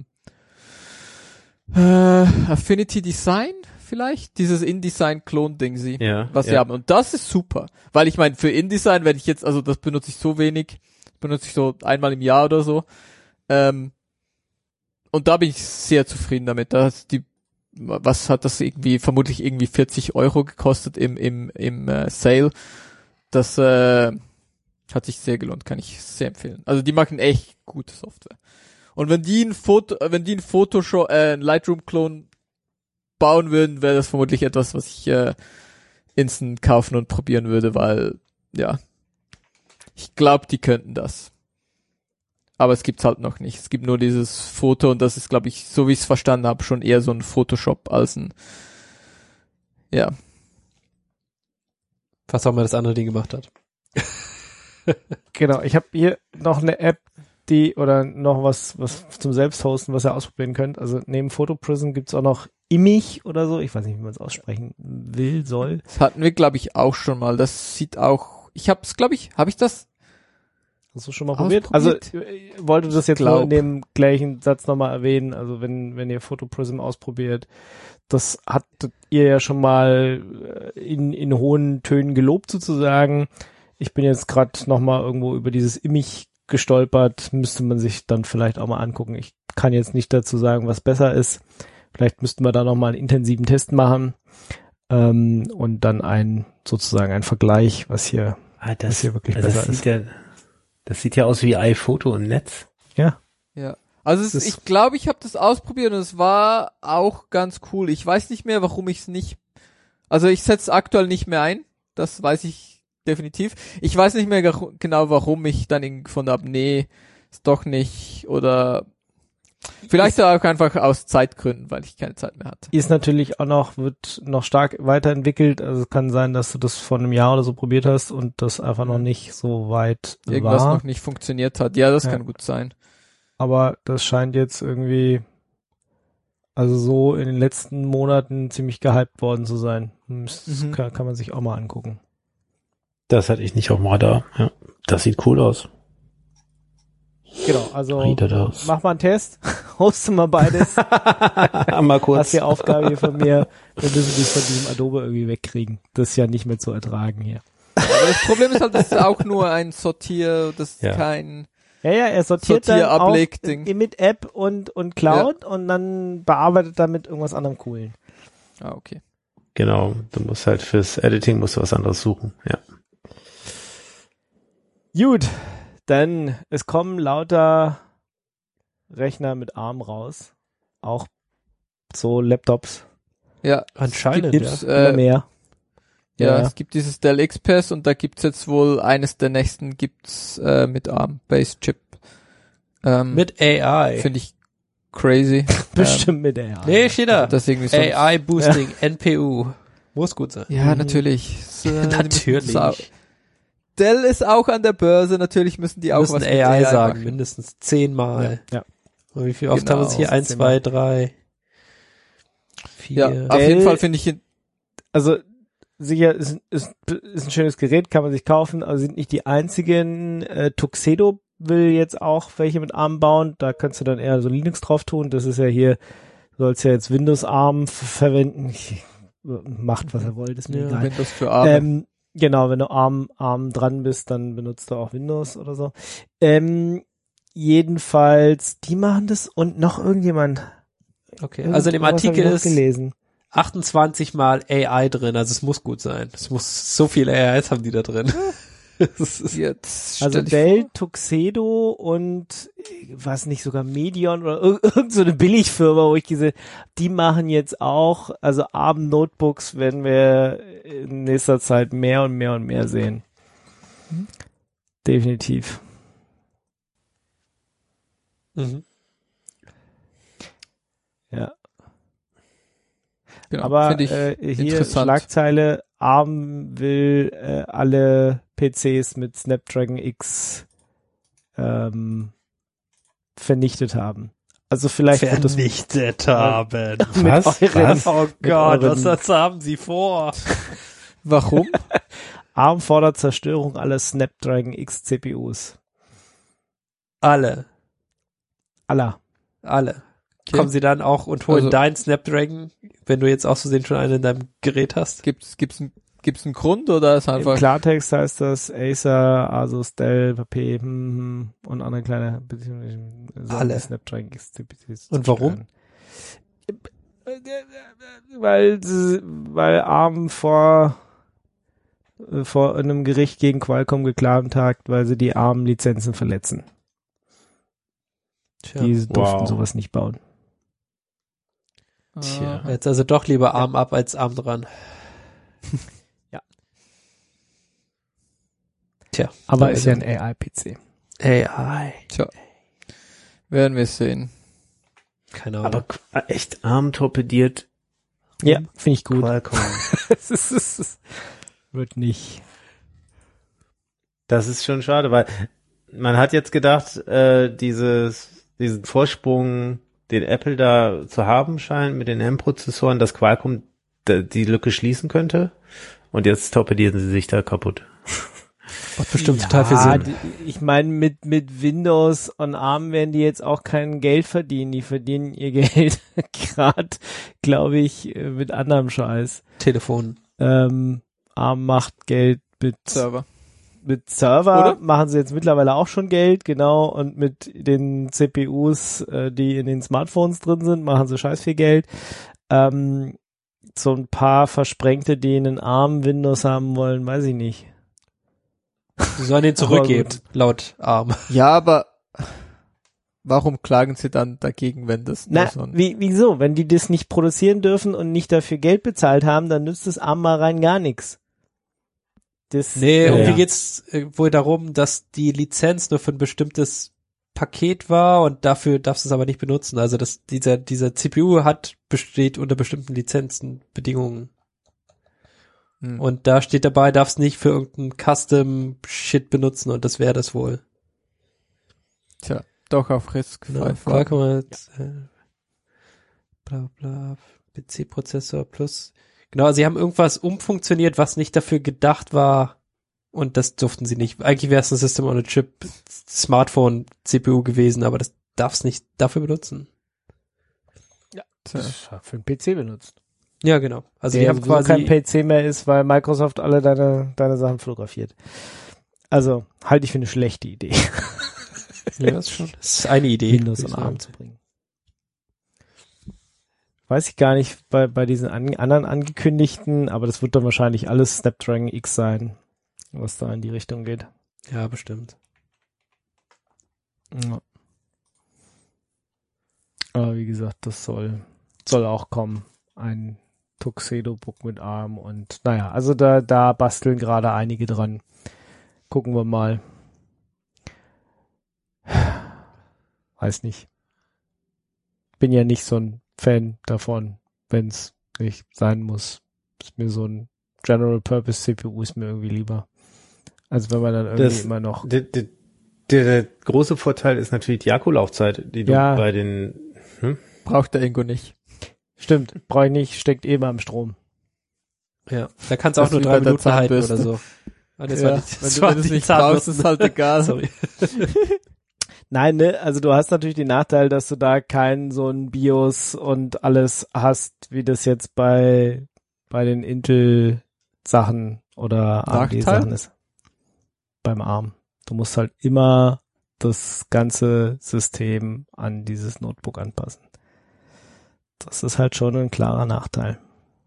Affinity Design vielleicht, dieses InDesign-Klon-Ding was sie haben. Und das ist super, weil ich meine, für InDesign, wenn ich jetzt, also das benutze ich so wenig, benutze ich so einmal im Jahr oder so, und da bin ich sehr zufrieden damit. Was hat das vermutlich 40 € gekostet im Sale. Das hat sich sehr gelohnt, kann ich sehr empfehlen. Also die machen echt gute Software. Und wenn die ein Photoshop, Lightroom-Klon bauen würden, wäre das vermutlich etwas, was ich instant kaufen und probieren würde, weil, ja, ich glaube, die könnten das. Aber es gibt's halt noch nicht. Es gibt nur dieses Foto und das ist, glaube ich, so wie ich es verstanden habe, schon eher so ein Photoshop als ein, ja. Was auch mal das andere Ding gemacht hat. Genau, ich habe hier noch eine App, oder noch was zum Selbsthosten, was ihr ausprobieren könnt. Also neben Photoprism gibt's auch noch Immich oder so. Ich weiß nicht, wie man es aussprechen soll. Das hatten wir, glaube ich, auch schon mal. Das sieht auch, habe ich das? Hast du schon mal probiert? Also wollte das jetzt nur in dem gleichen Satz nochmal erwähnen. Also wenn ihr Photoprism ausprobiert, das hattet ihr ja schon mal in hohen Tönen gelobt sozusagen. Ich bin jetzt gerade nochmal irgendwo über dieses Immich gestolpert, müsste man sich dann vielleicht auch mal angucken. Ich kann jetzt nicht dazu sagen, was besser ist. Vielleicht müssten wir da nochmal einen intensiven Test machen und dann einen Vergleich, was hier wirklich besser ist. Das sieht ja aus wie iPhoto im Netz. Ja. Ja. Also ich glaube, ich habe das ausprobiert und es war auch ganz cool. Ich weiß nicht mehr, warum ich es nicht, also ich setze aktuell nicht mehr ein. Das weiß ich definitiv. Ich weiß nicht mehr genau, warum ich dann gefunden habe, nee, ist doch nicht, oder vielleicht auch einfach aus Zeitgründen, weil ich keine Zeit mehr hatte. Ist natürlich wird noch stark weiterentwickelt. Also es kann sein, dass du das vor einem Jahr oder so probiert hast und das einfach noch nicht so weit Irgendwas war. noch nicht funktioniert hat. Ja, das kann gut sein. Aber das scheint jetzt irgendwie, also so in den letzten Monaten ziemlich gehypt worden zu sein. Das kann man sich auch mal angucken. Das hatte ich nicht auf dem Radar. Ja, das sieht cool aus. Genau, also Reader mach mal einen Test, hoste mal beides. Mal kurz. Das ist die Aufgabe hier von mir. Wir müssen dich von diesem Adobe irgendwie wegkriegen. Das ist ja nicht mehr zu ertragen hier. Aber das Problem ist halt, das ist auch nur ein Sortier, das ist kein er sortiert dann auch mit App und Cloud und dann bearbeitet damit irgendwas anderem Coolen. Ah, okay. Genau, du musst halt fürs Editing was anderes suchen, ja. Gut, denn es kommen lauter Rechner mit ARM raus. Auch so Laptops. Ja, anscheinend gibt's, immer mehr. Ja, es gibt dieses Dell XPS und da gibt's jetzt wohl eines der nächsten gibt's mit ARM-Based Chip. Mit AI. Finde ich crazy. Bestimmt mit AI. Nee, steht da. Das irgendwie so AI Boosting, NPU. Muss gut sein. Ja, natürlich. Natürlich. Dell ist auch an der Börse, natürlich müssen die auch was mit AI sagen, machen. Mindestens 10-mal. Ja. Und wie viel oft haben wir es hier? 1, 2, 3, 4. Ja, auf jeden Fall finde ich, also sicher ist ein schönes Gerät, kann man sich kaufen, aber sind nicht die einzigen. Tuxedo will jetzt auch welche mit ARM bauen, da kannst du dann eher so Linux drauf tun, das ist ja hier sollst ja jetzt Windows ARM verwenden. Macht, was er wollt, ist mir egal. Windows für ARM. Genau, wenn du ARM dran bist, dann benutzt du auch Windows oder so. Jedenfalls, die machen das und noch irgendjemand. Okay, also in dem Artikel ist gelesen. 28 mal AI drin, also es muss gut sein. Es muss, so viele AIs haben die da drin. Jetzt Also Dell, Tuxedo und was nicht sogar Medion oder irgend so eine Billigfirma, wo ich gesehen, die machen jetzt auch, also ARM Notebooks werden wir in nächster Zeit mehr und mehr und mehr sehen. Definitiv. Mhm. Ja. Genau, Aber finde ich hier interessant. Schlagzeile, ARM will alle PCs mit Snapdragon X vernichtet haben. Also vielleicht wird das vernichtet haben. mit euren, Oh mit Gott, euren- was haben sie vor? Warum? ARM fordert Zerstörung aller Snapdragon X CPUs. Alle. Aller. Okay. Kommen sie dann auch und holen Also- deinen Snapdragon, wenn du jetzt aus Versehen schon einen in deinem Gerät hast? Gibt's einen Grund oder ist Im einfach Klartext heißt das Acer, Asus, Dell, HP und andere kleine Alle. Snapdragon X CPUs. Und warum? Weil ARM vor einem Gericht gegen Qualcomm geklagt hat, weil sie die ARM-Lizenzen verletzen. Tja. Die durften Wow. sowas nicht bauen. Tja. Jetzt also doch lieber Arm ab als Arm dran. Ja. Tja. Aber ist ja ein AI-PC. AI. werden wir sehen. Keine Ahnung. Aber echt arm torpediert Ja, finde ich gut. Qualcomm. Es wird nicht. Das ist schon schade, weil man hat jetzt gedacht, diesen Vorsprung, den Apple da zu haben scheint mit den M-Prozessoren, dass Qualcomm die Lücke schließen könnte. Und jetzt torpedieren sie sich da kaputt. Macht bestimmt total viel Sinn. Ich meine, mit Windows und ARM werden die jetzt auch kein Geld verdienen. Die verdienen ihr Geld gerade, glaube ich, mit anderem Scheiß. Telefon. ARM macht Geld mit Server. Server, Oder? machen sie jetzt mittlerweile auch schon Geld, genau, und mit den CPUs, die in den Smartphones drin sind, machen sie scheiß viel Geld. So ein paar Versprengte, die einen ARM Windows haben wollen, weiß ich nicht. Sie sollen den zurückgeben, laut Arm. Ja, aber warum klagen sie dann dagegen, wenn das nur Na, so ein... wieso? Wenn die das nicht produzieren dürfen und nicht dafür Geld bezahlt haben, dann nützt das ARM mal rein gar nichts. Das, Nee, Ja. irgendwie geht's wohl darum, dass die Lizenz nur für ein bestimmtes Paket war und dafür darfst du es aber nicht benutzen. Also dass dieser CPU besteht unter bestimmten Lizenzenbedingungen. Hm. Und da steht dabei, darfst nicht für irgendeinen Custom-Shit benutzen und das wäre das wohl. Tja, doch auf Risk. Genau. Qualcomm hat, bla bla, PC-Prozessor plus. Genau, also sie haben irgendwas umfunktioniert, was nicht dafür gedacht war und das durften sie nicht. Eigentlich wäre es ein System on a Chip Smartphone CPU gewesen, aber das darfst nicht dafür benutzen. Tja. für einen PC benutzt. Ja, genau. Also Der die haben sowieso quasi kein PC mehr ist, weil Microsoft alle deine Sachen fotografiert. Also, halte ich für eine schlechte Idee, ja, das ist schon. Das ist eine Idee. Windows und ARM zu bringen. Weiß ich gar nicht bei diesen anderen angekündigten, aber das wird dann wahrscheinlich alles Snapdragon X sein, was da in die Richtung geht. Ja, bestimmt. Ja. Aber wie gesagt, das soll auch kommen. Ein Tuxedo-Book mit ARM und naja, also da basteln gerade einige dran. Gucken wir mal. Weiß nicht. Bin ja nicht so ein Fan davon, wenn es nicht sein muss. Ist mir so ein General Purpose CPU ist mir irgendwie lieber. Also wenn man dann irgendwie Das- immer noch Der große Vorteil ist natürlich die Akkulaufzeit, die du Ja. bei den Braucht der Ingo nicht. stimmt, brauche ich nicht, steckt eh beim Strom. Ja, da kannst du auch Das nur ist wie 3 bei der Minuten halten Zahnbürste. oder so. Ah, das Ja, war die, wenn du es nicht brauchst, ist halt egal. Sorry. Nein, ne, also du hast natürlich den Nachteil, dass du da kein so ein BIOS und alles hast, wie das jetzt bei den Intel-Sachen oder AMD-Sachen ist. Beim ARM. Du musst halt immer das ganze System an dieses Notebook anpassen. Das ist halt schon ein klarer Nachteil.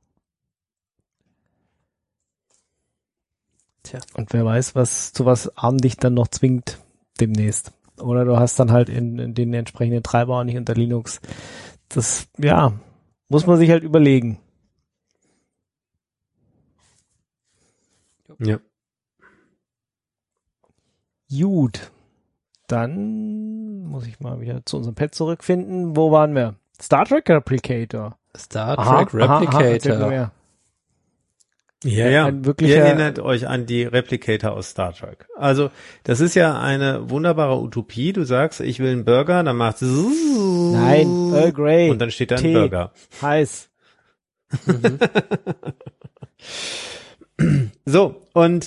Tja. Und wer weiß, zu was ARM dich dann noch zwingt demnächst. Oder du hast dann halt in den entsprechenden Treiber auch nicht unter Linux. Das, ja, muss man sich halt überlegen. Ja. Gut. Dann muss ich mal wieder zu unserem Pad zurückfinden. Wo waren wir? Star Trek Replicator. Star Trek Replicator. Ja. Ein Ihr wirklicher, erinnert euch an die Replicator aus Star Trek. Also, das ist ja eine wunderbare Utopie. Du sagst, ich will einen Burger, dann macht es nein, Earl Grey. und dann steht da ein Tee. Burger. Heiß. So, und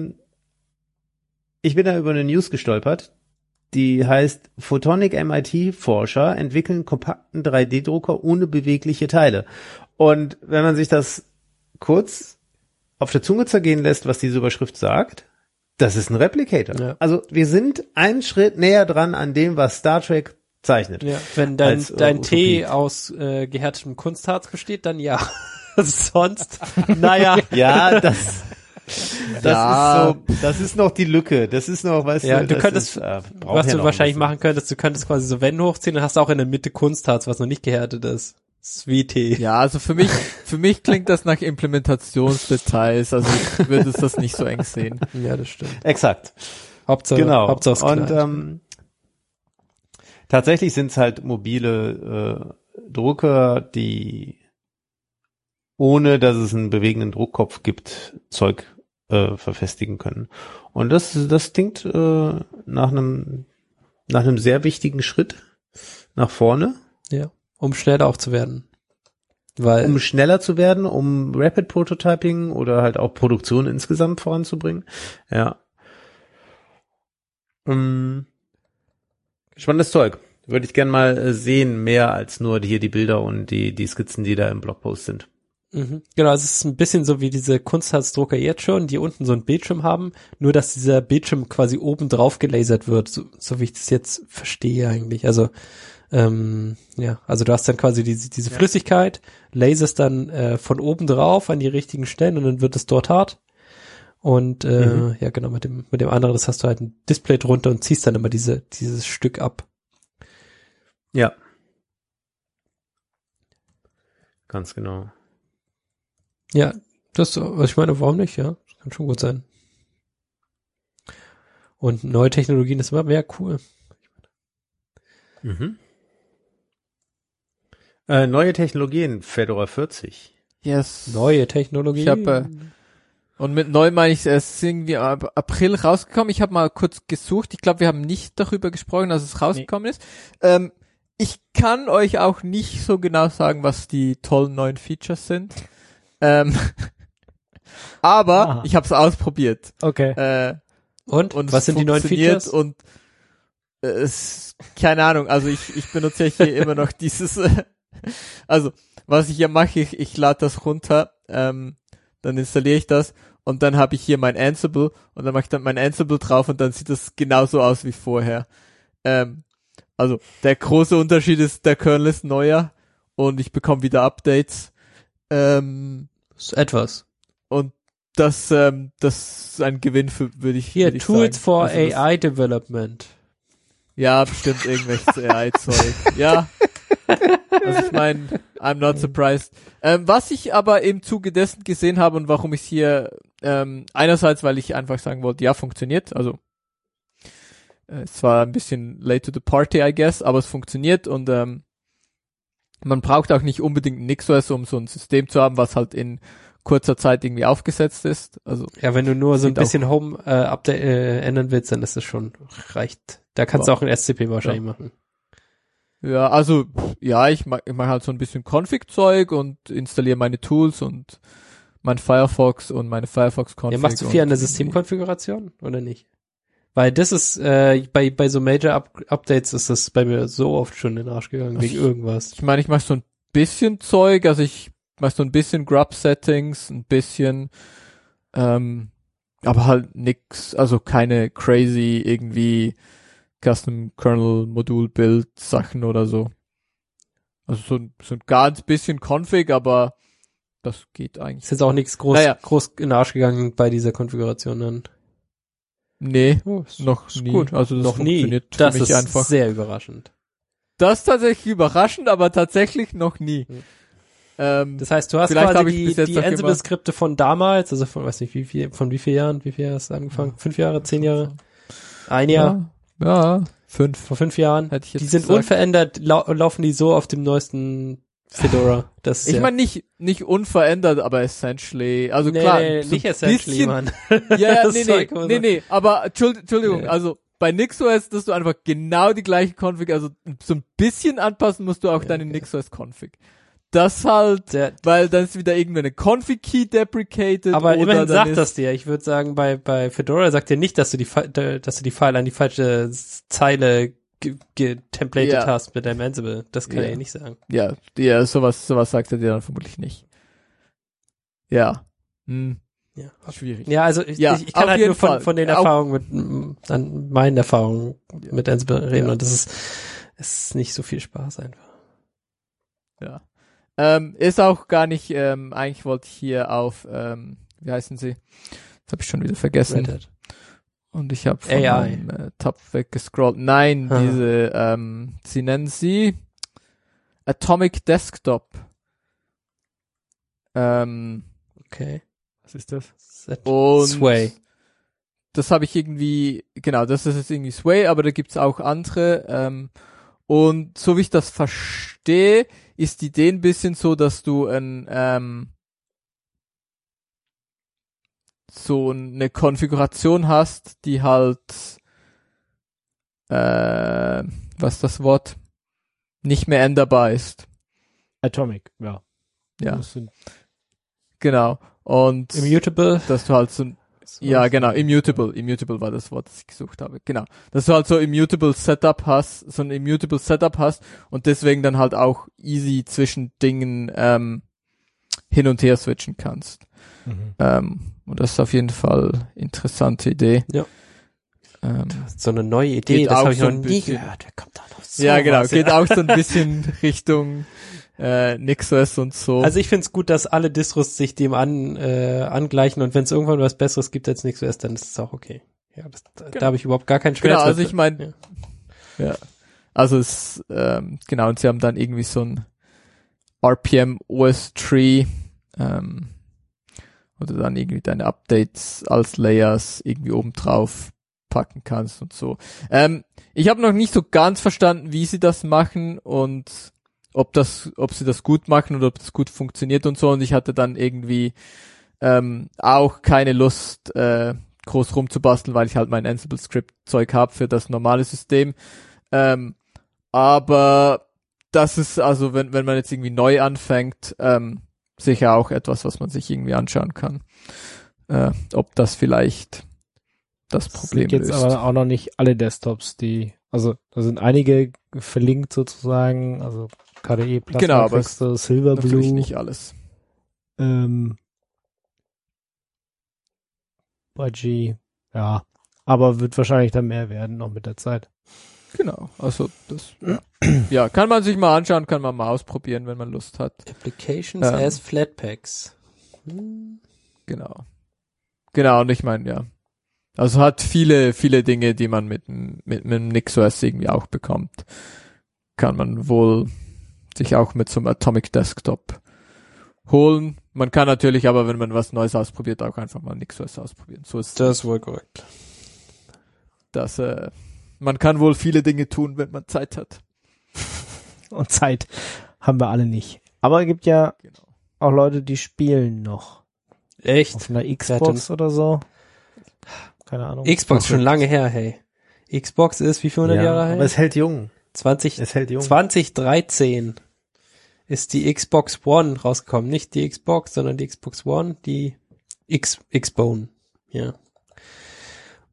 ich bin da über eine News gestolpert, die heißt, Photonic MIT-Forscher entwickeln kompakten 3D-Drucker ohne bewegliche Teile. Und wenn man sich das kurz auf der Zunge zergehen lässt, was diese Überschrift sagt, das ist ein Replicator. Ja. Also wir sind einen Schritt näher dran an dem, was Star Trek zeichnet. Ja, wenn dein Utopie. Tee aus gehärtetem Kunstharz besteht, dann ja. Sonst, naja. Ja, das ist so, das ist noch die Lücke. Das ist noch, weißt Ja, du, du das könntest, ist, was ja du noch wahrscheinlich ein bisschen. machen könntest, du könntest quasi so Wände hochziehen, dann hast du auch in der Mitte Kunstharz, was noch nicht gehärtet ist. Sweet Tee. Ja, also für mich klingt das nach Implementationsdetails, also ich würde das nicht so eng sehen. Ja, das stimmt. Exakt. Hauptsache, Genau. Hauptsache es Und knallt. tatsächlich sind es halt mobile Drucker, die ohne dass es einen bewegenden Druckkopf gibt, Zeug verfestigen können. Und das klingt nach einem sehr wichtigen Schritt nach vorne, Ja, um schneller auch zu werden. Weil, um schneller zu werden, um Rapid Prototyping oder halt auch Produktion insgesamt voranzubringen. Ja. Spannendes Zeug. Würde ich gern mal sehen, mehr als nur hier die Bilder und die Skizzen, die da im Blogpost sind. genau, es ist ein bisschen so wie diese Kunstharzdrucker jetzt schon, die unten so einen Bildschirm haben, nur dass dieser Bildschirm quasi oben drauf gelasert wird, so wie ich das jetzt verstehe eigentlich. Also, ja, also du hast dann quasi diese Flüssigkeit, laserst dann von oben drauf an die richtigen Stellen und dann wird es dort hart. Und ja, genau, mit dem anderen, das hast du halt ein Display drunter und ziehst dann immer dieses Stück ab. Ja. Ganz genau. Ja, was ich meine, warum nicht, ja? Das kann schon gut sein. Und neue Technologien ist immer mehr cool. Neue Technologien, Fedora 40. Yes. Neue Technologien. Ich habe und mit neu meine ich, es ist irgendwie im April rausgekommen. Ich habe mal kurz gesucht. Ich glaube, wir haben nicht darüber gesprochen, dass es rausgekommen ist. Ich kann euch auch nicht so genau sagen, was die tollen neuen Features sind. Aber ich habe es ausprobiert. Okay. Und Und was es sind die neuen funktioniert Features? Und keine Ahnung, also ich benutze ja hier immer noch dieses, also was ich hier mache, ich lade das runter, dann installiere ich das und dann habe ich hier mein Ansible und dann mache ich dann mein Ansible drauf und dann sieht das genauso aus wie vorher. Also der große Unterschied ist, der Kernel ist neuer und ich bekomme wieder Updates. Etwas. Und das ist ein Gewinn für, würde ich Hier, ich Tools sagen. for Also das- AI Development. Ja, bestimmt irgendwelches AI-Zeug. Ja. Also ich meine, I'm not surprised. Was ich aber im Zuge dessen gesehen habe und warum ich hier, einerseits, weil ich einfach sagen wollte, ja, funktioniert. Also es war ein bisschen late to the party, I guess, aber es funktioniert und man braucht auch nicht unbedingt NixOS, um so ein System zu haben, was halt in kurzer Zeit irgendwie aufgesetzt ist. Also Ja, wenn du nur so ein Sieht auch- bisschen Home Update ändern willst, dann ist das schon reicht. Da kannst du auch ein SCP wahrscheinlich machen. ja, also ja, ich mach halt so ein bisschen Config-Zeug und installiere meine Tools und mein Firefox und meine Firefox-Config. Ja, machst du viel an der und- Systemkonfiguration oder nicht? Weil das ist, bei so Major-Updates ist das bei mir so oft schon in den Arsch gegangen, wegen irgendwas. Ich meine, ich mache so ein bisschen Zeug, also ich mache so ein bisschen Grub-Settings, ein bisschen, aber halt nix, also keine crazy irgendwie Custom Kernel Modul Build Sachen oder so. Also so ein ganz bisschen Config, aber das geht eigentlich. Ist jetzt auch nichts groß in den Arsch gegangen bei dieser Konfiguration dann. Nee, Ist noch nie. gut. Also das Noch nie. funktioniert Das für mich ist einfach. sehr überraschend. Das ist tatsächlich überraschend, aber tatsächlich noch nie. Das heißt, du hast Vielleicht quasi habe ich bis jetzt die noch Ansible-Skripte von damals, also von, weiß nicht, wie vielen Jahren? Wie viel hast du angefangen? 5 Jahre, 10 Jahre? Ein Jahr? Ja, 5. Vor 5 Jahren? Hätte ich jetzt Die sind gesagt. unverändert, laufen die so auf dem neuesten Fedora. Das ist Ich ja, meine nicht unverändert, aber essentially. Also klar, so nicht ein essentially, bisschen- Mann. Ja, Das Zeug muss man- nee, aber Entschuldigung, Ja. also bei NixOS, dass du einfach genau die gleiche Config, also so ein bisschen anpassen musst du auch deine NixOS-Config. Das halt, weil dann ist wieder irgendeine Config-Key deprecated. Aber oder immerhin dann sagt ist, das dir. Ich würde sagen, bei Fedora sagt dir nicht, dass du die File an die falsche Zeile getemplated Ja. hast mit deinem Ansible. Das kann Ja. er nicht sagen. Ja, sowas sagt er dir dann vermutlich nicht. Ja. Ja. Schwierig. Ja, also ich Ja, kann auf halt jeden nur Fall. von den Auch- Erfahrungen an meinen Erfahrungen mit Ansible reden Ja. und das ist nicht so viel Spaß einfach. Ja. Ist auch gar nicht, eigentlich wollte ich hier auf, wie heißen sie? Das habe ich schon wieder vergessen. Red Hat. Und ich habe von AI. meinem Tab weggescrollt. Nein, Ah. diese, sie nennen sie Atomic Desktop. Okay. Was ist das? Und Sway. das habe ich irgendwie, genau, das ist jetzt irgendwie Sway, aber da gibt's auch andere. Und so wie ich das verstehe, ist die Idee ein bisschen so, dass du so eine Konfiguration hast, die halt, was ist das Wort? Nicht mehr änderbar ist. Atomic, ja. Ja, Das sind- genau. Und Immutable. dass du halt so ein Ja, genau, immutable war das Wort, das ich gesucht habe. Genau. Dass du halt so immutable Setup hast und deswegen dann halt auch easy zwischen Dingen hin und her switchen kannst. Und das ist auf jeden Fall interessante Idee. Ja. So eine neue Idee, Geht das auch habe ich so noch ein nie bisschen- gehört. Wer kommt da noch so Ja, genau, was? geht auch so ein bisschen Richtung NixOS und so. Also ich find's gut, dass alle Distros sich dem angleichen und wenn es irgendwann was Besseres gibt als NixOS, dann ist es auch okay. Ja, da habe ich überhaupt gar keinen Schmerz. Genau, also mit. ich meine, ja. Also es, genau, und sie haben dann irgendwie so ein RPM OS Tree, wo du dann irgendwie deine Updates als Layers irgendwie oben drauf packen kannst und so. Ich habe noch nicht so ganz verstanden, wie sie das machen und ob sie das gut machen oder ob das gut funktioniert und so. Und ich hatte dann irgendwie auch keine Lust, groß rumzubasteln, weil ich halt mein Ansible-Script-Zeug habe für das normale System. Aber das ist also, wenn man jetzt irgendwie neu anfängt, sicher auch etwas, was man sich irgendwie anschauen kann. Ob das vielleicht das Problem sind jetzt löst. aber auch noch nicht alle Desktops, also da sind einige verlinkt sozusagen, also KDE, Plasma, Genau, aber Crystal, Silverblue, Natürlich nicht alles. Budgie, ja, aber wird wahrscheinlich dann mehr werden noch mit der Zeit. Genau, also das, ja, kann man sich mal anschauen, kann man mal ausprobieren, wenn man Lust hat. Applications as Flatpaks. Genau. Genau, und ich meine, ja. Also hat viele Dinge, die man mit einem NixOS irgendwie auch bekommt. Kann man wohl sich auch mit so einem Atomic Desktop holen. Man kann natürlich aber, wenn man was Neues ausprobiert, auch einfach mal NixOS ausprobieren. So ist Das ist wohl korrekt. das, man kann wohl viele Dinge tun, wenn man Zeit hat. Und Zeit haben wir alle nicht. Aber es gibt ja Genau. auch Leute, die spielen noch. Echt? Auf einer Xbox oder so. Keine Ahnung. Xbox schon lange her, hey. Xbox ist wie viele 100 Jahre her? aber es hält jung. 2013 ist die Xbox One rausgekommen. Nicht die Xbox, sondern die Xbox One, die Xbone. Ja.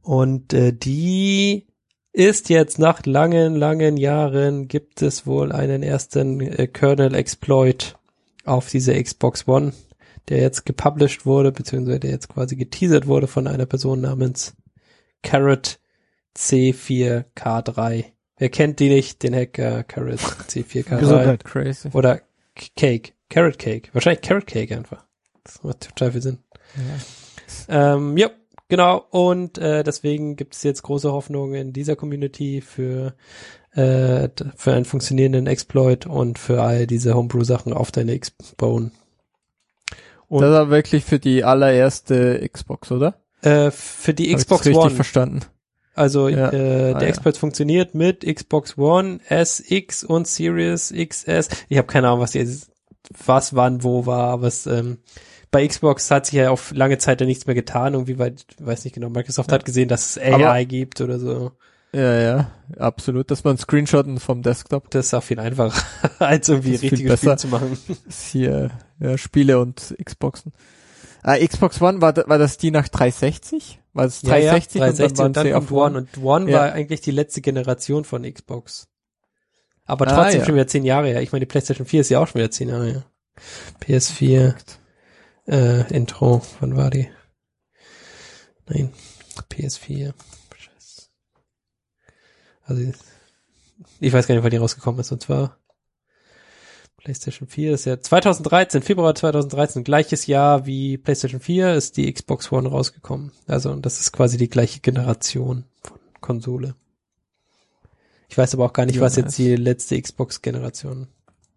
Und die ist jetzt nach langen Jahren, gibt es wohl einen ersten Kernel-Exploit auf dieser Xbox One, der jetzt gepublished wurde, beziehungsweise der jetzt quasi geteasert wurde von einer Person namens Carrot C4K3. Wer kennt die nicht? Den Hacker Carrot C4K3. Gesundheit. Crazy. Oder Cake. Carrot Cake. Wahrscheinlich Carrot Cake einfach. Das macht total viel Sinn. Ja, genau. Und deswegen gibt es jetzt große Hoffnung in dieser Community für einen funktionierenden Exploit und für all diese Homebrew-Sachen auf deine Xbone. Und Das war wirklich für die allererste Xbox, oder? für die Hab ich Xbox das richtig One. verstanden. Also Ja. der Exploit funktioniert mit Xbox One, SX und Series XS. Ich habe keine Ahnung, was wann wo war, aber es bei Xbox hat sich ja auf lange Zeit ja nichts mehr getan. Irgendwie, weiß nicht genau, Microsoft hat gesehen, dass es AI gibt oder so. Ja, absolut. Dass man Screenshotten vom Desktop. Das ist auch viel einfacher, als irgendwie Das ist viel richtiges Spiel besser. zu machen. Das ist hier Spiele und Xboxen. Xbox One, war das die nach 360? War es 360, ja, 360 und dann kommt One. Und One Ja. war eigentlich die letzte Generation von Xbox. Aber trotzdem schon wieder 10 Jahre her. Ich meine, die PlayStation 4 ist ja auch schon wieder 10 Jahre her. PS4 Intro, wann war die? Nein, PS4. Scheiße. Also ich weiß gar nicht, wann die rausgekommen ist. Und zwar PlayStation 4 ist ja 2013, Februar 2013, gleiches Jahr wie PlayStation 4 ist die Xbox One rausgekommen. Also und das ist quasi die gleiche Generation von Konsole. Ich weiß aber auch gar nicht, was jetzt die letzte Xbox-Generation.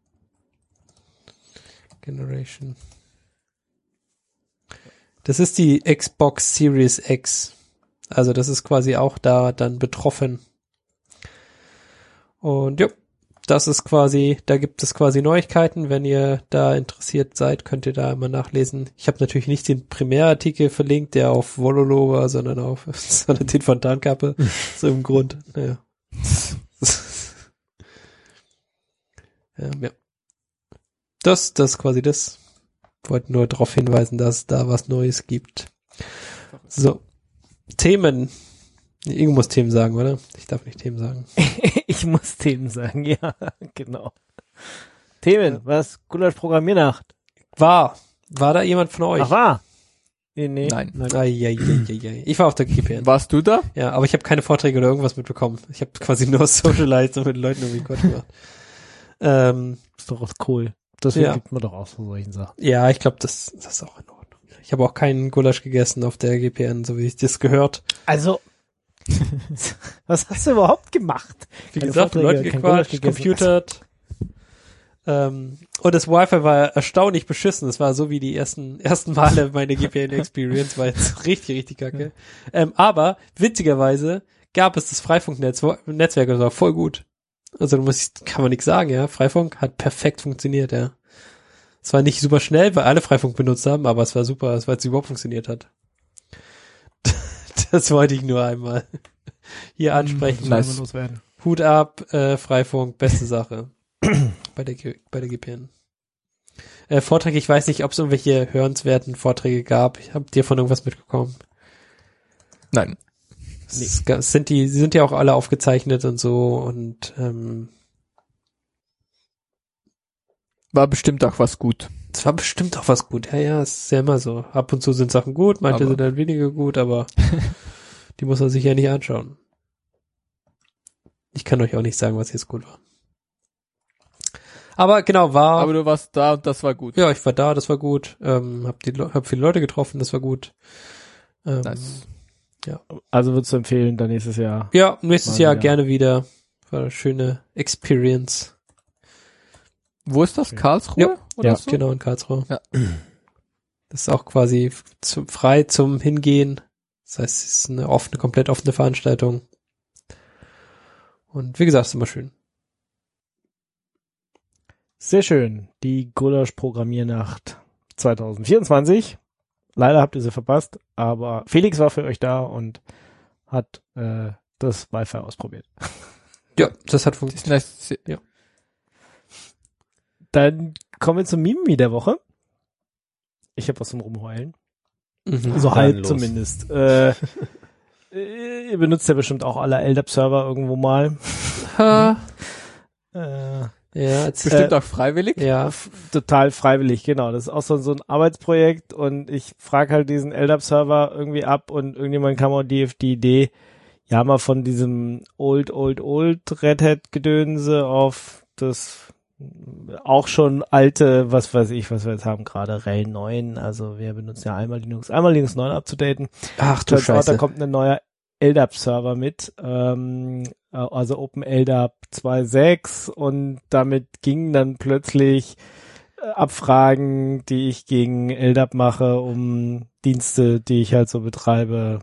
Generation. Das ist die Xbox Series X. Also das ist quasi auch da dann betroffen. Und ja, das ist quasi, da gibt es quasi Neuigkeiten. Wenn ihr da interessiert seid, könnt ihr da immer nachlesen. Ich habe natürlich nicht den Primärartikel verlinkt, der auf Vololo war, sondern den von Tarnkappe. So im Grund. Naja. Ja. Das ist quasi das. Wollte nur darauf hinweisen, dass es da was Neues gibt. So. Themen. Ingo muss Themen sagen, oder? Ich darf nicht Themen sagen. Ich muss Themen sagen, ja, genau. Themen, was? Gulasch Programmiernacht. War da jemand von euch? Ach, war? Nee. Nein. Ai. Ich war auf der GPN. Warst du da? Ja, aber ich habe keine Vorträge oder irgendwas mitbekommen. Ich habe quasi nur socialized und mit den Leuten irgendwie Gott gemacht. Ist doch cool. Deswegen Ja. gibt man doch aus von solchen Sachen. Ja, ich glaube, das ist auch in Ordnung. Ich habe auch keinen Gulasch gegessen auf der GPN, so wie ich das gehört. Also, was hast du überhaupt gemacht? Wie Keine gesagt, mit Vorträge, Leuten kein Gulasch gequatscht, gegessen. computert. Und das Wi-Fi war erstaunlich beschissen. Das war so wie die ersten Male meine GPN-Experience, war jetzt richtig kacke. Aber witzigerweise gab es das Freifunknetzwerk, das war voll gut. Also kann man nichts sagen, ja. Freifunk hat perfekt funktioniert, ja. Es war nicht super schnell, weil alle Freifunk benutzt haben, aber es war super, weil es überhaupt funktioniert hat. Das wollte ich nur einmal hier ansprechen. Nice. Loswerden. Hut ab, Freifunk, beste Sache. bei der GPN. Vorträge, ich weiß nicht, ob es irgendwelche hörenswerten Vorträge gab. Habt ihr von irgendwas mitbekommen? Nein. Sie sind ja auch alle aufgezeichnet und so und War bestimmt auch was gut. es war bestimmt auch was gut. Ja, es ist ja immer so. Ab und zu sind Sachen gut, manche sind dann weniger gut, aber die muss man sich ja nicht anschauen. Ich kann euch auch nicht sagen, was jetzt gut war. Aber genau, Aber du warst da und das war gut. ja, ich war da, das war gut. Hab viele Leute getroffen, das war gut. Nice. Also würdest du empfehlen, dann nächstes Jahr? Ja, nächstes Mal Jahr wieder. gerne wieder. War eine schöne Experience. Wo ist das? Karlsruhe? Ja. Oder Ja, so? genau, in Karlsruhe. Ja. Das ist auch quasi frei zum Hingehen. Das heißt, es ist eine komplett offene Veranstaltung. Und wie gesagt, ist immer schön. Sehr schön. Die Gulasch Programmiernacht 2024. Leider habt ihr sie verpasst, aber Felix war für euch da und hat das Wi-Fi ausprobiert. Ja, das hat funktioniert. Nice. Dann kommen wir zum Mimi der Woche. Ich habe was zum Rumheulen. Mhm. So dann halb los. zumindest. ihr benutzt ja bestimmt auch alle LDAP-Server irgendwo mal. Ja, jetzt, Bestimmt auch freiwillig. ja. Total freiwillig, genau. Das ist auch so ein Arbeitsprojekt und ich frage halt diesen LDAP-Server irgendwie ab und irgendjemand kam auf die Idee, ja, mal von diesem old Red Hat-Gedönse auf das auch schon alte, was weiß ich, was wir jetzt haben gerade, RHEL 9, also wir benutzen ja einmal Linux 9 abzudaten. Ach du Da Scheiße. kommt ein neuer LDAP-Server mit, also OpenLDAP 2.6 und damit gingen dann plötzlich Abfragen, die ich gegen LDAP mache, um Dienste, die ich halt so betreibe,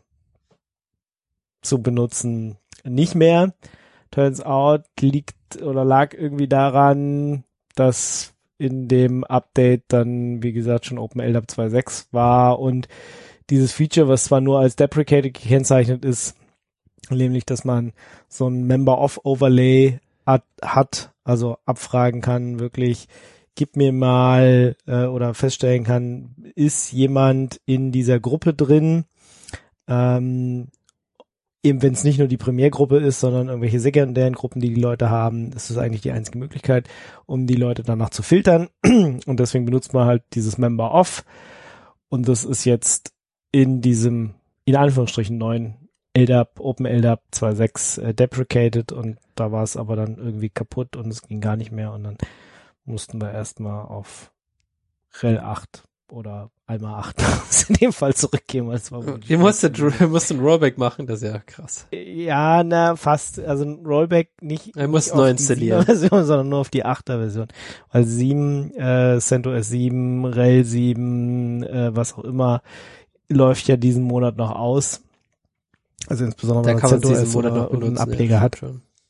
zu benutzen, nicht mehr. Turns out lag irgendwie daran, dass in dem Update dann, wie gesagt, schon OpenLDAP 2.6 war und dieses Feature, was zwar nur als deprecated gekennzeichnet ist, nämlich, dass man so ein Member-of-Overlay hat, also abfragen kann, wirklich, gib mir mal oder feststellen kann, ist jemand in dieser Gruppe drin, eben wenn es nicht nur die Primärgruppe ist, sondern irgendwelche sekundären Gruppen, die Leute haben, ist es eigentlich die einzige Möglichkeit, um die Leute danach zu filtern und deswegen benutzt man halt dieses Member-of und das ist jetzt in diesem, in Anführungsstrichen, neuen OpenLDAP 2.6 deprecated und da war es aber dann irgendwie kaputt und es ging gar nicht mehr und dann mussten wir erstmal auf RHEL 8 oder einmal 8 in dem Fall zurückgehen. Weil es war Ihr musstet ein Rollback machen, das ist ja krass. Ja, na, fast. Also ein Rollback nicht. Er muss nicht neu auf die installieren. 7er Version, sondern nur auf die 8er Version. Weil 7, CentOS 7, RHEL 7, was auch immer, läuft ja diesen Monat noch aus. Also insbesondere, wenn man CentOS oder einen Ableger hat,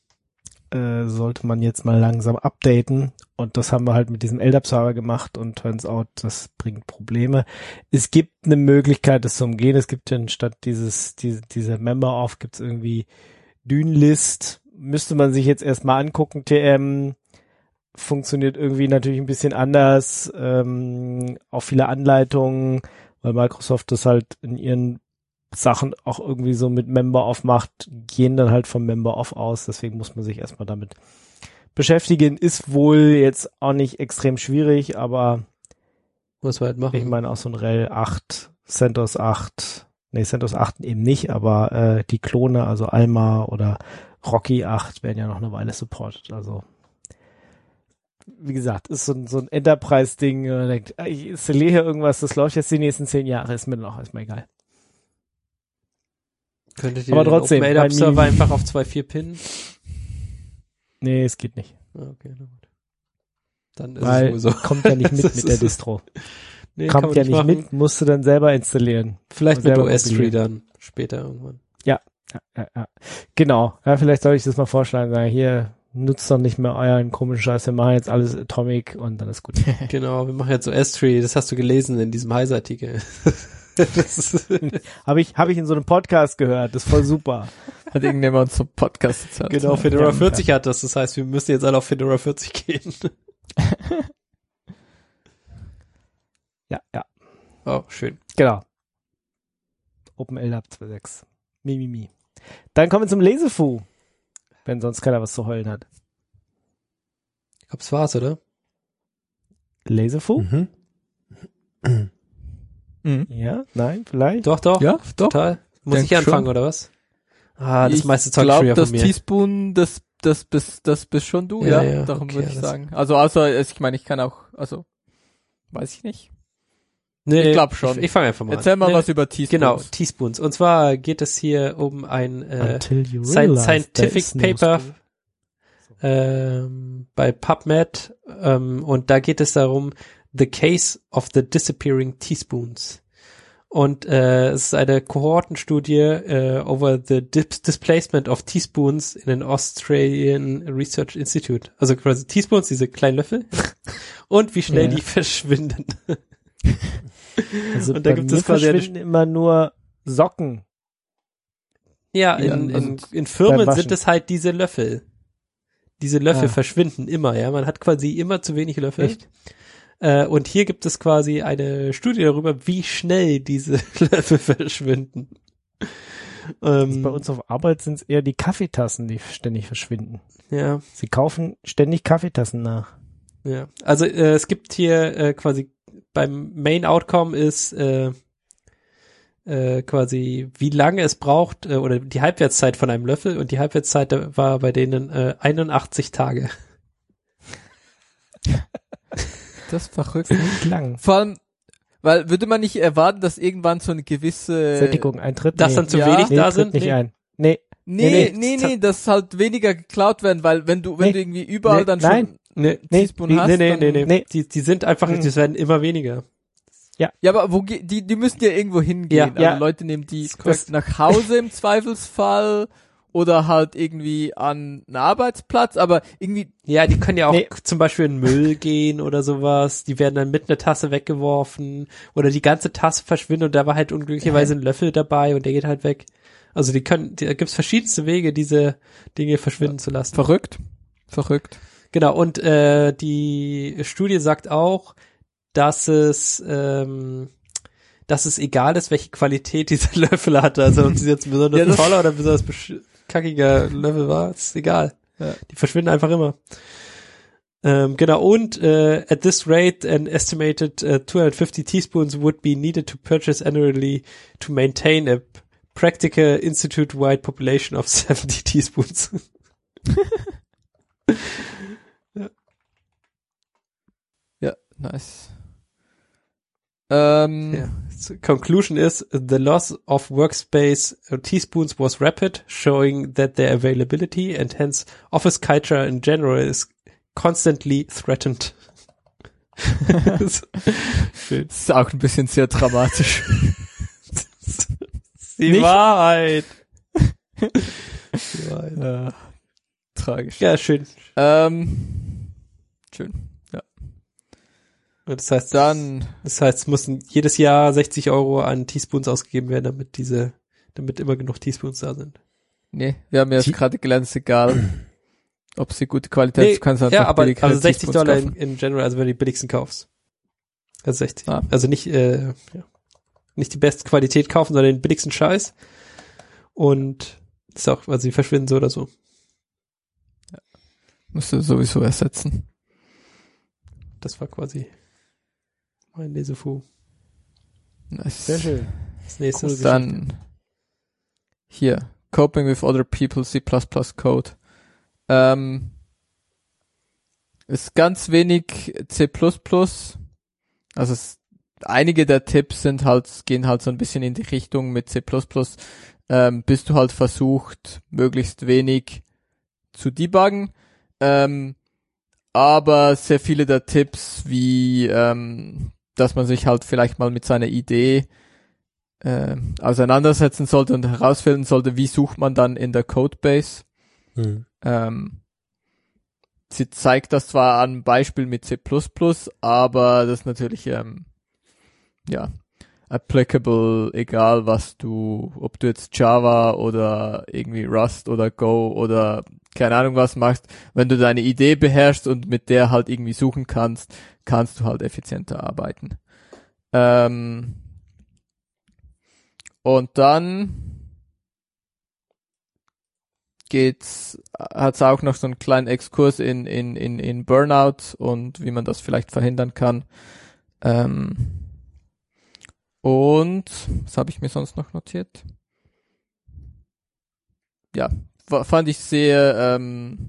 sollte man jetzt mal langsam updaten. Und das haben wir halt mit diesem LDAP-Server gemacht und turns out, das bringt Probleme. Es gibt eine Möglichkeit, das zu umgehen. Es gibt ja statt dieser Member-Off gibt's irgendwie Dynlist. Müsste man sich jetzt erstmal angucken. TM funktioniert irgendwie natürlich ein bisschen anders. Auch viele Anleitungen, weil Microsoft das halt in ihren Sachen auch irgendwie so mit Member-Off macht, gehen dann halt vom Member-Off aus. Deswegen muss man sich erstmal damit beschäftigen. Ist wohl jetzt auch nicht extrem schwierig, aber muss man halt machen. Ich meine auch so ein RHEL 8, CentOS 8, CentOS 8 eben nicht, aber die Klone, also Alma oder Rocky 8 werden ja noch eine Weile supported. Also wie gesagt, ist so ein Enterprise-Ding. Denkt, ich installiere hier irgendwas, das läuft jetzt die nächsten 10 Jahre, ist mir noch erstmal egal. Könntet ihr aber den trotzdem, OpenLDAP-Server einfach auf 2.4 pinnen? Nee, es geht nicht. Okay, na gut. Dann ist Weil es wohl so. Kommt ja nicht mit der Distro. Nee, Kommt ja nicht mit, musst du dann selber installieren. Vielleicht mit selber OS3 dann später irgendwann. Ja. Genau. Ja, vielleicht soll ich das mal vorschlagen. Sagen, hier, nutzt doch nicht mehr euren komischen Scheiß. Wir machen jetzt alles Atomic und dann ist gut. Genau, wir machen jetzt OS3. Das hast du gelesen in diesem Heise-Artikel. Habe ich in so einem Podcast gehört. Das ist voll super. Hat irgendjemand so Podcast erzählt. Genau, Fedora 40 hat das. Das heißt, wir müssen jetzt alle auf Fedora 40 gehen. Ja. Oh, schön. Genau. OpenLDAP 2.6. Mimimi. Dann kommen wir zum Laserfu. Wenn sonst keiner was zu heulen hat. Ich glaube, es war's, oder? Laserfu? Mhm. Ja? Nein? Vielleicht? Doch. Ja, doch. Total. Muss Denk ich anfangen, schon. oder was? Das meiste Zeug ich schon glaube, wieder das von mir. Teaspoon, das bist schon du, Ja, ja. ja, Darum okay, würde ich alles- sagen. Also ich meine, ich kann auch, weiß ich nicht. Nee, ich glaub schon. Ich fange einfach mal Erzähl an. mal Nee, was über Teaspoons. Genau, Teaspoons. Und zwar geht es hier um ein Until you realize there Scientific is no Paper spoon. bei PubMed und da geht es darum, The Case of the Disappearing Teaspoons. Und es ist eine Kohortenstudie over the displacement of teaspoons in an Australian Research Institute. Also quasi Teaspoons, diese kleinen Löffel, und wie schnell Ja. die verschwinden. Also Und da bei gibt mir es quasi eine verschwinden immer nur Socken. Ja, Ja, in also in Firmen beim Waschen. sind es halt diese Löffel. Diese Löffel Ah. verschwinden immer, ja. Man hat quasi immer zu wenig Löffel. Echt? Und hier gibt es quasi eine Studie darüber, wie schnell diese Löffel verschwinden. Bei uns auf Arbeit sind es eher die Kaffeetassen, die ständig verschwinden. Ja. Sie kaufen ständig Kaffeetassen nach. Ja. Also es gibt hier quasi beim Main Outcome ist quasi, wie lange es braucht oder die Halbwertszeit von einem Löffel, und die Halbwertszeit war bei denen 81 Tage. Das ist verrückt. Nicht lang. Vor allem, weil würde man nicht erwarten, dass irgendwann so eine gewisse Sättigung eintritt. Dass dann zu Ja. wenig da tritt sind? nicht Nee. ein. Nee. Nee, dass halt weniger geklaut werden, weil wenn du irgendwie überall Nee, dann nein. schon Nee, Teaspoon hast, dann, nee. Die sind einfach, die werden immer weniger. Ja, aber die müssen ja irgendwo hingehen. Ja. Also Leute nehmen die ist korrekt. nach Hause im Zweifelsfall oder halt irgendwie an einen Arbeitsplatz, aber irgendwie, Ja, die können ja auch Nee. zum Beispiel in Müll gehen oder sowas. Die werden dann mit einer Tasse weggeworfen oder die ganze Tasse verschwindet und da war halt unglücklicherweise ein Löffel dabei und der geht halt weg. Also da gibt's verschiedenste Wege, diese Dinge verschwinden zu lassen. verrückt. Genau, und die Studie sagt auch, dass es egal ist, welche Qualität dieser Löffel hat. Also ob das jetzt ein besonders Ja, das- toller oder besonders kackiger Löffel war, ist egal. Ja. Die verschwinden einfach immer. Genau, und at this rate, an estimated 250 teaspoons would be needed to purchase annually to maintain a practical institute-wide population of 70 teaspoons. Ja, nice. Yeah. So conclusion is the loss of workspace teaspoons was rapid, showing that their availability and hence office culture in general is constantly threatened. Schön. Das ist auch ein bisschen sehr dramatisch. Die Nicht? Wahrheit. Die Wahrheit. Ja, tragisch. Ja, schön. Schön. Das heißt, Dann, es müssen jedes Jahr 60 € an Teaspoons ausgegeben werden, damit immer genug Teaspoons da sind. nee, wir haben ja jetzt gerade gelernt, es ist egal, ob sie gute Qualität Nee, du kannst einfach ja, aber billigere also 60 Teaspoons Dollar kaufen. in general, also wenn du die billigsten kaufst. Also 60. Ah. Also nicht die beste Qualität kaufen, sondern den billigsten Scheiß. Und das ist auch, also die verschwinden so oder so. Musst du sowieso ersetzen. Das war quasi mein Lesefu. Nice. Sehr schön. Das nächste Cool, ist dann hier, Coping with Other People's C++ Code. Ist ganz wenig C++. Also einige der Tipps gehen halt so ein bisschen in die Richtung mit C++, bis du halt versucht, möglichst wenig zu debuggen. Aber sehr viele der Tipps, wie dass man sich halt vielleicht mal mit seiner Idee auseinandersetzen sollte und herausfinden sollte, wie sucht man dann in der Codebase. Sie zeigt das zwar an einem Beispiel mit C++, aber das ist natürlich applicable, egal ob du jetzt Java oder irgendwie Rust oder Go oder keine Ahnung was machst. Wenn du deine Idee beherrschst und mit der halt irgendwie suchen kannst, kannst du halt effizienter arbeiten. Und dann hat's auch noch so einen kleinen Exkurs in Burnout und wie man das vielleicht verhindern kann. Und was habe ich mir sonst noch notiert? Ja, fand ich sehr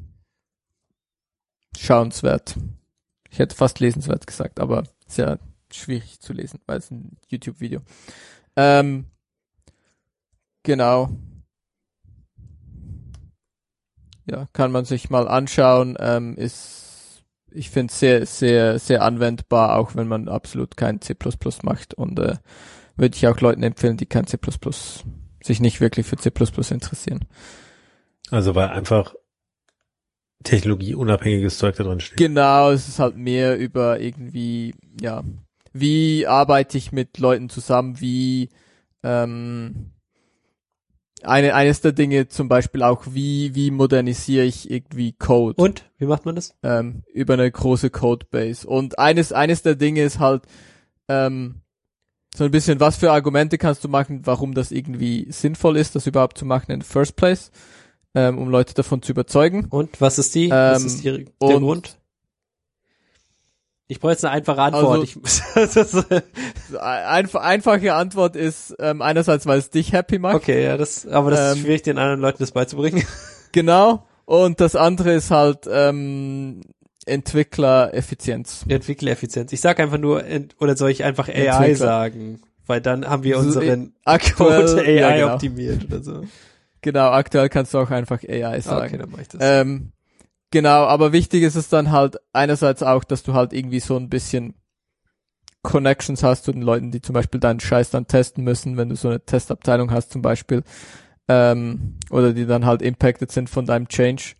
schauenswert. Ich hätte fast lesenswert gesagt, aber sehr schwierig zu lesen, weil es ein YouTube-Video. Genau. Ja, kann man sich mal anschauen. Ich finde sehr, sehr, sehr anwendbar, auch wenn man absolut kein C++ macht. Und würde ich auch Leuten empfehlen, die kein C++, sich nicht wirklich für C++ interessieren. Also weil einfach technologieunabhängiges Zeug da drin steht. Genau, es ist halt mehr über irgendwie, ja, wie arbeite ich mit Leuten zusammen, wie eines der Dinge zum Beispiel auch, wie modernisiere ich irgendwie Code. Und? Wie macht man das? Über eine große Codebase. Und eines der Dinge ist halt, so ein bisschen, was für Argumente kannst du machen, warum das irgendwie sinnvoll ist, das überhaupt zu machen in the first place, um Leute davon zu überzeugen. Und was ist der Grund? Ich brauche jetzt eine einfache Antwort. Einfache Antwort ist einerseits, weil es dich happy macht. Okay, ja, das ist schwierig, den anderen Leuten das beizubringen. Genau. Und das andere ist halt Entwicklereffizienz. Entwicklereffizienz. Ich sag einfach nur, oder soll ich einfach AI sagen? Weil dann haben wir unseren Code AI optimiert oder so. Genau, aktuell kannst du auch einfach AI sagen. Okay, dann mach ich das. Genau, aber wichtig ist es dann halt einerseits auch, dass du halt irgendwie so ein bisschen Connections hast zu den Leuten, die zum Beispiel deinen Scheiß dann testen müssen, wenn du so eine Testabteilung hast zum Beispiel, oder die dann halt impacted sind von deinem Change.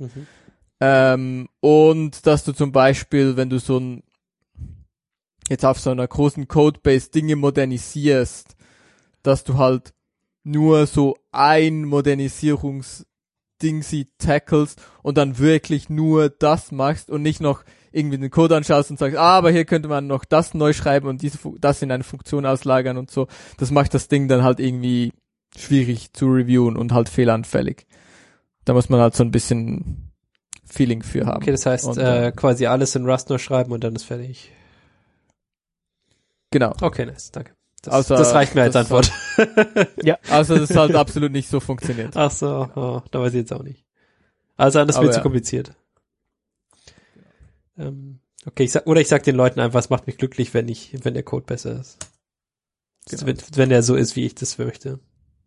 Und dass du zum Beispiel, wenn du jetzt auf so einer großen Codebase Dinge modernisierst, dass du halt nur so ein Modernisierungsding tackelst und dann wirklich nur das machst und nicht noch irgendwie den Code anschaust und sagst, aber hier könnte man noch das neu schreiben und das in eine Funktion auslagern und so. Das macht das Ding dann halt irgendwie schwierig zu reviewen und halt fehleranfällig. Da muss man halt so ein bisschen Feeling für haben. Okay, das heißt und, quasi alles in Rust nur schreiben und dann ist fertig. Genau. Okay, nice, danke. Das reicht mir als Antwort. Ja, also das halt absolut nicht so funktioniert. Ach so, da weiß ich jetzt auch nicht. Also das wird zu kompliziert. Okay, ich sag den Leuten einfach, es macht mich glücklich, wenn der Code besser ist. Genau. Wenn der so ist, wie ich das möchte.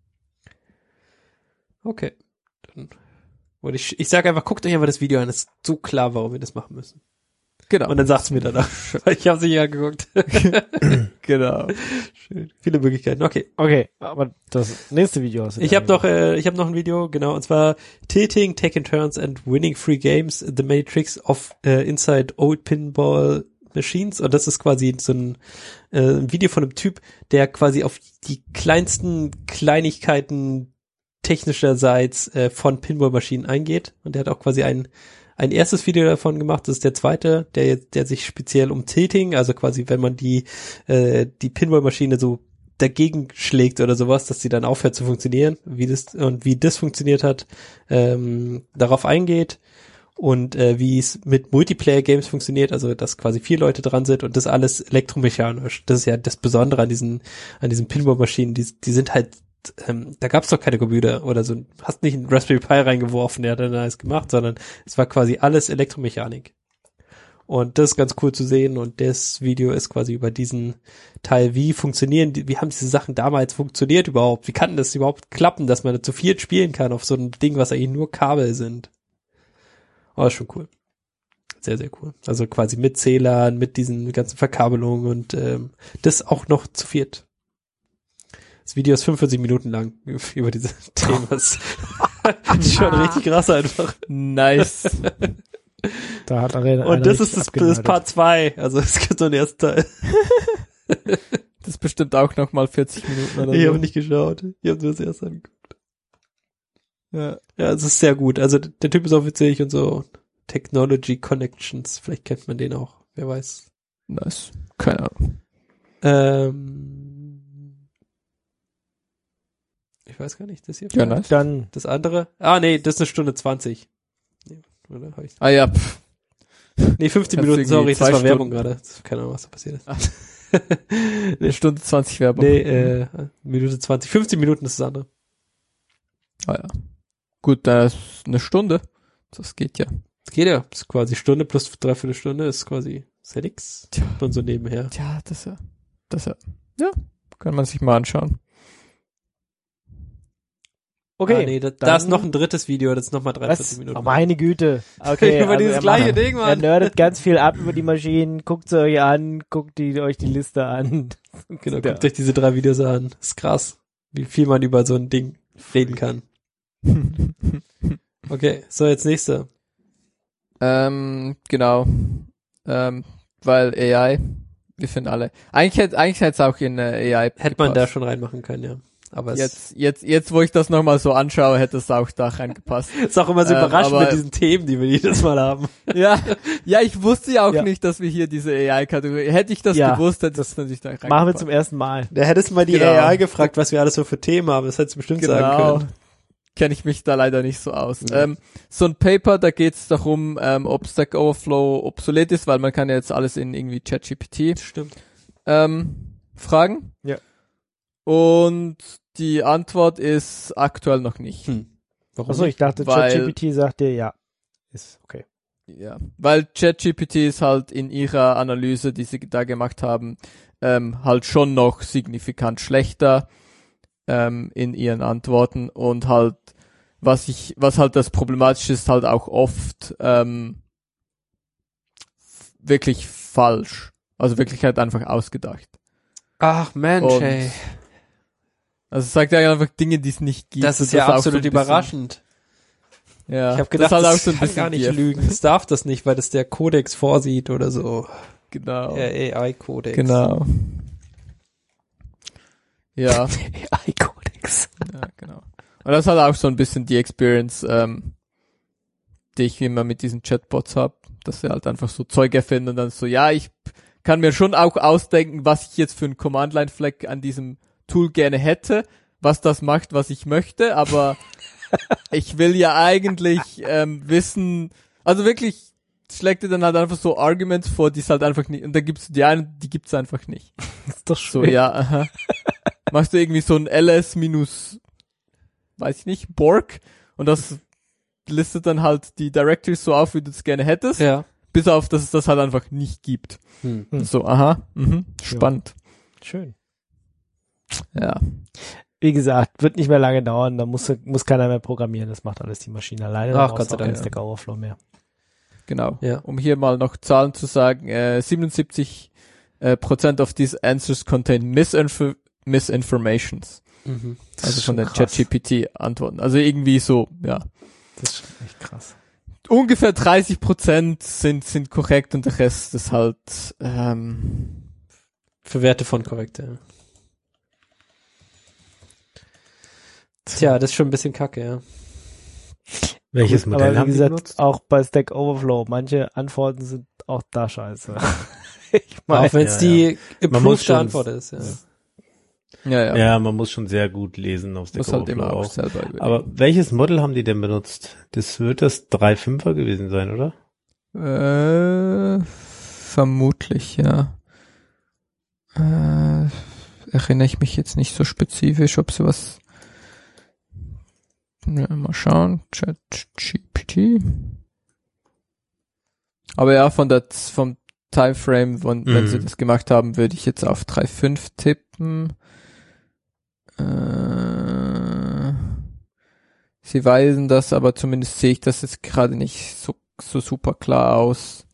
Okay. Und ich sag einfach, guckt euch einfach das Video an, es ist so klar, warum wir das machen müssen. Genau. Und dann sagt's mir danach. Ich habe sich angeguckt. Genau. Schön. Viele Möglichkeiten. Okay, aber das nächste Video hast du. Ich habe noch ein Video, genau, und zwar Tilting, Taking Turns and Winning Free Games, The Matrix of Inside Old Pinball Machines. Und das ist quasi so ein Video von einem Typ, der quasi auf die kleinsten Kleinigkeiten technischerseits von Pinball-Maschinen eingeht. Und der hat auch quasi ein erstes Video davon gemacht, das ist der zweite, der sich speziell um Tilting, also quasi, wenn man die Pinball-Maschine so dagegen schlägt oder sowas, dass sie dann aufhört zu funktionieren, wie das funktioniert hat, darauf eingeht und wie es mit Multiplayer-Games funktioniert, also dass quasi 4 Leute dran sind und das alles elektromechanisch. Das ist ja das Besondere an diesen Pinball-Maschinen, die sind halt da gab's doch keine Computer oder so, hast nicht einen Raspberry Pi reingeworfen, der hat dann alles gemacht, sondern es war quasi alles Elektromechanik. Und das ist ganz cool zu sehen und das Video ist quasi über diesen Teil, wie haben diese Sachen damals funktioniert überhaupt? Wie kann das überhaupt klappen, dass man zu viert spielen kann auf so einem Ding, was eigentlich nur Kabel sind? Oh, ist schon cool. Sehr, sehr cool. Also quasi mit Zählern, mit diesen ganzen Verkabelungen und das auch noch zu viert. Das Video ist 45 Minuten lang über diese Themen. Das ist schon richtig krass einfach. Nice. Da hat Arena und das ist das Part 2. Also es gibt so einen ersten Teil. Das ist bestimmt auch noch mal 40 Minuten oder so. Ich habe nicht geschaut. Ich habe nur das erste angeguckt. Ja, es ist sehr gut. Also der Typ ist auch witzig und so. Technology Connections. Vielleicht kennt man den auch. Wer weiß. Nice. Keine Ahnung. Ich weiß gar nicht, das hier. Ja, nice. Dann das andere. Nee, das ist 1 Stunde 20. Oder? Ja. Nee, 15 Minuten, sorry, das war Werbung gerade. Keine Ahnung, was da passiert ist. 1 Stunde 20 Werbung. Nee, Minute 20. 15 Minuten ist das andere. Ja. Gut, das ist 1 Stunde. Das geht ja. Das geht ja. Das ist quasi Stunde plus 3/4 Stunde ist quasi ist ja nix. Tja. Und so nebenher. Tja, das ja. Kann man sich mal anschauen. okay. Nee, da ist noch ein drittes Video, das ist nochmal 43 Minuten. Oh, meine Güte. Okay. Über dieses gleiche Ding, Mann. Er nerdet ganz viel ab über die Maschinen, guckt sie euch an, guckt euch die Liste an. Genau, guckt euch diese 3 Videos an. Das ist krass, wie viel man über so ein Ding reden kann. Okay, so jetzt nächste. Genau. Weil AI, wir finden alle. Eigentlich hätte es auch in AI. Hätte man da schon reinmachen können, ja. Aber Jetzt, wo ich das nochmal so anschaue, hätte es auch da reingepasst. ist auch immer so überraschend aber- mit diesen Themen, die wir jedes Mal haben. Ja, ich wusste ja auch Ja. nicht, dass wir hier diese AI-Kategorie, hätte ich das Ja, gewusst, hätte es natürlich da reingepasst. Machen wir zum ersten Mal. Da hättest du mal die Genau. AI gefragt, was wir alles so für Themen haben. Das hättest du bestimmt sagen Genau. können. Kenne ich mich da leider nicht so aus. So ein Paper, da geht es darum, ob Stack Overflow obsolet ist, weil man kann ja jetzt alles in irgendwie ChatGPT Stimmt. fragen. Ja. Und die Antwort ist aktuell noch nicht. Warum Achso, ich dachte, Weil- ChatGPT sagt dir, ja, ist okay. Ja, weil ChatGPT ist halt in ihrer Analyse, die sie da gemacht haben, halt schon noch signifikant schlechter in ihren Antworten und halt was halt das Problematische ist, halt auch oft wirklich falsch. Also wirklich halt einfach ausgedacht. Ach Mensch, Und- ey. Also es sagt ja einfach Dinge, die es nicht gibt. Das ist und ja auch so absolut ein bisschen- überraschend. Ja, Ich habe gedacht, das ist halt das auch so ein kann bisschen gar nicht DF. lügen. Es darf das nicht, weil das der Kodex vorsieht oder so. Genau. Der AI-Kodex. Genau. Ja. AI-Kodex. Ja, genau. Und das ist halt auch so ein bisschen die Experience, die ich immer mit diesen Chatbots habe, dass sie halt einfach so Zeug erfinden und dann so, ja, ich kann mir schon auch ausdenken, was ich jetzt für einen Command-Line-Flag an diesem Tool gerne hätte, was das macht, was ich möchte, aber ich will ja eigentlich wissen, also wirklich schlägt dir dann halt einfach so Arguments vor, die es halt einfach nicht, und da gibt's die einen, die gibt's einfach nicht. Das ist doch So, schön. ja, aha. Machst du irgendwie so ein ls minus, weiß ich nicht, Borg und das listet dann halt die Directories so auf, wie du es gerne hättest, Ja. bis auf, dass es das halt einfach nicht gibt. So, aha, spannend. Schön. Ja. Wie gesagt, wird nicht mehr lange dauern, da muss keiner mehr programmieren, das macht alles die Maschine alleine. Ach, Da Gott sei brauchst du auch keinen Dank. Stack Overflow mehr. Genau. Ja. Um hier mal noch Zahlen zu sagen, 77% of these answers contain misinformations. Also von den ChatGPT-Antworten. Also irgendwie so, ja. Das ist schon echt krass. Ungefähr 30% sind korrekt und der Rest ist halt, Für Werte von korrekt, ja. Tja, das ist schon ein bisschen kacke, ja. Welches Gut, Modell aber wie haben Sie gesagt, benutzt? auch bei Stack Overflow, manche Antworten sind auch da scheiße. Ich meine, Auch wenn es ja, die Man muss improved schon- Antwort ist, ja. ja. Ja, man muss schon sehr gut lesen auf Stack Muss halt Overflow immer auch auch. selber überlegen. Aber welches Modell haben die denn benutzt? Das wird das 3.5er gewesen sein, oder? Vermutlich, ja. Erinnere ich mich jetzt nicht so spezifisch, ob sie was. Ja, mal schauen. ChatGPT. Aber ja, vom Timeframe, wenn sie das gemacht haben, würde ich jetzt auf 3.5 tippen. Sie weisen das, aber zumindest sehe ich das jetzt gerade nicht so super klar aus.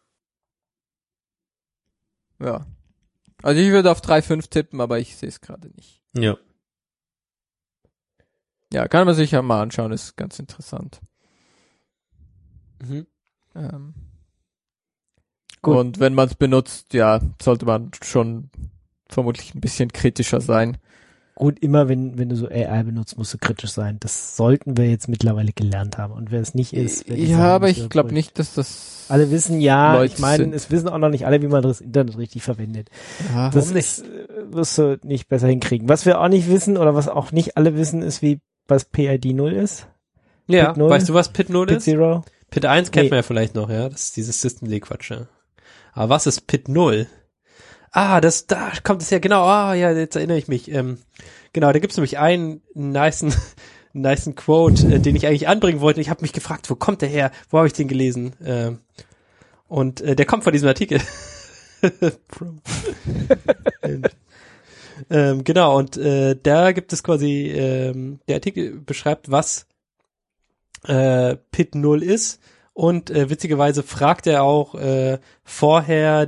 Ja. Also ich würde auf 3.5 tippen, aber ich sehe es gerade nicht. Ja. Ja, kann man sich ja mal anschauen, ist ganz interessant. Mhm. Gut. Und wenn man es benutzt, ja, sollte man schon vermutlich ein bisschen kritischer sein. gut, immer wenn du so AI benutzt, musst du kritisch sein. Das sollten wir jetzt mittlerweile gelernt haben. Und wer es nicht ist, wer die Ja, Sachen aber nicht ich glaube überprüft. nicht, dass das Alle wissen ja, Leute ich meine, sind. es wissen auch noch nicht alle, wie man das Internet richtig verwendet. Ja, Das ist, wirst du nicht besser hinkriegen. Was wir auch nicht wissen oder was auch nicht alle wissen, ist, wie was PID 0 ist. Ja, Pit 0? weißt du, was Pit 0 Pit ist? 0. Pit 1 kennt Nee. man ja vielleicht noch, ja. Das ist dieses Systemd-Quatsch, ja. Aber was ist Pit 0? Da kommt es ja genau, ja, jetzt erinnere ich mich. Genau, da gibt's nämlich einen nicen Quote, den ich eigentlich anbringen wollte. Ich habe mich gefragt, wo kommt der her? Wo habe ich den gelesen? Und der kommt von diesem Artikel. Genau, und da gibt es quasi, der Artikel beschreibt, was Pit 0 ist. Und witzigerweise fragt er auch vorher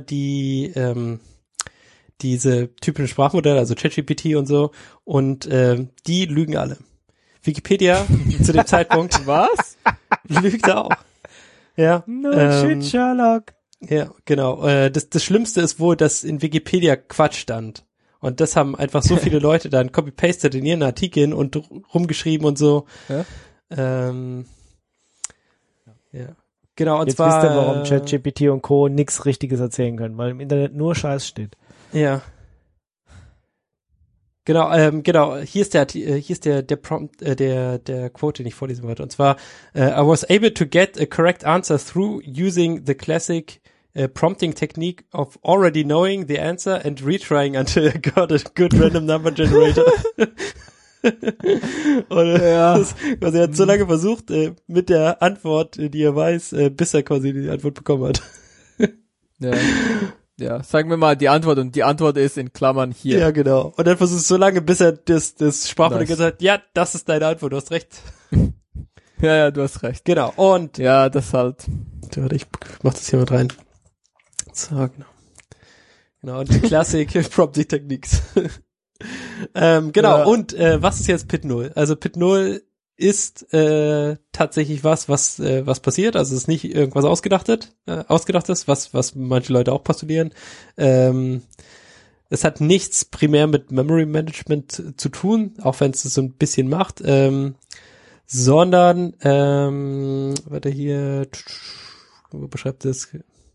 diese typischen Sprachmodelle, also ChatGPT und so, und die lügen alle. Wikipedia zu dem Zeitpunkt was? lügt auch. Ja. No shit, Sherlock. Ja, genau. Das Schlimmste ist wohl, dass in Wikipedia Quatsch stand. Und das haben einfach so viele Leute dann copy-pasted in ihren Artikeln und rumgeschrieben und so. Ja? Ja. Genau, und Jetzt zwar. wisst ihr, warum ChatGPT und Co. nichts Richtiges erzählen können, weil im Internet nur Scheiß steht. Ja. Genau, hier ist der Prompt, der Quote, den ich vorlesen wollte. Und zwar, I was able to get a correct answer through using the classic prompting technique of already knowing the answer and retrying until I got a good random number generator. Und er hat so lange versucht, mit der Antwort, die er weiß, bis er quasi die Antwort bekommen hat. Ja, sagen wir mal die Antwort und die Antwort ist in Klammern hier. Ja, genau. Und dann versuchst du so lange, bis er das Sprachmodell gesagt hat, ja, das ist deine Antwort, du hast recht. Ja, du hast recht. Genau, und ja, das halt. Warte, ich mach das hier mit rein. So, genau, und die Klassik Prompting Techniques. Genau, ja. Und was ist jetzt PIT 0? Also PIT 0 ist tatsächlich was passiert, also es ist nicht irgendwas ausgedachtes, was manche Leute auch postulieren. Es hat nichts primär mit Memory Management zu tun, auch wenn es so ein bisschen macht, sondern warte hier, wo beschreibt es?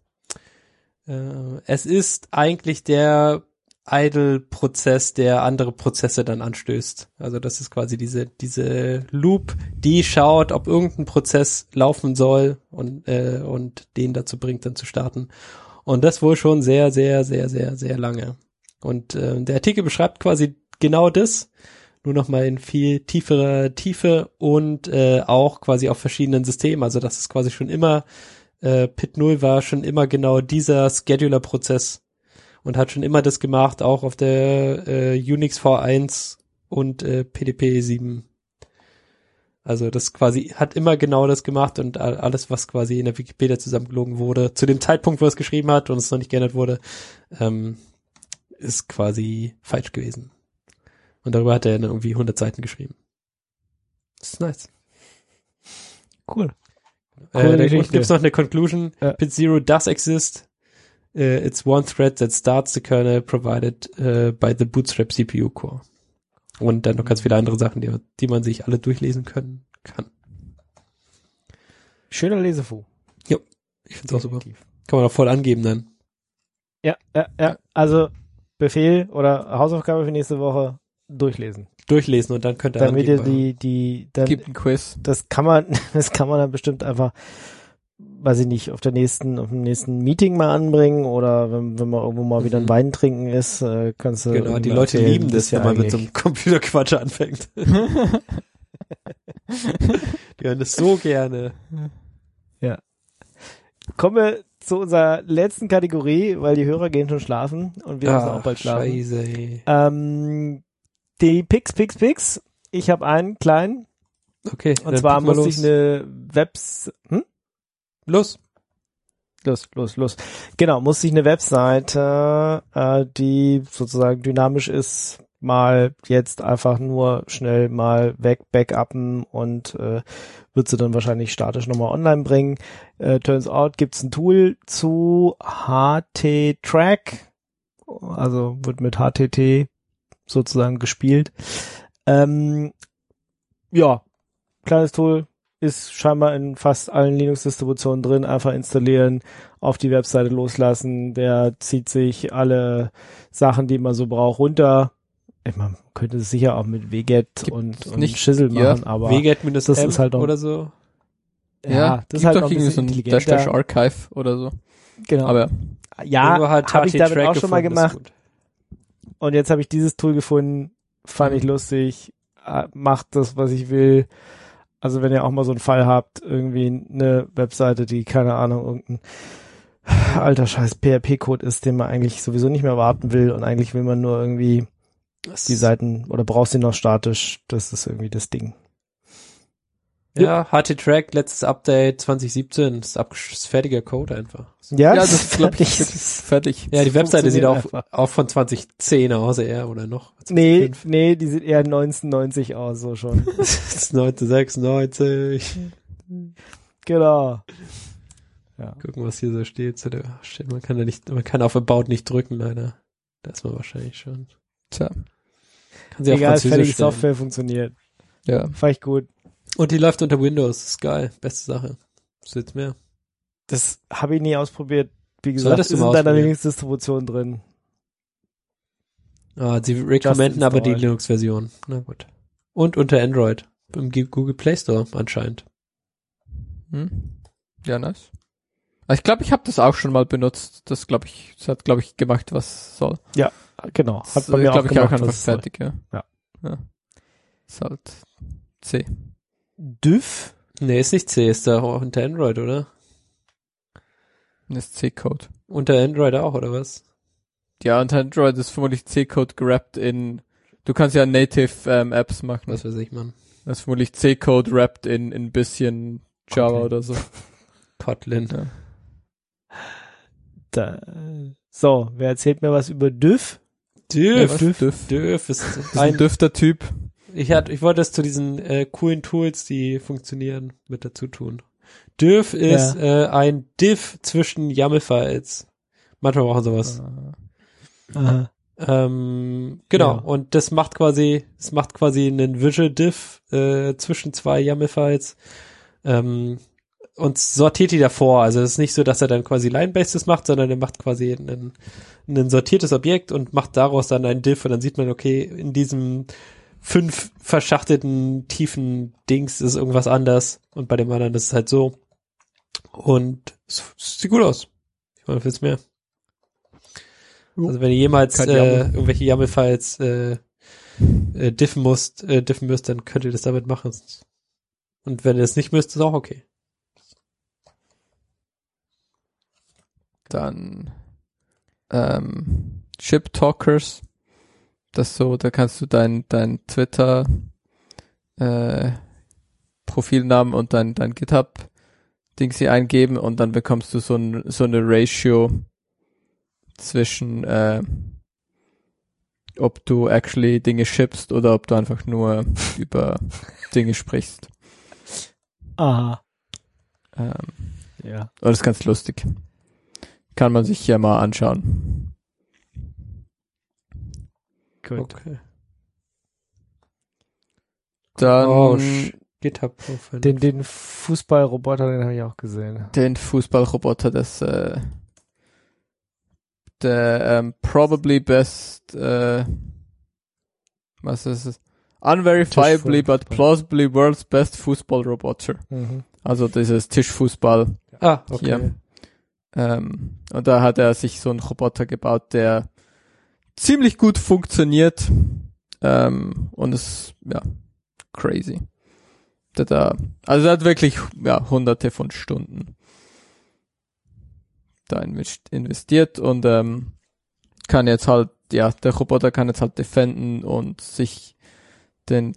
Es ist eigentlich der Idle-Prozess, der andere Prozesse dann anstößt. Also das ist quasi diese Loop, die schaut, ob irgendein Prozess laufen soll und den dazu bringt, dann zu starten. Und das wohl schon sehr, sehr, sehr, sehr, sehr lange. Und der Artikel beschreibt quasi genau das, nur nochmal in viel tieferer Tiefe und auch quasi auf verschiedenen Systemen. Also das ist quasi schon immer, PIT 0 war schon immer genau dieser Scheduler-Prozess und hat schon immer das gemacht, auch auf der Unix V1 und PDP 7. Also das quasi hat immer genau das gemacht und alles, was quasi in der Wikipedia zusammengelogen wurde, zu dem Zeitpunkt, wo es geschrieben hat und es noch nicht geändert wurde, ist quasi falsch gewesen. Und darüber hat er dann irgendwie 100 Seiten geschrieben. Das ist nice. Cool. Da gibt's noch eine Conclusion. Ja. PIT 0 does exist. It's one thread that starts the kernel provided by the Bootstrap CPU core. Und dann noch ganz viele andere Sachen, die man sich alle durchlesen kann. Schöner Lesefu. Ja, ich find's auch super. Kann man auch voll angeben dann. Ja. Also Befehl oder Hausaufgabe für nächste Woche durchlesen und dann könnt ihr damit ihr dann gibt ein Quiz. Das kann man dann bestimmt einfach, weiß ich nicht, auf dem nächsten Meeting mal anbringen oder wenn man irgendwo mal wieder ein Wein trinken ist, kannst du. Genau, die Leute lieben das, wenn man mit so einem Computerquatsch anfängt. Die hören das so gerne. Ja. Kommen wir zu unserer letzten Kategorie, weil die Hörer gehen schon schlafen und wir müssen auch bald schlafen. Scheiße. Die Picks. Ich habe einen kleinen. Okay. Und zwar musste ich eine Los. Genau, musste ich eine Webseite, die sozusagen dynamisch ist, mal jetzt einfach nur schnell mal backuppen und wird sie dann wahrscheinlich statisch nochmal online bringen. Turns out gibt's ein Tool zu HT-Track, also wird mit HTT sozusagen gespielt. Ja, kleines Tool, ist scheinbar in fast allen Linux-Distributionen drin, einfach installieren, auf die Webseite loslassen, der zieht sich alle Sachen, die man so braucht, runter. Ich meine, man könnte es sicher auch mit wget und Schissel machen, aber wget das ist halt oder so. Ja, das ist halt doch irgendwie so ein --archive oder so. Genau. Aber ja, habe ich damit auch schon mal gemacht. Und jetzt habe ich dieses Tool gefunden, fand ich lustig, macht das, was ich will. Also wenn ihr auch mal so einen Fall habt, irgendwie eine Webseite, die, keine Ahnung, irgendein alter scheiß PHP-Code ist, den man eigentlich sowieso nicht mehr warten will und eigentlich will man nur irgendwie die Seiten oder brauchst du noch statisch, das ist irgendwie das Ding. Ja, HT-Track, letztes Update 2017, ist fertiger Code einfach. Ja, das ist, glaube ich, fertig. Ja, die Webseite sieht auch von 2010 aus eher, oder noch? Nee, die sieht eher 1990 aus, so schon. Das ist 1996. Genau. Ja. Gucken, was hier so steht. Man kann auf About nicht drücken, leider. Da ist man wahrscheinlich schon. Tja, Kann sie auf Egal, fertige Französisch stellen. Software funktioniert. ja. Fand ich gut. Und die läuft unter Windows. Das ist geil. Beste Sache. Was willst du mehr? Das habe ich nie ausprobiert. Wie gesagt, Solltest du ist mal in deiner ausprobieren. Linux-Distribution drin. Ah, sie recommenden aber die install. Linux-Version. Na gut. Und unter Android. Im Google Play Store anscheinend. Ja, nice. Also ich glaube, ich habe das auch schon mal benutzt. Das hat, glaube ich, gemacht, was soll. Genau. Hat Das, bei mir auch glaube ich, gemacht, auch einfach was es soll. fertig, ja. Ja. Ist halt C. Düff? Nee, ist nicht C, ist da auch unter Android, oder? Das ist C-Code. Unter Android auch, oder was? Ja, und Android ist vermutlich C-Code gerappt in, du kannst ja Native Apps machen. Was weiß ich, Mann. Das ist vermutlich C-Code rappt in ein bisschen Java Okay. oder so. Kotlin. Ja. So, wer erzählt mir was über Düff? Düff. Düff. Düff ist Das ist ein düfter Typ. Ich wollte es zu diesen coolen Tools, die funktionieren, mit dazu tun. Diff ist ein Diff zwischen YAML-Files. Manchmal brauchen sowas. Aha. Genau. Ja. Und das macht quasi einen Visual Diff zwischen zwei YAML-Files und sortiert die davor. Also es ist nicht so, dass er dann quasi Line-Based macht, sondern er macht quasi ein sortiertes Objekt und macht daraus dann ein Diff und dann sieht man, okay, in diesem 5 verschachtelten, tiefen Dings ist irgendwas anders und bei dem anderen ist es halt so. Und es sieht gut aus. Ich meine, will's mehr. Also wenn ihr jemals irgendwelche YAML-Files diffen müsst, dann könnt ihr das damit machen. Und wenn ihr das nicht müsst, ist auch okay. Dann Chip Talkers. Das so, da kannst du dein Twitter Profilnamen und dein GitHub Dings hier eingeben und dann bekommst du so eine Ratio zwischen ob du actually Dinge shippst oder ob du einfach nur über Dinge sprichst. Aha. Ja. Ja. Das ist ganz lustig. Kann man sich ja mal anschauen. Gut. Okay. Dann GitHub-Profil. Den Fußballroboter, den habe ich auch gesehen. den Fußballroboter, das der probably best was ist es? Unverifiably but plausibly world's best Fußballroboter. Mhm. Also dieses Tischfußball. Ah, okay. Hier. Und da hat er sich so einen Roboter gebaut, der ziemlich gut funktioniert. Und ist, ja, crazy. Der hat wirklich, ja, hunderte von Stunden da investiert und kann jetzt halt, ja, der Roboter kann jetzt halt defenden und sich den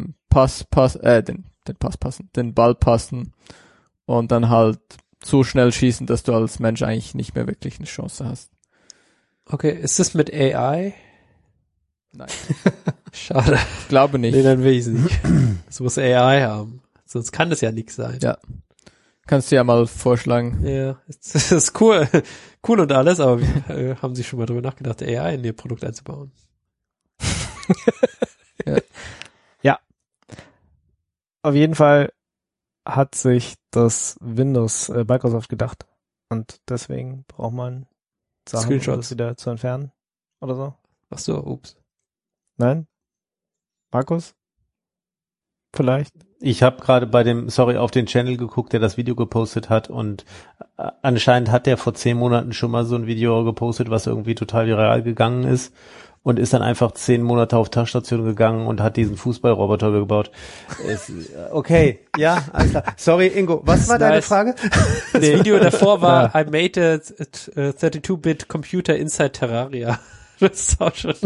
Ball passen und dann halt so schnell schießen, dass du als Mensch eigentlich nicht mehr wirklich eine Chance hast. Okay, ist das mit AI? Nein. Schade. Ich glaube nicht. Nee, dann will ich es nicht. Es muss AI haben. Sonst kann das ja nichts sein. Ja. Kannst du ja mal vorschlagen. Ja, das ist cool. Cool und alles, aber haben Sie schon mal drüber nachgedacht, AI in Ihr Produkt einzubauen? Ja. Auf jeden Fall hat sich das Windows Microsoft gedacht. Und deswegen braucht man Sachen, um Screenshots. das wieder zu entfernen. Oder so. Ach so, ups. Nein? Markus? Vielleicht? Ich habe gerade auf den Channel geguckt, der das Video gepostet hat und anscheinend hat der vor 10 Monaten schon mal so ein Video gepostet, was irgendwie total viral gegangen ist und ist dann einfach 10 Monate auf Tagsstation gegangen und hat diesen Fußballroboter gebaut. Okay, ja, alles klar. Sorry, Ingo, was war deine Frage? Das Video davor war I made a 32-bit computer inside Terraria. Das ist auch schon.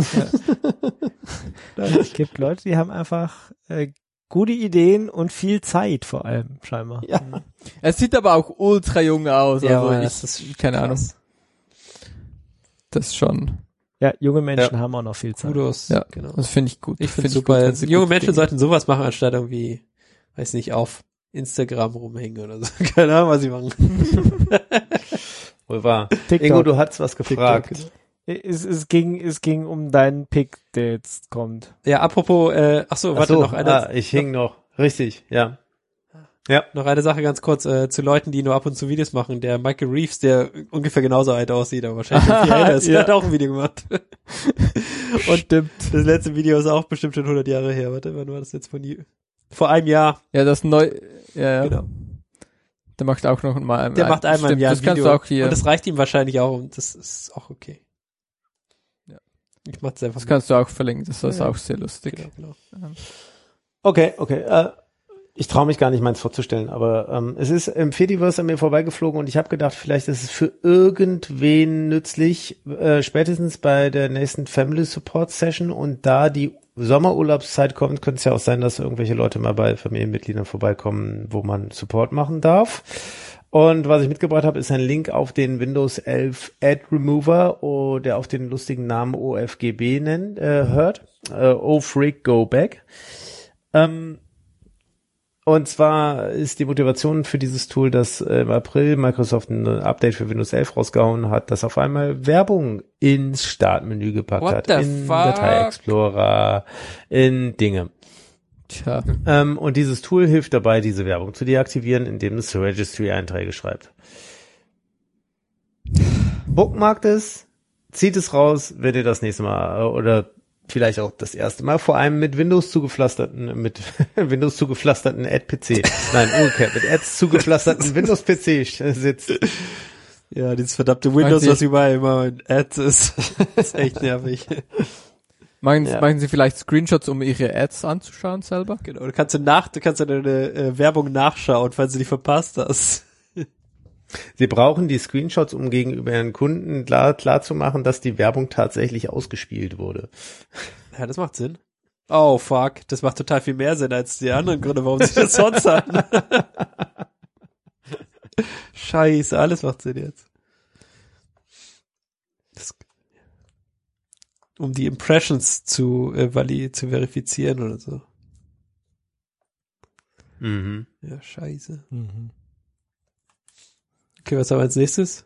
Es gibt Leute, die haben einfach gute Ideen und viel Zeit vor allem, scheinbar. Ja. Es sieht aber auch ultra jung aus. Ja, also das ist keine Ahnung. krass. Das schon. Ja, junge Menschen haben auch noch viel Zeit. Kudos. Ja, Genau. das finde ich gut. Ich finde Find super. gut, wenn sie Junge gute Menschen Dinge- sollten sowas machen, anstatt irgendwie, weiß nicht, auf Instagram rumhängen oder so. Keine Ahnung, was sie machen. Wohl wahr. TikTok. Ingo, du hast was gefragt. TikTok. Es ging um deinen Pick, der jetzt kommt. Ja, apropos, noch eine. Ich hing noch. Richtig, ja. Ja. Noch eine Sache ganz kurz, zu Leuten, die nur ab und zu Videos machen. Der Michael Reeves, der ungefähr genauso alt aussieht, aber wahrscheinlich viel älter ist, Ja. hat auch ein Video gemacht. Und Stimmt. das letzte Video ist auch bestimmt schon 100 Jahre her. Warte, wann war das jetzt vor einem Jahr? Ja, das ja. Genau. Der macht auch noch mal. Der macht einmal im Jahr ein das kannst Video. du auch hier. Und das reicht ihm wahrscheinlich auch und das ist auch okay. Ja. Ich mach's einfach. Das kannst du auch verlinken, das ist Ja. auch sehr lustig. Genau. Okay. Ich traue mich gar nicht, meins vorzustellen, aber es ist im Fediverse an mir vorbeigeflogen und ich habe gedacht, vielleicht ist es für irgendwen nützlich, spätestens bei der nächsten Family Support Session, und da die Sommerurlaubszeit kommt, könnte es ja auch sein, dass irgendwelche Leute mal bei Familienmitgliedern vorbeikommen, wo man Support machen darf. Und was ich mitgebracht habe, ist ein Link auf den Windows 11 Ad Remover, der auf den lustigen Namen OFGB hört. Oh Freak, Go Back. Und zwar ist die Motivation für dieses Tool, dass im April Microsoft ein Update für Windows 11 rausgehauen hat, das auf einmal Werbung ins Startmenü gepackt hat. In Datei Explorer, in Dinge. Tja. Und dieses Tool hilft dabei, diese Werbung zu deaktivieren, indem es Registry-Einträge schreibt. Bookmarkt es, zieht es raus, wenn ihr das nächste Mal oder vielleicht auch das erste Mal vor allem mit Windows zugepflasterten Ad-PC, nein, umgekehrt, mit Ads zugepflasterten Windows-PC sitzt. Ja, dieses verdammte Windows, was überall immer in Ads ist, ist echt nervig. Machen Sie vielleicht Screenshots, um Ihre Ads anzuschauen selber? Genau, du kannst deine Werbung nachschauen, falls du die verpasst hast. Sie brauchen die Screenshots, um gegenüber Ihren Kunden klar zu machen, dass die Werbung tatsächlich ausgespielt wurde. Ja, das macht Sinn. Oh, fuck. Das macht total viel mehr Sinn als die anderen Gründe, warum sie das sonst hatten. Scheiße, alles macht Sinn jetzt. Um die Impressions zu verifizieren oder so. Mhm. Ja, scheiße. Okay, was haben wir als nächstes?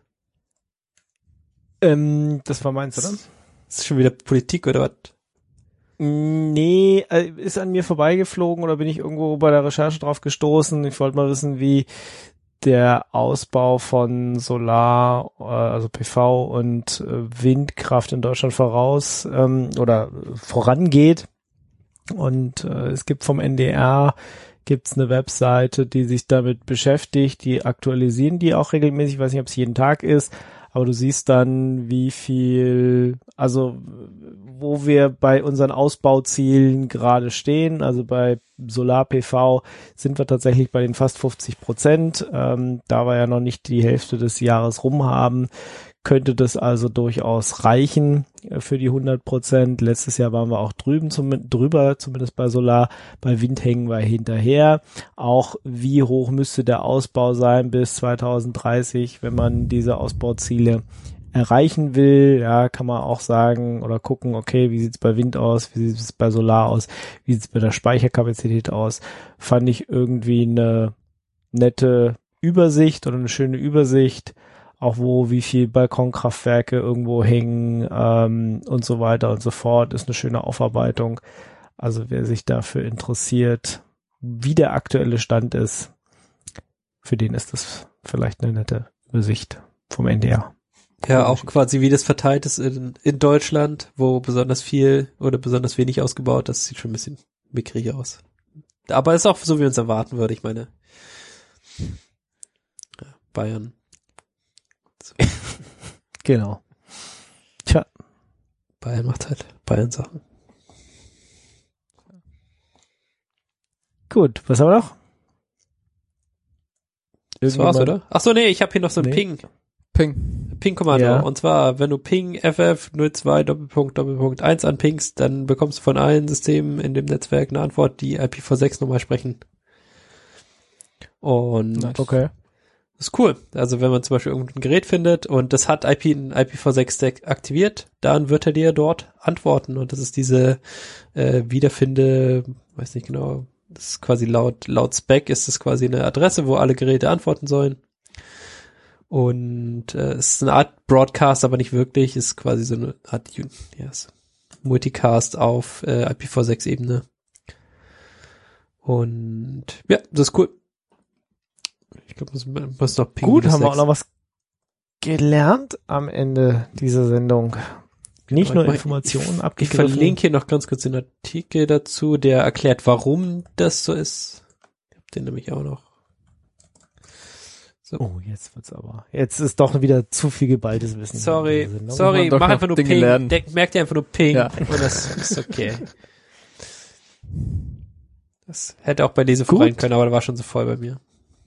Das war meins, oder? Ist schon wieder Politik oder was? Nee, ist an mir vorbeigeflogen oder bin ich irgendwo bei der Recherche drauf gestoßen. Ich wollte mal wissen, wie der Ausbau von Solar, also PV und Windkraft in Deutschland vorangeht. Und es gibt vom NDR gibt's eine Webseite, die sich damit beschäftigt, die aktualisieren die auch regelmäßig, ich weiß nicht, ob es jeden Tag ist, aber du siehst dann, wie viel, also wo wir bei unseren Ausbauzielen gerade stehen, also bei Solar-PV sind wir tatsächlich bei den fast 50%, da wir ja noch nicht die Hälfte des Jahres rum haben, könnte das also durchaus reichen für die 100%. Letztes Jahr waren wir auch drüber, zumindest bei Solar. Bei Wind hängen wir hinterher. Auch wie hoch müsste der Ausbau sein bis 2030, wenn man diese Ausbauziele erreichen will? Ja, kann man auch sagen oder gucken, okay, wie sieht's bei Wind aus? Wie sieht's bei Solar aus? Wie sieht's bei der Speicherkapazität aus? Fand ich irgendwie eine nette Übersicht oder eine schöne Übersicht, auch wie viel Balkonkraftwerke irgendwo hängen und so weiter und so fort, ist eine schöne Aufarbeitung. Also wer sich dafür interessiert, wie der aktuelle Stand ist, für den ist das vielleicht eine nette Übersicht vom NDR. Ja, auch quasi wie das verteilt ist in Deutschland, wo besonders viel oder besonders wenig ausgebaut, das sieht schon ein bisschen mickrig aus. Aber ist auch so, wie uns erwarten würde, ich meine. Ja, Bayern. So. Genau. Tja. Bayern macht halt Bayern-Sachen. Gut, was haben wir noch? Das war's, oder? Ach so, nee, ich habe hier noch so ein Ping-Kommando. Ja. Und zwar, wenn du Ping FF02 .. 1 anpingst, dann bekommst du von allen Systemen in dem Netzwerk eine Antwort, die IPv6-Nummer sprechen. Und Okay. das ist cool. Also wenn man zum Beispiel irgendein Gerät findet und das hat einen IPv6-Stack aktiviert, dann wird er dir dort antworten. Und das ist diese Wiederfinde, weiß nicht genau, das ist quasi laut Spec ist das quasi eine Adresse, wo alle Geräte antworten sollen. Und es ist eine Art Broadcast, aber nicht wirklich. Ist quasi so eine Art Multicast auf IPv6-Ebene. Und ja, das ist cool. Ich glaube, muss noch pingen. Gut, haben wir auch noch was gelernt am Ende dieser Sendung. Nicht nur Informationen Ich abgegriffen. verlinke hier noch ganz kurz den Artikel dazu, der erklärt, warum das so ist. Ich habe den nämlich auch noch. So. Oh, jetzt ist doch wieder zu viel geballtes Wissen. Sorry, in dieser Sendung. sorry, Wir haben doch mach noch einfach nur Dinge Ping. lernen. Merk dir einfach nur Ping. Ja. Und das ist okay. Das hätte auch bei Lesefuhr rein können, aber da war schon so voll bei mir.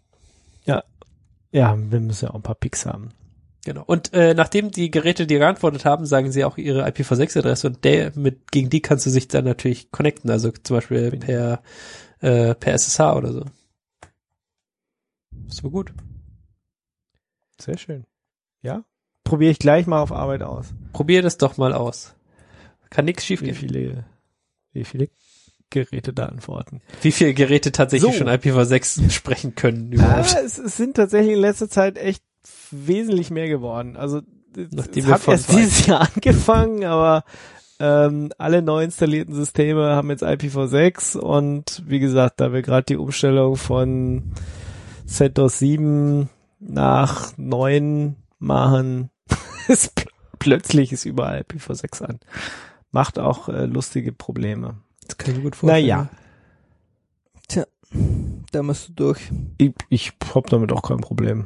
Ja, wir müssen ja auch ein paar Picks haben. Genau. Und nachdem die Geräte dir geantwortet haben, sagen sie auch ihre IPv6-Adresse und gegen die kannst du sich dann natürlich connecten, also zum Beispiel per SSH oder so. Das war gut. Sehr schön. Ja? Probiere ich gleich mal auf Arbeit aus. Probier das doch mal aus. Kann nichts schief Wie gehen. viele Geräte da antworten? Wie viele Geräte tatsächlich So. schon IPv6 sprechen können überhaupt? Es sind tatsächlich in letzter Zeit echt wesentlich mehr geworden. Also Nachdem es wir hat von erst dieses Jahr angefangen, aber alle neu installierten Systeme haben jetzt IPv6 und wie gesagt, da wir gerade die Umstellung von CentOS 7 nach 9 machen, ist plötzlich ist überall IPv6 an. Macht auch lustige Probleme. Das kann ich mir gut vorstellen. Naja, Tja, da musst du durch. ich hab damit auch kein Problem.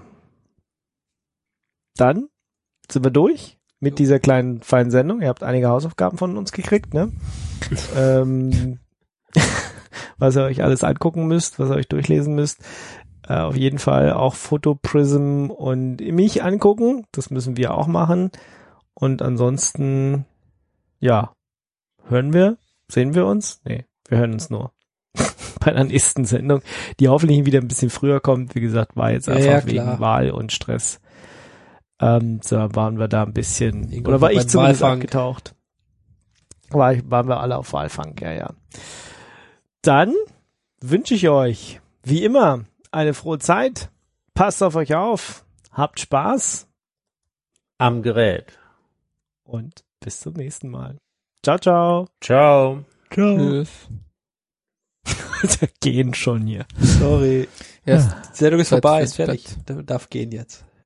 Dann sind wir durch mit dieser kleinen feinen Sendung. Ihr habt einige Hausaufgaben von uns gekriegt, ne? Was ihr euch alles angucken müsst, was ihr euch durchlesen müsst. Auf jeden Fall auch Photoprism und mich angucken. Das müssen wir auch machen. Und ansonsten, ja, sehen wir uns? Nee, wir hören uns nur. Bei der nächsten Sendung, die hoffentlich wieder ein bisschen früher kommt. Wie gesagt, war jetzt einfach wegen Wahl und Stress. So waren wir da ein bisschen, Irgendwann oder war ich beim zumindest Walfang. abgetaucht. Waren wir alle auf Walfang, ja. Dann wünsche ich euch, wie immer, eine frohe Zeit. Passt auf euch auf. Habt Spaß. Am Gerät. Und bis zum nächsten Mal. Ciao, ciao. Ciao. Tschüss. Wir gehen schon hier. Sorry. Ja, Die Sendung ist Zeit vorbei, fürs ist fertig. Darf gehen jetzt.